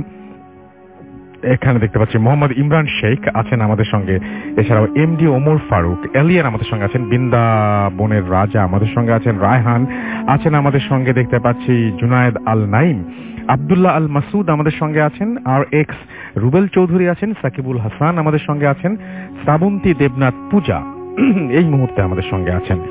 এখানে দেখতে পাচ্ছি মোহাম্মদ ইমরান শেখ আছেন আমাদের সঙ্গে, এছাড়াও এমডি ওমর ফারুক, এলিয়ান আমাদের সঙ্গে আছেন, বৃন্দাবনের রাজা আমাদের সঙ্গে আছেন, রায়হান আছেন আমাদের সঙ্গে দেখতে পাচ্ছি, জুনায়েদ আল নাইম, আব্দুল্লাহ আল মাসুদ আমাদের সঙ্গে আছেন, আর এক্স রুবেল চৌধুরী আছেন, সাকিবুল হাসান আমাদের সঙ্গে আছেন, শ্রাবন্তী দেবনাথ পূজা এই মুহূর্তে আমাদের সঙ্গে আছেন।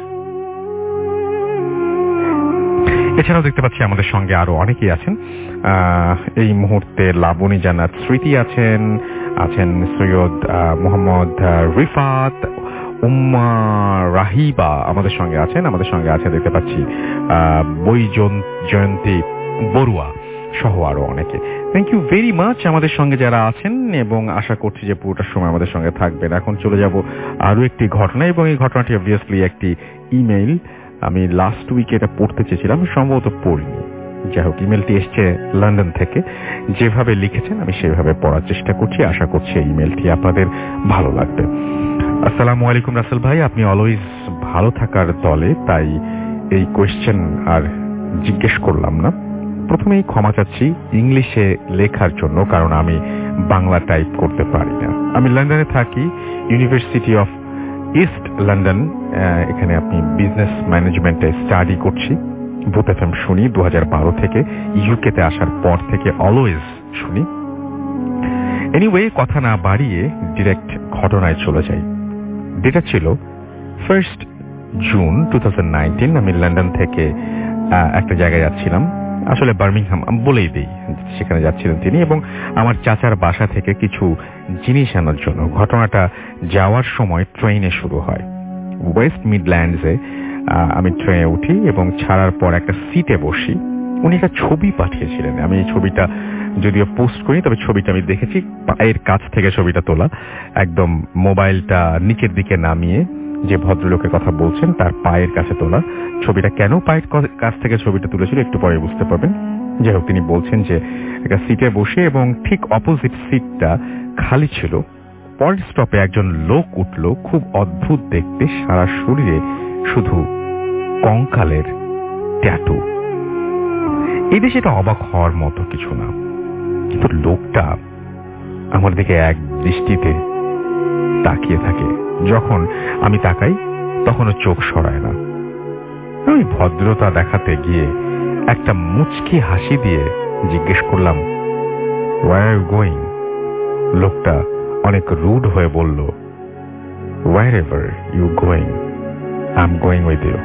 এছাড়াও দেখতে পাচ্ছি আমাদের সঙ্গে আরো অনেকেই আছেন এই মুহূর্তে। লাবণী জান্নাত স্মৃতি আছেন, আছেন সৈয়দ মোহাম্মদ রিফাত, উম্মা রাহিবা আমাদের সঙ্গে আছেন, আমাদের সঙ্গে আছে দেখতে পাচ্ছি বই জয়ন্তী বড়ুয়া সহ আরো অনেকে। থ্যাংক ইউ ভেরি মাচ আমাদের সঙ্গে যারা আছেন, এবং আশা করছি যে পুরোটা সময় আমাদের সঙ্গে থাকবেন। এখন চলে যাব আরো একটি ঘটনা, এবং এই ঘটনাটি অবভিয়াসলি একটি ইমেইল। আমি লাস্ট উইকে এটা পড়তে চেয়েছিলাম, সম্ভবত পড়িনি। যাই হোক, ইমেলটি এসছে লন্ডন থেকে। যেভাবে লিখেছেন আমি সেভাবে পড়ার চেষ্টা করছি, আশা করছি এই ইমেলটি আপনাদের ভালো লাগবে। আসসালামু আলাইকুম রাসেল ভাই, আপনি অলওয়েজ ভালো থাকার দলে, তাই এই কোয়েশ্চেন আর জিজ্ঞেস করলাম না। প্রথমেই ক্ষমা চাচ্ছি ইংলিশে লেখার জন্য, কারণ আমি বাংলা টাইপ করতে পারি না। আমি লন্ডনে থাকি, ইউনিভার্সিটি অফ ইস্ট লন্ডন, এখানে আপনি বিজনেস ম্যানেজমেন্টে স্টাডি করছি। ভূত এফএম শুনি দু হাজার বারো থেকে, ইউকেতে আসার পর থেকে অলওয়েজ শুনি। এনিওয়ে, কথা না বাড়িয়ে ডিরেক্ট ঘটনায় চলে যাই। যেটা ছিল first June two thousand nineteen, আমি লন্ডন থেকে একটা জায়গায় যাচ্ছিলাম, আসলে বার্মিংহাম বলেই দিই, সেখানে যাচ্ছিলেন তিনি, এবং আমার চাচার বাসা থেকে কিছু জিনিস আনার জন্য। ঘটনাটা যাওয়ার সময় ট্রেনে শুরু হয়। ওয়েস্ট মিডল্যান্ডসে আমি ট্রেনে উঠি এবং ছাড়ার পর একটা সিটে বসি। উনি একটা ছবি পাঠিয়েছিলেন, আমি এই ছবিটা যদিও পোস্ট করি, তবে ছবিটা আমি দেখেছি, পায়ের কাছ থেকে ছবিটা তোলা, একদম মোবাইলটা নিচের দিকে নামিয়ে যে ভদ্রলোকের কথা বলছেন তার পায়ের কাছে তোলা ছবিটা। কেন পায়ের কাছ থেকে ছবিটা তুলেছিল একটু পরে বুঝতে পারবেন। যাই হোক, তিনি বলছেন যে একটা সিটে বসে, এবং ঠিক অপোজিট সিটটা খালি ছিল, পরের স্টপে একজন লোক উঠল, খুব অদ্ভুত দেখতে, সারা শরীরে শুধু কঙ্কালের ট্যাটু। এই দেশে এটা অবাক হওয়ার মতো কিছু না, কিন্তু লোকটা আমার দিকে এক দৃষ্টিতে তাকিয়ে থাকে। যখন আমি তাকাই তখনও চোখ সরায় না। আমি ভদ্রতা দেখাতে গিয়ে একটা মুচকি হাসি দিয়ে জিজ্ঞেস করলাম, Where are you going? লোকটা অনেক রুড হয়ে বলল, Wherever you going, I'm going with you.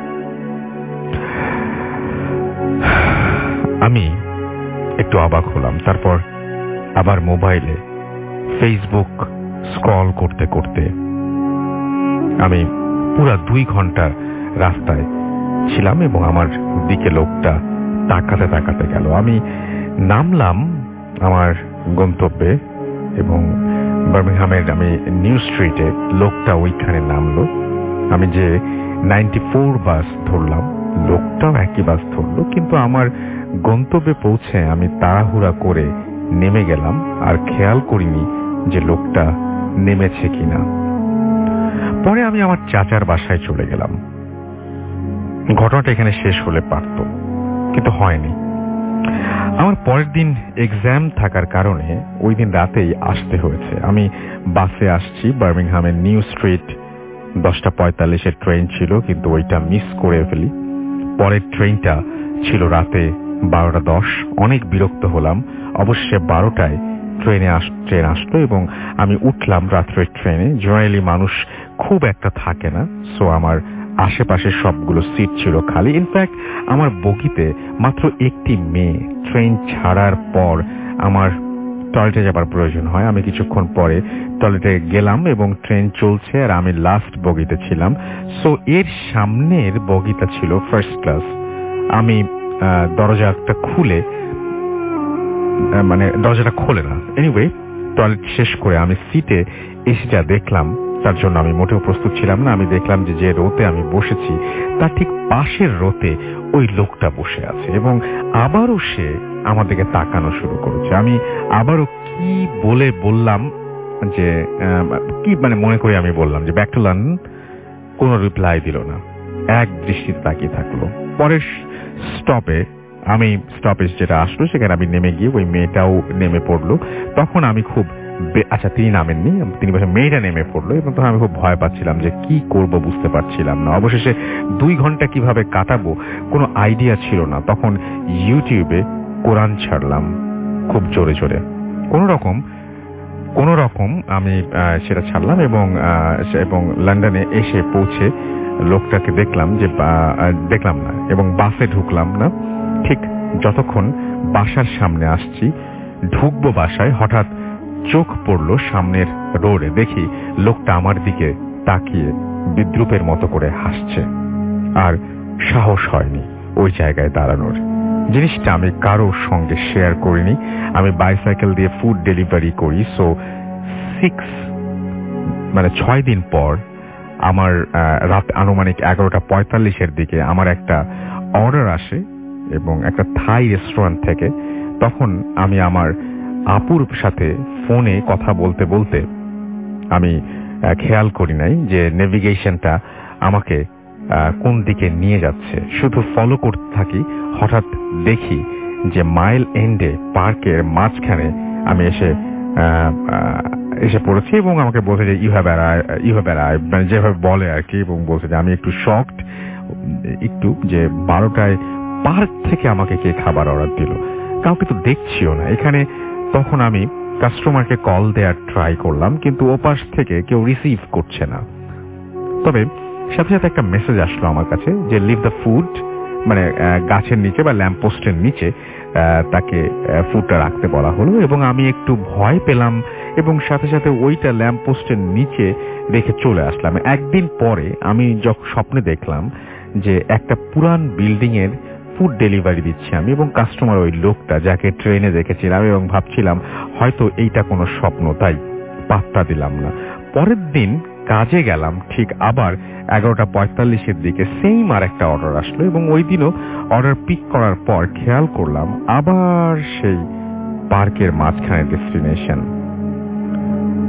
আমি একটু অবাক হলাম। তারপর আবার মোবাইলে ফেসবুক স্ক্রল করতে করতে আমি পুরা দুই ঘন্টা রাস্তায় ছিলাম এবং আমার দিকে লোকটা তাকাতে তাকাতে গেল। আমি নামলাম আমার গন্তব্যে এবং বার্মিংহামের আমি নিউ স্ট্রিটে, লোকটা ওইখানে নামলো। আমি যে নাইনটি ফোর বাস ধরলাম, লোকটাও একই বাস ধরলো, কিন্তু আমার গন্তব্যে পৌঁছে আমি তাড়াহুড়া করে নেমে গেলাম আর খেয়াল করিনি যে লোকটা নেমেছে কিনা। পরে আমি আমার চাচার বাসায় চলে গেলাম। ঘটনাটা এখানে শেষ হলে পারত, কিন্তু হয়নি। আমার পরের দিন এক্সাম থাকার কারণে ওই দিন রাতেই আসতে হয়েছে। আমি বাসে আসছি বার্মিংহামের নিউ স্ট্রিট। দশটা পঁয়তাল্লিশের ট্রেন ছিল, কিন্তু ওইটা মিস করে ফেলি। পরের ট্রেনটা ছিল রাতে বারোটা দশ। অনেক বিরক্ত হলাম। অবশ্যই বারোটায় ট্রেনে আস ট্রেন আসলো এবং আমি উঠলাম রাত্রের ট্রেনে। জেনারেলি মানুষ খুব একটা থাকে না, সো আমার আশেপাশে সবগুলো সিট ছিল খালি। ইনফ্যাক্ট আমার বগিতে মাত্র একটি মেয়ে। ট্রেন ছাড়ার পর আমার টয়লেটে যাবার প্রয়োজন হয়। আমি কিছুক্ষণ পরে টয়লেটে গেলাম এবং ট্রেন চলছে আর আমি লাস্ট বগিতে ছিলাম। সো এর সামনের বগিটা ছিল ফার্স্ট ক্লাস। আমি দরজাটা খুলে মানে দরজাটা খোলে না। এনিওয়ে, টয়লেট শেষ করে আমি সিটে এসে যা দেখলাম তার জন্য আমি মোটেও প্রস্তুত ছিলাম না। আমি দেখলাম যে যে রোতে আমি বসেছি তার ঠিক পাশের রোতে ওই লোকটা বসে আছে এবং আবারও সে আমার দিকে তাকানো শুরু করেছে। আমি আবারও কি বলে বললাম যে কি মানে মনে করে আমি বললাম যে ব্যাক টু লন্ডন। কোনো রিপ্লাই দিল না, এক দৃষ্টিতে তাকিয়ে থাকলো। পরের স্টপে আমি স্টপেজ যেটা আসলো সেখানে আমি নেমে গিয়ে ওই মেয়েটাও নেমে পড়লো। তখন আমি খুব আচ্ছা তিনি নামেননি, তিনি বসে মেয়েটা নেমে পড়লো এবং তখন আমি খুব ভয় পাচ্ছিলাম যে কি করব বুঝতে পারছিলাম না। অবশেষে দুই ঘন্টা কিভাবে কাটাবো কোনো আইডিয়া ছিল না। তখন ইউটিউবে কোরআন ছাড়লাম খুব জোরে জোরে। কোন রকম কোন রকম আমি সেটা ছাড়লাম এবং এবং লন্ডনে এসে পৌঁছে লোকটাকে দেখলাম যে দেখলাম না এবং বাসে ঢুকলাম না। ঠিক যতক্ষণ বাসার সামনে আসছি, ঢুকবো বাসায়, হঠাৎ চোখ পড়লো সামনের রোডে। দেখি লোকটা আমার দিকে তাকিয়ে বিদ্রুপের মতো করে হাসছে। আর সাহস হয়নি ওই জায়গায় দাঁড়ানোর। জিনিসটা আমি কারোর সঙ্গে শেয়ার করিনি। আমি বাইসাইকেল দিয়ে ফুড ডেলিভারি করি। সো সিক্স মানে ছয় দিন পর আমার রাত আনুমানিক এগারোটা পঁয়তাল্লিশের দিকে আমার একটা অর্ডার আসে এবং একটা থাই রেস্টুরেন্ট থেকে। তখন আমি আমার আপুর সাথে ফোনে কথা বলতে বলতে আমি খেয়াল করি নাই যে নেভিগেশনটা আমাকে কোন দিকে নিয়ে যাচ্ছে, শুধু ফলো করতে থাকি। হঠাৎ দেখি যে মাইল এন্ডে পার্কের মাঝখানে আমি এসে এসে পড়েছি এবং আমাকে বলছে যে you have arrived, you have arrived, মানে যেভাবে বলে আর কি, এবং বলছে যে আমি একটু শকড একটু যে বারোটায় পার্ক থেকে আমাকে কে খাবার অর্ডার দিল, কাউকে তো দেখছিও না এখানে। তখন আমি কাস্টমারকে কল দেওয়ার ট্রাই করলাম, কিন্তু ওপাশ থেকে কেউ রিসিভ করছে না। তবে সাথে সাথে একটা মেসেজ আসলো আমার কাছে যে লিভ দ্য ফুড, মানে গাছের নিচে বা ল্যাম্পপোস্টের নিচে তাকে ফুডটা রাখতে বলা হলো এবং আমি একটু ভয় পেলাম এবং সাথে সাথে ওইটা ল্যাম্পপোস্টের নিচে রেখে চলে আসলাম। একদিন পরে আমি যখন স্বপ্নে দেখলাম যে একটা পুরান বিল্ডিং এর ফুড ডেলিভারি দিচ্ছি আমি এবং কাস্টমার ওই লোকটা যাকে ট্রেনে দেখেছিলাম এবং ভাবছিলাম হয়তো এইটা কোনো স্বপ্ন, তাই পাত্তা দিলাম না। পরের দিন কাজে গেলাম, ঠিক আবার এগারোটা পঁয়তাল্লিশের দিকে সেম আর একটা অর্ডার আসলো এবং ওই দিনও অর্ডার পিক করার পর খেয়াল করলাম আবার সেই পার্কের মাঝখানে ডেস্টিনেশন।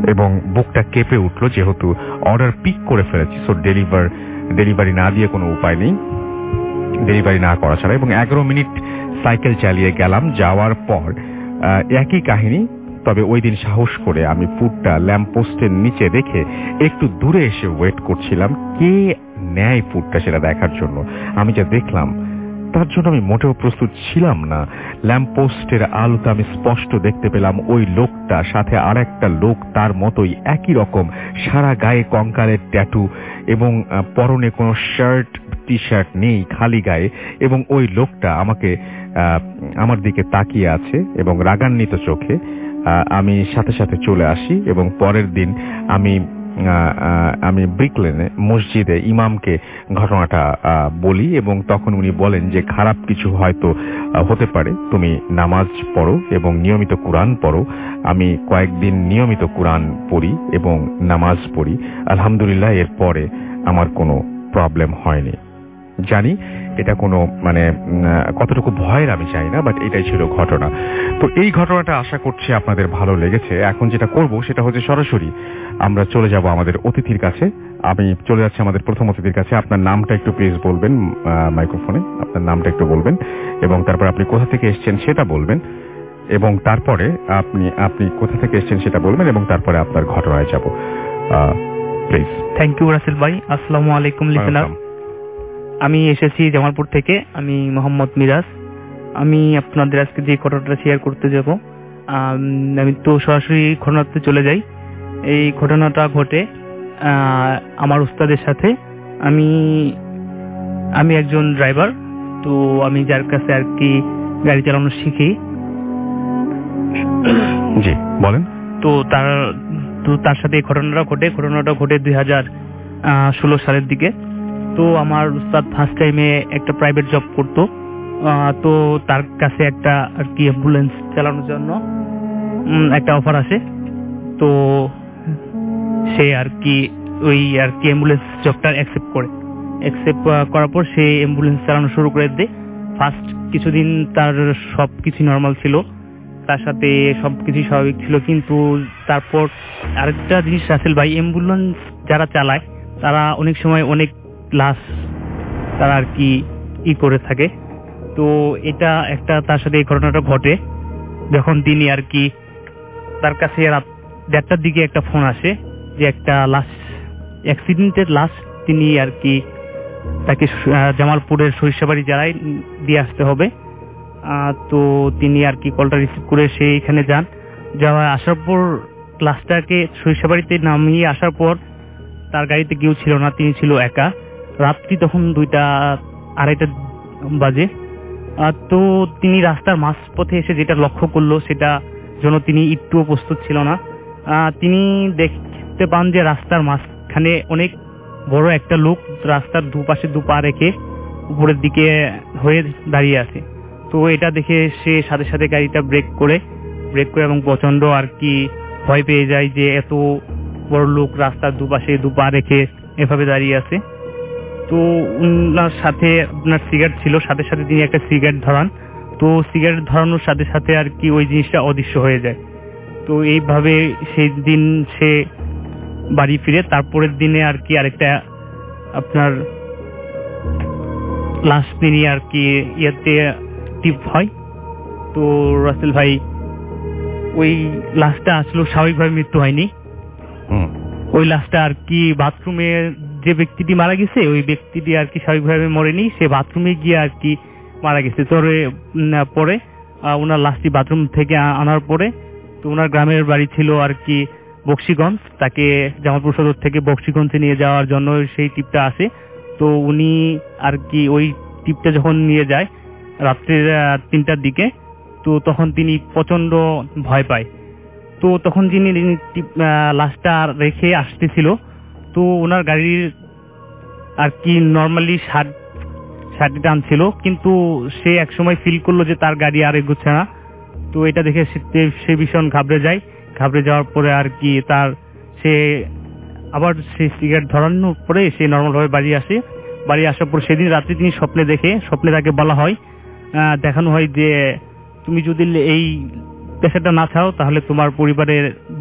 এবং বুকটা কেঁপে উঠলো, যেহেতু অর্ডার পিক করে ফেলেছি, সো ডেলিভার ডেলিভারি না দিয়ে কোনো উপায় নেই, ডেলিভারি না করা ছাড়া। এবং এগারো মিনিট সাইকেল চালিয়ে গেলাম। যাওয়ার পর একই কাহিনী, তবে ওই দিন সাহস করে আমি ফুডটা ল্যাম্পপোস্টের নিচে রেখে একটু দূরে এসে ওয়েট করছিলাম কে নেয় ফুডটা সেটা দেখার জন্য। আমি যা দেখলাম তার জন্য আমি মোটেও প্রস্তুত ছিলাম না। ল্যাম্পপোস্টের আলোতে আমি স্পষ্ট দেখতে পেলাম ওই লোকটা, সাথে আর একটা লোক তার মতোই একই রকম, সারা গায়ে কঙ্কালের ট্যাটু এবং পরনে কোনো শার্ট টি শার্ট নেই, খালি গায়ে। এবং ওই লোকটা আমাকে আমার দিকে তাকিয়ে আছে এবং রাগান্বিত চোখে। আমি সাথে সাথে চলে আসি এবং পরের দিন আমি আমি ব্রিকলেনে মসজিদে ইমামকে ঘটনাটা বলি এবং তখন উনি বলেন যে খারাপ কিছু হয়তো হতে পারে, তুমি নামাজ পড়ো এবং নিয়মিত কোরআন পড়ো। আমি কয়েকদিন নিয়মিত কোরআন পড়ি এবং নামাজ পড়ি, আলহামদুলিল্লাহ এরপরে আমার কোনো প্রবলেম হয়নি। জানি এটা কোনো মানে কতটুকু ভয়ের আমি জানি না, বাট এটাই ছিল ঘটনা। তো এই ঘটনাটা আশা করছি আপনাদের ভালো লেগেছে। এখন যেটা করব সেটা হচ্ছে সরাসরি আমরা চলে যাব আমাদের অতিথির কাছে। আমি চলে যাচ্ছি আমাদের প্রথম অতিথির কাছে। আপনার নামটা একটু প্লিজ বলবেন মাইক্রোফোনে, আপনার নামটা একটু বলবেন এবং তারপর আপনি কোথা থেকে এসেছেন সেটা বলবেন এবং তারপরে আপনি আপনি কোথা থেকে এসেছেন সেটা বলবেন এবং তারপরে আপনার ঘটনায় যাব প্লিজ। থ্যাংক ইউ রাসেল ভাই। আসসালামু আলাইকুম লিসেনার। আমি এসেছি জামালপুর থেকে, আমি মোহাম্মদ মিরাজ। আমি আপনাদের আজকে যে ঘটনাটা শেয়ার করতে যাব, আমি তো সরাসরি ঘটনাতে চলে যাই। এই ঘটনাটা ঘটে আমার উস্তাদের সাথে। আমি আমি একজন ড্রাইভার, তো আমি যার কাছে আর কি গাড়ি চালানো শিখি। জি বলেন। তো তার তো তার সাথে এই ঘটনাটা ঘটে ঘটনাটা ঘটে দুই হাজার ষোলো সালের দিকে। তো আমার উস্তাদ ফার্স্ট টাইমে একটা প্রাইভেট জব করতো, তো তার কাছে একটা আর কি অ্যাম্বুলেন্স চালানোর জন্য একটা অফার আসে। তো সে আর কি ওই আর কি অ্যাম্বুলেন্স জবটা অ্যাকসেপ্ট করে অ্যাকসেপ্ট করার পর সে অ্যাম্বুলেন্স চালানো শুরু করে দেয়। ফার্স্ট কিছুদিন তার সব কিছু নর্মাল ছিল, তার সাথে সব কিছু স্বাভাবিক ছিল, কিন্তু তারপর আরেকটা জিনিস রাসেল ভাই, অ্যাম্বুলেন্স যারা চালায় তারা অনেক সময় অনেক লাশ তারা আর কি ই করে থাকে। তো এটা একটা তার সাথে এই ঘটনাটা ঘটে যখন তিনি আর কি তার কাছে রাত দেড়টার দিকে একটা ফোন আসে যে একটা লাশ অ্যাক্সিডেন্টের লাশ তিনি আর কি তাকে জামালপুরের সরিষাবাড়ি জেলায় দিয়ে আসতে হবে। তো তিনি আর কি কলটা রিসিভ করে সে এখানে যান। যাওয়া আসার পর লাশটাকে সরিষাবাড়িতে নামিয়ে আসার পর তার গাড়িতে কেউ ছিল না, তিনি ছিল একা। রাত্রি তখন দুইটা আড়াইটা বাজে। তো তিনি রাস্তার মাঝপথে এসে যেটা লক্ষ্য করলো সেটা জন্য তিনি একটুও প্রস্তুত ছিল না। তিনি দেখতে পান যে রাস্তার মাঝখানে অনেক বড় একটা লোক রাস্তার দুপাশে দু পা রেখে উপরের দিকে হয়ে দাঁড়িয়ে আছে। তো এটা দেখে সে সাথে সাথে গাড়িটা ব্রেক করে ব্রেক করে এবং প্রচন্ড আর কি ভয় পেয়ে যায় যে এত বড় লোক রাস্তার দুপাশে দু পা রেখে এভাবে দাঁড়িয়ে আছে। তো ওনার সাথে আপনার সিগারেট ছিল, সাথে সাথে তিনি একটা সিগারেট ধরান। তো সিগারেট ধরানোর সাথে সাথে আর কি ওই জিনিসটা অদৃশ্য হয়ে যায়। তো এইভাবে সেই দিন সে বাড়ি ফিরে। তারপরের দিনে আর কি আরেকটা আপনার লাশ তিনি আর কি ইয়েতে টিপ হয়। তো রাসেল ভাই ওই লাশটা আসলে স্বাভাবিকভাবে মৃত্যু হয়নি। ওই লাশটা আর কি বাথরুমে যে ব্যক্তিটি মারা গেছে ওই ব্যক্তিটি আর কি স্বাভাবিকভাবে মরেনি, সে বাথরুমে গিয়ে আর কি মারা গেছে। তোরে পরে ওনার লাশটি বাথরুম থেকে আনার পরে তো ওনার গ্রামের বাড়ি ছিল আর কি বক্সিগঞ্জ, তাকে জামালপুর সদর থেকে বক্সিগঞ্জে নিয়ে যাওয়ার জন্য সেই টিপটা আসে। তো উনি আর কি ওই টিপটা যখন নিয়ে যায় রাত্রে তিনটার দিকে, তো তখন তিনি প্রচন্ড ভয় পায়। তো তখন যিনি লাশটা রেখে আসতেছিল, তো ওনার গাড়ির আর কি নর্মালি ষাট ষাটটি টানছিল, কিন্তু সে একসময় ফিল করলো যে তার গাড়ি আর এগোচ্ছে না। তো এটা দেখে সে ভীষণ ঘাবড়ে যায়। ঘাবড়ে যাওয়ার পরে আর কি তার সে আবার সেই সিগারেট ধরানোর পরে সে নর্মালভাবে বাড়ি আসে। বাড়ি আসার পর সেদিন রাত্রে তিনি স্বপ্নে দেখে, স্বপ্নে তাকে বলা হয়, দেখানো হয় যে তুমি যদি এই পেশাটা না ছাড়ো তাহলে তোমার পরিবারের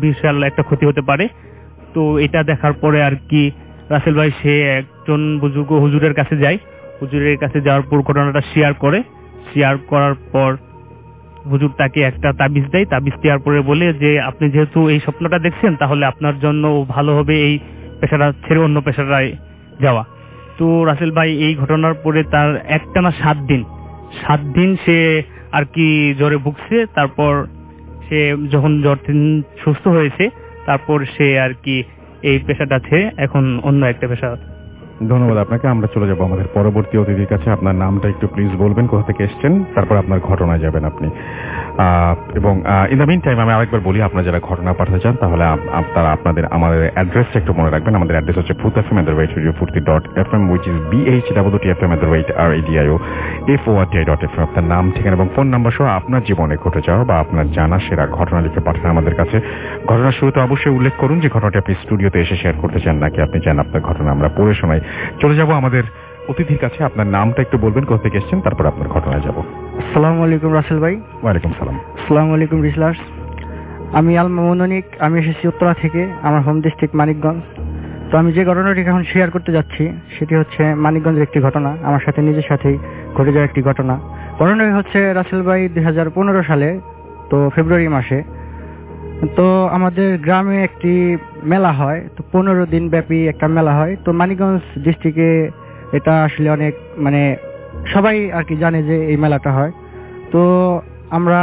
বিশাল একটা ক্ষতি হতে পারে। তো এটা দেখার পরে আর কি রাসেল ভাই সে একজন বুজুর্গ হুজুরের কাছে যায়। হুজুরের কাছে যাওয়ার পর ঘটনাটা শেয়ার করে। শেয়ার করার পর হুজুর তাকে একটা তাবিজ দেয়। তাবিজ দেওয়ার পরে বলে যে আপনি যেহেতু এই স্বপ্নটা দেখছেন তাহলে আপনার জন্য ভালো হবে এই পেশাটা ছেড়ে অন্য পেশাটায় যাওয়া। তো রাসেল ভাই এই ঘটনার পরে তার একটানা সাত দিন সাত দিন সে আর কি জ্বরে ভুগছে। তারপর সে যখন জ্বর সুস্থ হয়েছে তারপর সে আর কি এই পেশাটা ছেড়ে এখন অন্য একটা পেশা। ধন্যবাদ আপনাকে। আমরা চলে যাবো আমাদের পরবর্তী অতিথির কাছে। আপনার নামটা একটু প্লিজ বলবেন, কোথা থেকে এসছেন, তারপর আপনার ঘটনায় যাবেন আপনি। এবং ইন দ্য মিন টাইম আমি আরেকবার বলি, আপনারা যারা ঘটনা পাঠাতে চান তাহলে আপনারা আপনাদের আমাদের অ্যাড্রেসটা একটু মনে রাখবেন। আমাদের অ্যাড্রেস হচ্ছে Bhoot F M at the rate radio Foorti dot F M which is B H double T F M at the rate R A D I O F O R T I dot F M. আপনার নাম, ঠিকানা এবং phone number সহ আপনার জীবনে ঘটে যাওয়া বা আপনার জানা সেরা ঘটনা লিখে পাঠান আমাদের কাছে। ঘটনার শুরুতে অবশ্যই উল্লেখ করুন যে ঘটনাটি আপনি স্টুডিওতে এসে শেয়ার করতে চান নাকি আপনি চান আপনার ঘটনা আমরা পড়ে শোনাই। চলে যাবো আমাদের অতিথির কাছে। আপনার নামটা একটু বলবেন, কোথা থেকে এসেছেন, তারপর আপনার ঘটনায় যাব। আসসালামু আলাইকুম রাসেল ভাই। ওয়ালাইকুম সালাম। আসসালামু আলাইকুম রিসলার্স। আমি আল মামুনিক, আমি এসেছি উত্তরা থেকে, আমার হোম ডিস্ট্রিক্ট মানিকগঞ্জ। তো আমি যে ঘটনাটি এখন শেয়ার করতে যাচ্ছি সেটি হচ্ছে মানিকগঞ্জের একটি ঘটনা, আমার সাথে নিজের সাথেই ঘটে যাওয়া একটি ঘটনা। ঘটনাটি হচ্ছে রাসেল ভাই দুই হাজার পনেরো সালে, তো ফেব্রুয়ারি মাসে, তো আমাদের গ্রামে একটি মেলা হয়। তো পনেরো দিন ব্যাপী একটা মেলা হয়। তো মানিকগঞ্জ ডিস্ট্রিক্টে এটা আসলে অনেক মানে সবাই আর কি জানে যে এই মেলাটা হয়। তো আমরা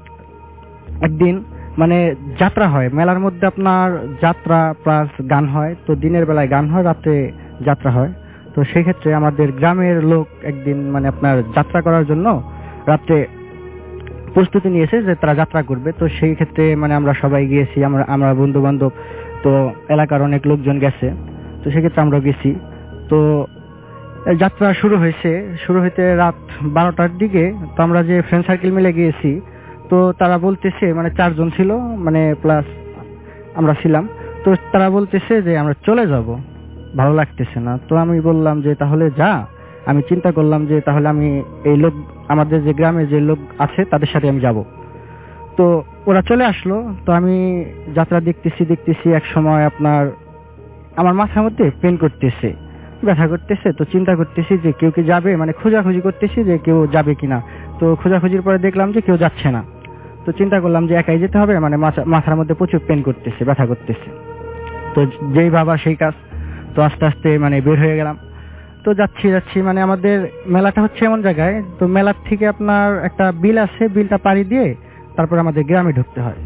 একদিন মানে যাত্রা হয় মেলার মধ্যে, আপনার যাত্রা প্লাস গান হয়। তো দিনের বেলায় গান হয়, রাতে যাত্রা হয়। তো সেই ক্ষেত্রে আমাদের গ্রামের লোক একদিন মানে আপনার যাত্রা করার জন্য রাত্রে প্রস্তুতি নিয়েছে যে তারা যাত্রা করবে। তো সেই ক্ষেত্রে মানে আমরা সবাই গিয়েছি, আমরা আমরা বন্ধু বান্ধব, তো এলাকার অনেক লোকজন গেছে। তো সেক্ষেত্রে আমরা গেছি। তো যাত্রা শুরু হয়েছে, শুরু হইতে রাত বারোটার দিকে। তো আমরা যে ফ্রেন্ড সার্কেল মিলে গিয়েছি, তো তারা বলতেছে মানে চারজন ছিল মানে প্লাস আমরা ছিলাম। তো তারা বলতেছে যে আমরা চলে যাব, ভালো লাগতেছে না। তো আমি বললাম যে তাহলে যা। আমি চিন্তা করলাম যে তাহলে আমি এই লোক আমাদের যে গ্রামে যে লোক আছে তাদের সাথে আমি যাব। তো ওরা চলে আসলো। তো আমি যাত্রা দেখতেছি দেখতেছি এক সময় আপনার আমার মাথার মধ্যে পেন করতেছে, ব্যথা করতেছে। তো চিন্তা করতেছি যে কেউ কি যাবে, মানে খোঁজাখুঁজি করতেছি যে কেউ যাবে কিনা। তো খোঁজাখুঁজির পরে দেখলাম যে কেউ যাচ্ছে না। তো চিন্তা করলাম যে একাই যেতে হবে, মানে মাথার মধ্যে প্রচুর পেন করতেছে, ব্যথা করতেছে। তো যেই ভাবা সেই কাজ। তো আস্তে আস্তে মানে বের হয়ে গেলাম। তো যাচ্ছি যাচ্ছি মানে আমাদের মেলাটা হচ্ছে এমন জায়গায়, তো মেলার থেকে আপনার একটা বিল আছে, বিলটা পাড়ি দিয়ে তারপর আমাদের গ্রামে ঢুকতে হয়।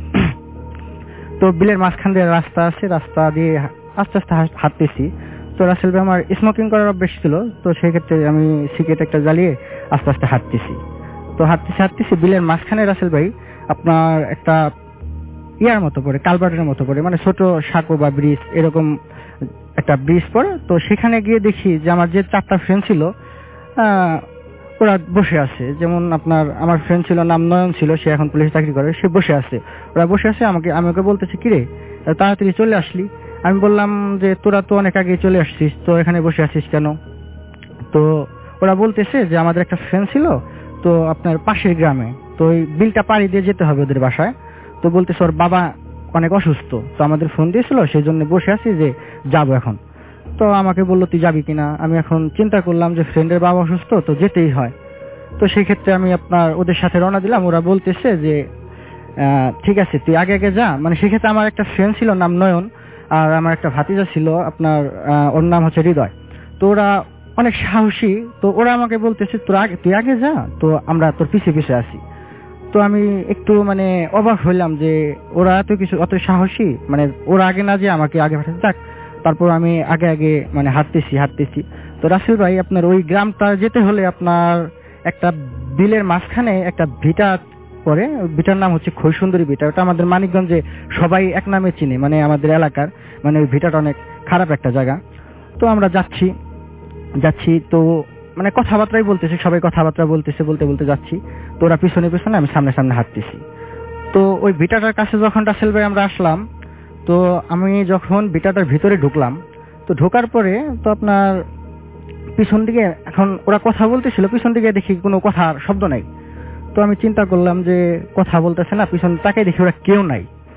তো বিলের মাঝখান দিয়ে রাস্তা আছে, রাস্তা দিয়ে আস্তে আস্তে হাঁটতেছি। তো রাসেল ভাই আমার স্মোকিং করার অভ্যাস ছিল, তো সেই ক্ষেত্রে আমি সিগারেট একটা জ্বালিয়ে আস্তে আস্তে হাঁটতেছি। তো হাঁটতেছি হাঁটতেছি বিলের মাঝখানে রাসেল ভাই আপনার একটা ইয়ার মতো পড়ে, কালভার্টের মতো পড়ে, মানে ছোট সাঁকো বা ব্রিজ, এরকম একটা ব্রিজ পড়ে। তো সেখানে গিয়ে দেখি যে আমার যে চারটা ফ্রেন্ড ছিল ওরা বসে আছে। যেমন আপনার আমার ফ্রেন্ড ছিল, নাম নয়ন ছিল, সে এখন পুলিশে চাকরি করে, সে বসে আছে। ওরা বসে আছে, আমাকে আমি ওকে বলতেছি কিরে তাড়াতাড়ি চলে আসলি। আমি বললাম যে তোরা তো অনেক আগে চলে আসছিস, তো এখানে বসে আছিস কেন? তো ওরা বলতেছে যে আমাদের একটা ফ্রেন্ড ছিল তো আপনার পাশের গ্রামে, তো ওই বিলটা পাড়ি দিয়ে যেতে হবে ওদের বাসায়। তো বলতেছে ওর বাবা অনেক অসুস্থ, তো আমাদের ফোন দিয়েছিল, সেই জন্য বসে আছি যে যাবো এখন। তো আমাকে বললো তুই যাবি কিনা। আমি এখন চিন্তা করলাম যে ফ্রেন্ডের বাবা অসুস্থ, তো যেতেই হয়। তো সেই ক্ষেত্রে আমি আপনার ওদের সাথে রওনা দিলাম। ওরা বলতেছে যে ঠিক আছে তুই আগে আগে যা। মানে সেক্ষেত্রে আমার একটা ফ্রেন্ড ছিল নাম নয়ন, আর আমার একটা ভাতিজা ছিল আপনার ওর নাম হচ্ছে হৃদয়। তো ওরা অনেক সাহসী। তো ওরা আমাকে বলতেছে তোর আগে তুই আগে যা, তো আমরা তোর পিছিয়ে পিছিয়ে আসি। তো আমি একটু মানে অবাক হইলাম যে ওরা এত কিছু অত সাহসী, মানে ওরা আগে না যে আমাকে আগে পাঠাতে যাক। তারপর আমি আগে আগে মানে হাঁটতেছি হাঁটতেছি তো রাসেল ভাই আপনার ওই গ্রামটা যেতে হলে আপনার একটা বিলের মাঝখানে একটা ভিটা পরে, ভিটার নাম হচ্ছে খৈসুন্দরী ভিটা। ওটা আমাদের মানিকগঞ্জে সবাই এক নামে চিনে, মানে আমাদের এলাকার, মানে ওই ভিটাটা অনেক খারাপ একটা জায়গা। তো আমরা যাচ্ছি যাচ্ছি তো মানে কথাবার্তাই বলতেছে, সবাই কথাবার্তা বলতেছে, বলতে বলতে যাচ্ছি। তো ওরা পিছনে পিছনে, আমি সামনে সামনে হাঁটতেছি। তো ওই ভিটাটার কাছে যখন রাসেল ভাই আমরা আসলাম, তো আমি যখন ভিটাটার ভিতরে ঢুকলাম, তো ঢোকার পরে তো আপনার পিছন দিকে এখন ওরা কথা বলতেছিল, পিছন দিকে দেখি কোনো কথার শব্দ নাই। তো আমি চিন্তা করলাম যে কথা বলতেছে না, পিছন তাকে দেখি ওরা কেউ নাই।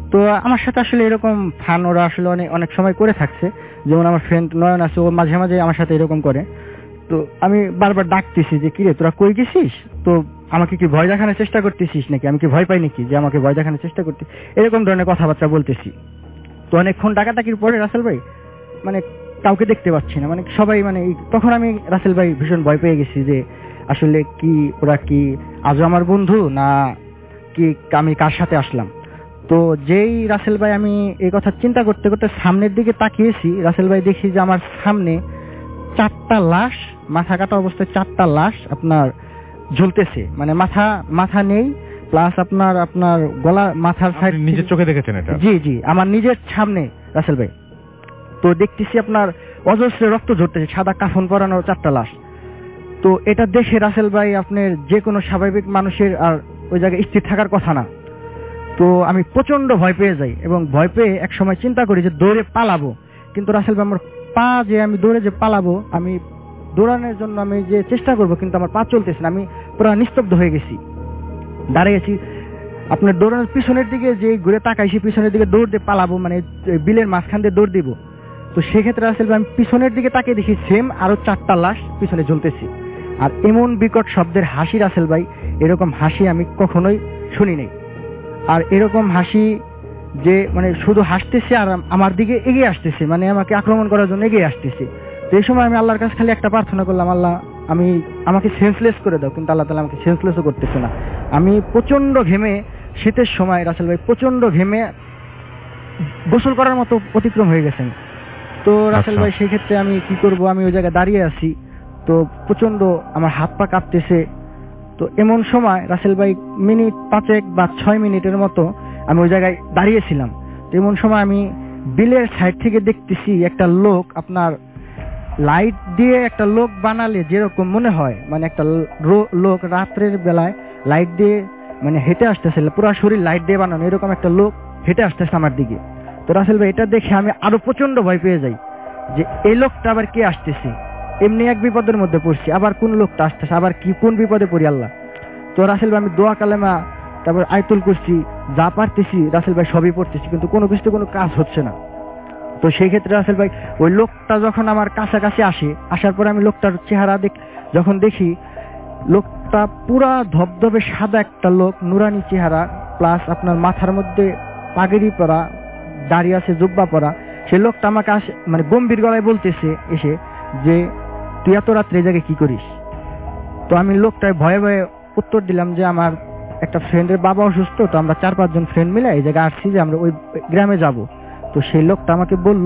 তো আমার সাথে আসলে এরকম ফান ওরা আসলে অনেক অনেক সময় করে থাকছে। যেমন আমার ফ্রেন্ড নয়ন আছে, ও মাঝে মাঝে আমার সাথে এরকম করে। তো আমি বারবার ডাকতেছি যে কিরে তোরা কই গেছিস, তো আমাকে কি ভয় দেখানোর চেষ্টা করতেছিস নাকি, আমি কি ভয় পাই নাকি যে আমাকে ভয় দেখানোর চেষ্টা করতে, এরকম ধরনের কথাবার্তা বলতেছি। তো অনেকক্ষণ ডাকাডাকির পরে রাসেল ভাই মানে কাউকে দেখতে পাচ্ছি না, মানে সবাই মানে তখন আমি রাসেল ভাই ভীষণ ভয় পেয়ে গেছি যে আসলে কি ওরা কি আজও আমার বন্ধু না কি আমি কার সাথে আসলাম। তো যেই রাসেল ভাই আমি এই কথা চিন্তা করতে করতে সামনের দিকে তাকিয়েছি, রাসেল ভাই দেখি যে আমার সামনে চারটা লাশ, মাথা কাটা অবস্থায় চারটা লাশ আপনার ঝুলতেছে, মানে মাথা মাথা নেই, প্লাস আপনার আপনার গলা মাথার সাইড। নিজের চোখে দেখেছেন এটা? জি জি আমার নিজের সামনে রাসেল ভাই। তো দেখতেছি আপনার অজস্র রক্ত ঝরতেছে, সাদা কাফন পরানো চারটা লাশ। তো এটা দেখে রাসেল ভাই আপনার যে কোনো স্বাভাবিক মানুষের আর ওই জায়গায় স্থির থাকার কথা না। তো আমি প্রচন্ড ভয় পেয়ে যাই এবং ভয় পেয়ে এক সময় চিন্তা করি যে দৌড়ে পালাবো, কিন্তু রাসেল ভাই আমার পা যে আমি দৌড়ে যে পালাবো, আমি দৌড়ানোর জন্য আমি যে চেষ্টা করবো কিন্তু আমার পা চলতেছে না, আমি পুরো নিস্তব্ধ হয়ে গেছি, দাঁড়িয়েছি। আপনার দৌড়ানোর পিছনের দিকে যে ঘুরে তাকাইছি, পিছনের দিকে দৌড় দিয়ে পালাবো, মানে বিলের মাঝখান দিয়ে দৌড় দিব। তো সেক্ষেত্রে রাসেল ভাই আমি পিছনের দিকে তাকিয়ে দেখি সেম আরো চারটা লাশ পিছনে ঝুলতেছি। আর এমন বিকট শব্দের হাসি রাসেল ভাই, এরকম হাসি আমি কখনোই শুনি নাই। আর এরকম হাসি যে মানে শুধু হাসতেছে আর আমার দিকে এগিয়ে আসতেছে, মানে আমাকে আক্রমণ করার জন্য এগিয়ে আসতেছে। তো এই সময় আমি আল্লাহর কাছে খালি একটা প্রার্থনা করলাম, আল্লাহ আমি আমাকে সেন্সলেস করে দাও, কিন্তু আল্লাহ তাআলা আমাকে সেন্সলেসও করতেছে না। আমি প্রচন্ড ঘেমে, শীতের সময় রাসেল ভাই প্রচন্ড ঘেমে গোসল করার মতো অতিক্রম হয়ে গেছেন। তো রাসেল ভাই সেই ক্ষেত্রে আমি কি করব, আমি ওই জায়গায় দাঁড়িয়ে আছি, তো প্রচন্ড আমার হাত পা কাঁপতেছে। তো এমন সময় রাসেল ভাই মিনিট পাঁচেক বা ছয় মিনিটের মতো আমি ওই জায়গায় দাঁড়িয়েছিলাম। তো এমন সময় আমি বিলের সাইড থেকে দেখতেছি একটা লোক, আপনার লাইট দিয়ে একটা লোক বানালে যেরকম মনে হয়, মানে একটা লোক রাত্রের বেলায় লাইট দিয়ে মানে হেঁটে আসতেছে, পুরো শরীর লাইট দিয়ে বানানো, এরকম একটা লোক হেঁটে আসতেছে আমার দিকে। তো রাসেল ভাই এটা দেখে আমি আরো প্রচন্ড ভয় পেয়ে যাই যে এই লোকটা আবার কে আসতেছে, এমনি এক বিপদের মধ্যে পড়ছি, আবার কোন লোকটা আসতেছে, আবার কি কোন বিপদে পড়ি আল্লাহ। তো রাসেল ভাই আমি দোয়া কালেমা তারপর আয়াতুল কুরসি যা পারতেছি রাসেল ভাই সবই পড়তেছি, কিন্তু কোনো কিছুতে কোনো কাজ হচ্ছে না। তো সেই ক্ষেত্রে রাসেল ভাই ওই লোকটা যখন আমার কাছাকাছি আসে, আসার পরে আমি লোকটার চেহারা দেখ যখন দেখি, লোকটা পুরা ধবধবে সাদা একটা লোক, নুরানি চেহারা, প্লাস আপনার মাথার মধ্যে পাগড়ি পরা, দাড়ি আছে, জুব্বা পরা। সেই লোকটা আমাকে আসে মানে গম্ভীর গলায় বলতেছে এসে যে তুই এত রাত্রে এই জায়গায় কি করিস। তো আমি লোকটায় ভয়ে ভয়ে উত্তর দিলাম যে আমার একটা ফ্রেন্ডের বাবা অসুস্থ, তো আমরা চার পাঁচজন ফ্রেন্ড মিলে এই জায়গায় আসছি যে আমরা ওই গ্রামে যাব। তো সেই লোকটা আমাকে বলল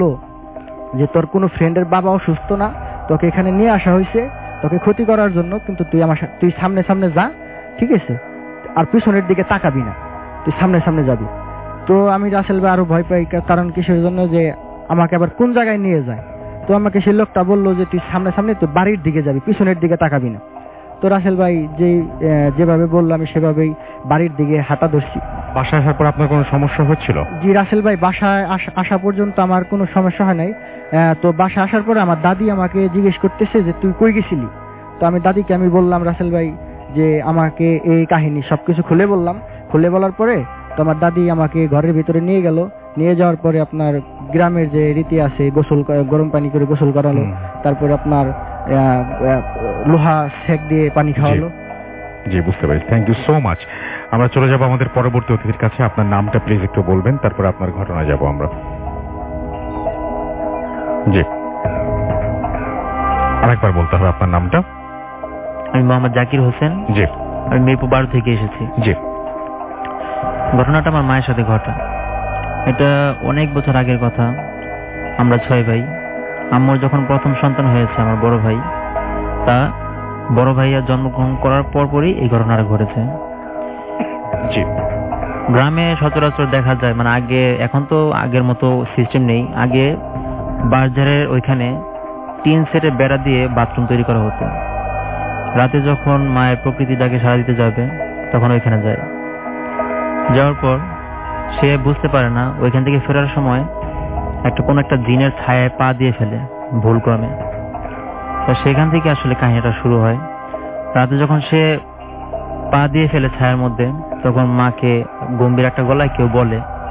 যে তোর কোনো ফ্রেন্ডের বাবা অসুস্থ না, তোকে এখানে নিয়ে আসা হয়েছে তোকে ক্ষতি করার জন্য, কিন্তু তুই আমার তুই সামনে সামনে যা, ঠিক আছে, আর পিছনের দিকে তাকাবি না, তুই সামনে সামনে যাবি। তো আমি রাসেল ভাই আরো ভয় পাই, কারণ কিসের জন্য যে আমাকে আবার কোন জায়গায় নিয়ে যায়। তো আমাকে সেই লোকটা বললো যে তুই সামনে সামনে তুই বাড়ির দিকে যাবি, পিছনের দিকে তাকাবি না। তো রাসেল ভাই যে যেভাবে বললো আমি সেভাবেই বাড়ির দিকে হাঁটা ধরছি। বাসায় আসার পর আপনার কোনো সমস্যা হচ্ছিল? জি রাসেল ভাই বাসায় আসা পর্যন্ত আমার কোনো সমস্যা হয় নাই। তো বাসায় আসার পরে আমার দাদি আমাকে জিজ্ঞেস করতেছে যে তুই কই গেছিলি। তো আমি দাদিকে আমি বললাম রাসেল ভাই যে আমাকে এই কাহিনী সবকিছু খুলে বললাম। খুলে বলার পরে তো আমার দাদি আমাকে ঘরের ভিতরে নিয়ে গেল। নিয়ে যাওয়ার পরে আপনার গ্রামের যে রীতি আছে, গোসল গরম পানি করে গোসল করালো, তারপরে আপনার লোহা সেক দিয়ে পানি খাওয়ালো। জি বুঝতে পারি, থ্যাংক ইউ সো মাচ। আমরা চলে যাব আমাদের পরবর্তী অতিথির কাছে। আপনার নামটা প্লিজ একটু বলবেন, তারপর আপনার ঘটনায় যাব আমরা। জি আরেকবার বলতে হবে আপনার নামটা। আমি মোহাম্মদ জাকির হোসেন। জি। আমি মিরপুর বারো থেকে এসেছি। জি। ঘটনাটা আমার মায়ের সাথে ঘটা। এটা অনেক বছর আগের কথা। আমরা ছয় ভাই। আম্মুর যখন প্রথম সন্তান হয়েছে আমার বড় ভাই, তা বড় ভাইয়া জন্মগ্রহণ করার পরপরই এই ঘটনাটা ঘটেছে। জি। গ্রামে সচরাচর দেখা যায়, মানে আগে, এখন তো আগের মতো সিস্টেম নেই, আগে বাজারের ওইখানে তিন সেটের বেড়া দিয়ে বাথরুম তৈরি করা হতো। রাতে যখন মায়ের প্রকৃতি ডাকে সাড়া দিতে যাবে তখন ওইখানে যায়। যাওয়ার পর সে বুঝতে পারে না, ওইখান থেকে ফেরার সময় একটা কোন একটা জিনের ছায়ায় পা দিয়ে ফেলে ভুলক্রমে। তা সেখান থেকে আসলে কাহিনীটা শুরু হয়। রাতে যখন সে পা দিয়ে ফেলে ছায়ার মধ্যে, তখন মাকে গম্ভীর একটা গলায় কেউ বলে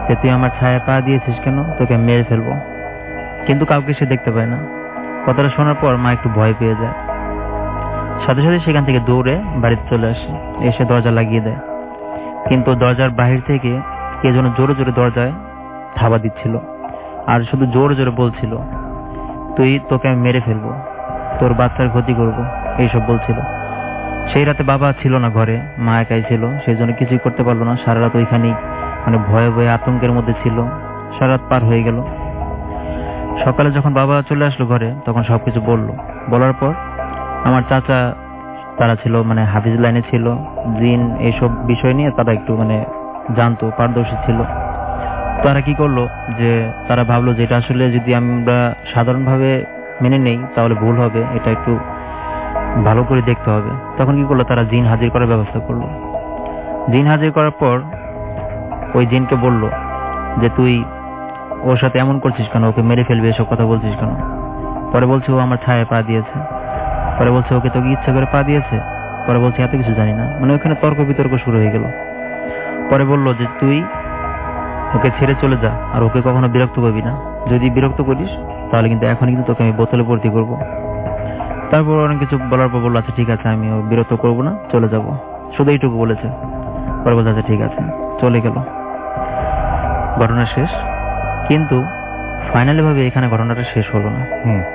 যে তুই আমার ছায়া পা দিয়েছিস কেন, তোকে মেরে ফেলবো। কিন্তু কাউকে সে দেখতে পায় না। কথাটা শোনার পর মা একটু ভয় পেয়ে যায়, সাথে সাথে সেখান থেকে দৌড়ে বাড়িতে চলে আসে, এসে দরজা লাগিয়ে দেয়। কিন্তু দরজার বাহির থেকে কে যেন জোরে জোরে দরজায় থাবা দিচ্ছিল, আর শুধু জোরে জোরে বলছিল, তুই তোকে আমি মেরে ফেলবো, তোর বাচ্চার ক্ষতি করবো, এইসব বলছিল। সেই রাতে বাবা ছিল না ঘরে, মা একাই ছিল, সেই জন্য কিছুই করতে পারলো না। সারা রাত ওইখানেই মানে ভয়ে ভয়ে আতঙ্কের মধ্যে ছিল। সারা রাত পার হয়ে গেল। সকালে যখন বাবা চলে আসলো ঘরে, তখন সবকিছু বললো। বলার পর আমার চাচা তারা ছিল মানে হাফিজ লাইনে ছিল, জিন এইসব বিষয় নিয়ে তারা একটু মানে জানতো, পারদর্শী ছিল। তারা কি করলো যে তারা ভাবলো যে এটা আসলে যদি আমরা সাধারণভাবে মেনে নেই তাহলে ভুল হবে, এটা একটু ভালো করে দেখতে হবে। তখন কি করলো, তারা জিন হাজির করার ব্যবস্থা করলো। জিন হাজির করার পর ওই জিনকে বলল যে তুই ওর সাথে এমন করছিস কেন, ওকে মেরে ফেলবে, এসব কথা বলছিস কেন। পরে বলছে ও আমার ছায়া পা দিয়েছে। পরে বলছে ওকে তোকে ইচ্ছা করে পা দিয়েছে। পরে বলছে এত কিছু জানি না, মানে ওখানে তর্ক বিতর্ক শুরু হয়ে গেল। পরে বলল যে তুই ওকে ছেড়ে চলে যা, আর ওকে কখনো বিরক্ত করবি না, যদি বিরক্ত করিস তাহলে কিন্তু এখন কিন্তু তোকে আমি বোতলে ভর্তি করবো। তারপর অনেক কিছু বলার পর বললো আচ্ছা ঠিক আছে, আমি বিরক্ত করবো না, চলে যাব, শুধু এইটুকু বলেছে। পরে বলছে আচ্ছা ঠিক আছে, চলে গেল। ঘটনা শেষ। কিন্তু ফাইনালি ভাবে এখানে ঘটনাটা শেষ হলো না।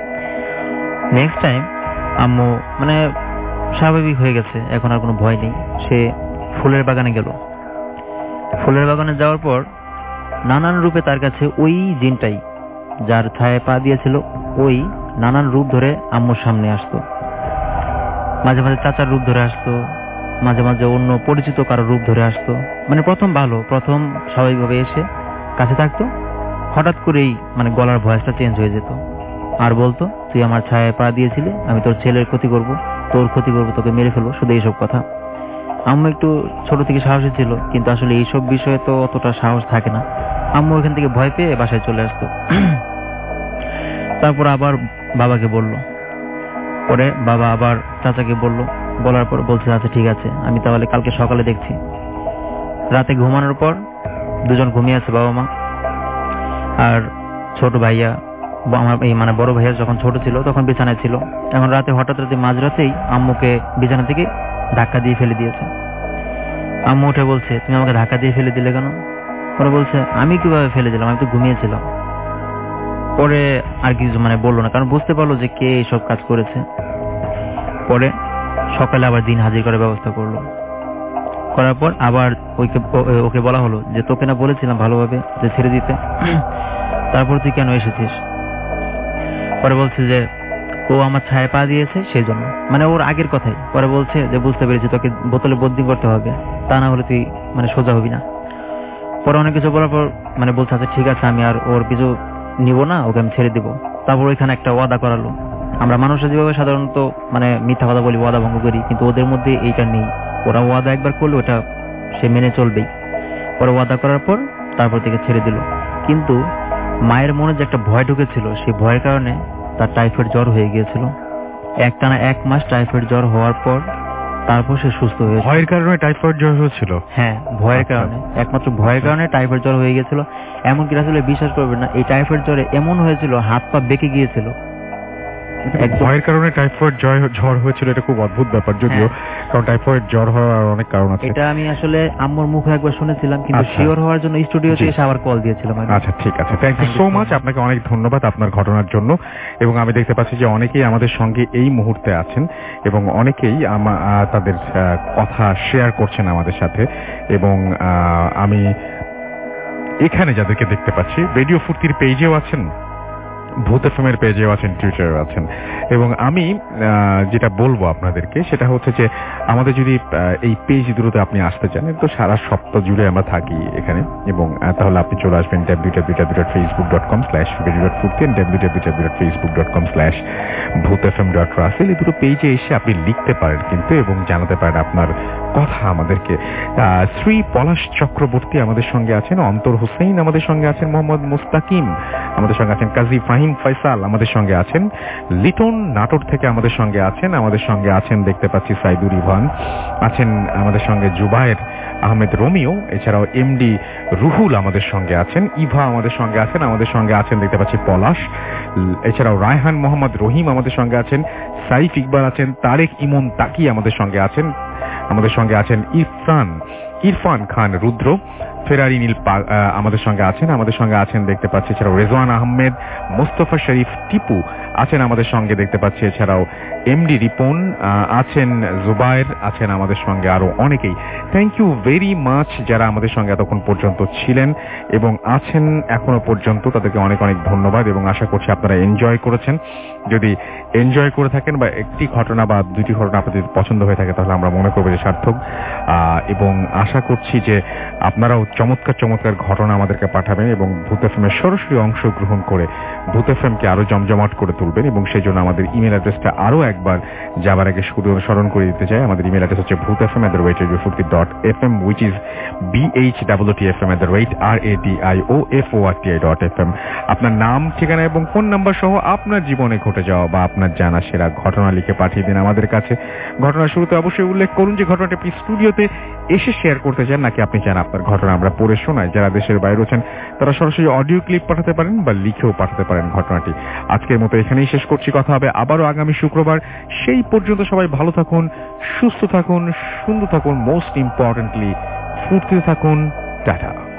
নেক্সট টাইম আম্মু মানে স্বাভাবিক হয়ে গেছে, এখন আর কোনো ভয় নেই। সে ফুলের বাগানে গেল। ফুলের বাগানে যাওয়ার পর নানান রূপে তার কাছে ওই জিনটাই, যার ছায়া পা দিয়েছিল, ওই নানান রূপ ধরে আম্মুর সামনে আসতো। মাঝে মাঝে চাচার রূপ ধরে আসতো, মাঝে মাঝে অন্য পরিচিত কারো রূপ ধরে আসতো। মানে প্রথম ভালো, প্রথম স্বাভাবিকভাবে এসে কাছে থাকতো, হঠাৎ করেই মানে গলার ভয়েসটা চেঞ্জ হয়ে যেত, আর বলতো তুই আমার ছায়া পা দিয়েছিলি, আমি তোর ছেলের ক্ষতি করব, তোর ক্ষতি করবো, তোকে মেরে ফেলবো, শুধু এইসব কথা। আম্মু একটু ছোট থেকে সাহসী ছিল, কিন্তু আসলে এইসব বিষয়ে তো অতটা সাহস থাকে না। আম্মু এখান থেকে ভয় পেয়ে বাসায় চলে আসতো। তারপর আবার বাবাকে বলল। পরে বাবা আবার চাচাকে বলল। বলার পর বলছে আচ্ছা ঠিক আছে, আমি তাহলে কালকে সকালে দেখছি। রাতে ঘুমানোর পর দুজন ঘুমিয়ে আছে, বাবা মা আর ছোট ভাইয়া। আমার এই মানে বড় ভাইয়া যখন ছোট ছিল তখন বিছানায় ছিল। এখন রাতে হঠাৎ রাতে মাঝরাতেই আম্মুকে বিছানা থেকে ধাক্কা দিয়ে ফেলে দিয়েছে। আম্মু উঠে বলছে তুমি আমাকে ধাক্কা দিয়ে ফেলে দিলে কেন? পরে বলছে আমি কিভাবে ফেলে দিলাম, আমি তো ঘুমিয়েছিলাম। পরে আর কিছু মানে বললো না, কারণ বুঝতে পারলো যে কে এইসব কাজ করেছে। পরে সকালে আবার দিন হাজির করার ব্যবস্থা করলো। করার পর আবার ওকে ওকে বলা হলো যে তোকে না বলেছিলাম ভালোভাবে যে ছেড়ে দিতে, তারপর তুই কেন এসেছিস? পরে বলছে যে ও আমার ছায়া পা দিয়েছে সেই জন্য, মানে ওর আগের কথাই। পরে বলছে যে বুঝতে পেরেছি, তোকে বোতলে বদলি করতে হবে, তা না হলে তুই মানে সোজা হবি না। পরে অনেক কিছু বলার পর মানে বলছে আচ্ছা ঠিক আছে, আমি আর ওর কিছু নিব না, ওকে আমি ছেড়ে দিব। তারপর ওইখানে একটা ওয়াদা করালো। আমরা মানুষরা যেভাবে সাধারণত মানে মিথ্যা কথা বলি, ওয়াদা ভঙ্গ করি, কিন্তু ওদের মধ্যে এইটা নেই। ওরা ওয়াদা একবার করলো ওটা সে মেনে চলবেই। পরে ওয়াদা করার পর তারপর থেকে ছেড়ে দিল। কিন্তু মায়ের মনে যে একটা ভয় ঢুকেছিল, সেই ভয়ের কারণে তার টাইফয়েড জ্বর হয়ে গিয়েছিল। একটানা এক মাস টাইফয়েড জ্বর হওয়ার পর তারপর সে সুস্থ হয়েছে। ভয়ের কারণে টাইফয়েড জ্বর হয়েছিল? হ্যাঁ, ভয়ের কারণে, একমাত্র ভয়ের কারণে টাইফয়েড জ্বর হয়ে গিয়েছিল। এমনকি আসলে বিশ্বাস করবেন না, এই টাইফয়েড জ্বরে এমন হয়েছিল হাত পা বেঁকে গিয়েছিল। ভয়ের কারণে টাইফয়েড জ্বর হয়েছিল, এটা খুব অদ্ভুত ব্যাপার যদিও, কারণ টাইফয়েড জ্বর হওয়ার অনেক কারণ আছে। এটা আমি আসলে আম্মুর মুখে একবার শুনেছিলাম, কিন্তু শিওর হওয়ার জন্য স্টুডিওতে এসে আবার কল দিয়েছিলাম। আচ্ছা ঠিক আছে, থ্যাংক ইউ সো মাচ, আপনাকে অনেক ধন্যবাদ আপনার ঘটনার জন্য। এবং আমি দেখতে পাচ্ছি যে অনেকেই আমাদের সঙ্গে এই মুহূর্তে আছেন এবং অনেকেই তাদের কথা শেয়ার করছেন আমাদের সাথে। এবং আমি এখানে যাদেরকে দেখতে পাচ্ছি রেডিও ফুর্তির পেজেও আছেন, ভূত এফএম এর পেজেও আছেন, টুইটারেও আছেন। এবং আমি যেটা বলবো আপনাদেরকে সেটা হচ্ছে যে আমাদের যদি এই পেজ দুটোতে আপনি আসতে চান, তো সারা সপ্তাহ জুড়ে আমরা থাকি এখানে, এবং তাহলে আপনি চলে আসবেন W W W dot Facebook dot com slash radio dot Foorti, W W W dot Facebook dot com slash Bhoot FM dot Rasel. এই দুটো পেজে এসে আপনি লিখতে পারেন কিন্তু, এবং জানাতে পারেন আপনার কথা আমাদেরকে। শ্রী পলাশ চক্রবর্তী আমাদের সঙ্গে আছেন, অন্তর হোসেন আমাদের সঙ্গে আছেন, মোহাম্মদ মুস্তাকিম আমাদের সঙ্গে আছেন, কাজী ফাহিম ফয়সাল আমাদের সঙ্গে আছেন, লিটন নাটোর থেকে আমাদের সঙ্গে আছেন, আমাদের সঙ্গে আছেন দেখতে পাচ্ছি সাইদুর ইভান আছেন, আমাদের সঙ্গে জুবায়ের আহমেদ রোমিও, এছাড়াও এমডি রুহুল আমাদের সঙ্গে আছেন, ইভা আমাদের সঙ্গে আছেন, আমাদের সঙ্গে আছেন দেখতে পাচ্ছি পলাশ, এছাড়াও রায়হান মোহাম্মদ রহিম আমাদের সঙ্গে আছেন, সাইফ ইকবাল আছেন, তারেক ইমন তাকি আমাদের সঙ্গে আছেন, আমাদের সঙ্গে আছেন ইরফান ইরফান খান রুদ্র, ফেরারি নীল আমাদের সঙ্গে আছেন, আমাদের সঙ্গে আছেন দেখতে পাচ্ছি এছাড়াও রেজওয়ান আহমেদ, মোস্তফা শরীফ টিপু আছেন আমাদের সঙ্গে দেখতে পাচ্ছি, এছাড়াও এমডি রিপন আছেন, জুবায়ের আছেন আমাদের সঙ্গে, আরো অনেকেই। থ্যাংক ইউ ভেরি মাচ যারা আমাদের সঙ্গে এতক্ষণ পর্যন্ত ছিলেন এবং আছেন এখনো পর্যন্ত, তাদেরকে অনেক অনেক ধন্যবাদ এবং আশা করছি আপনারা এনজয় করেছেন। যদি এনজয় করে থাকেন বা একটি ঘটনা বা দুটি ঘটনা আপনাদের পছন্দ হয়ে থাকে তাহলে আমরা মনে করবো যে সার্থক, এবং আশা করছি যে আপনারাও চমৎকার চমৎকার ঘটনা আমাদেরকে পাঠাবেন এবং ভূত এফএমের সরাসরি অংশগ্রহণ করে ভূত এফএমকে আরো জমজমাট করে তুলবেন। এবং সেই জন্য আমাদের ইমেল অ্যাড্রেসটা আরো একবার যাবার আগে শুধু স্মরণ করে দিতে চাই। আমাদের ইমেল অ্যাড্রেস হচ্ছে Bhoot FM at the rate radio Foorti dot F M, which is B H W T F M at the rate R A D I O F O R T I dot F M. আপনার নাম, ঠিকানা এবং phone number সহ আপনার জীবনে ঘটে যাওয়া বা আপনার জানা সেরা ঘটনা লিখে পাঠিয়ে দিন আমাদের কাছে। ঘটনার শুরুতে অবশ্যই উল্লেখ করুন যে ঘটনাটি আপনি স্টুডিওতে এসে শেয়ার করতে চান নাকি আপনি চান আপনার ঘটনা আমরা পড়ে শোনাই। যারা দেশের বাইরে আছেন তারা সরাসরি অডিও ক্লিপ পাঠাতে পারেন বা লিখেও পাঠাতে পারেন ঘটনাটি। আজকের মতো এখানেই শেষ করছি, কথা হবে আবারও আগামী শুক্রবার। সেই পর্যন্ত সবাই ভালো থাকুন, সুস্থ থাকুন, সুন্দর থাকুন, মোস্ট ইম্পর্টেন্টলি ফুর্তিতে থাকুন। টাটা।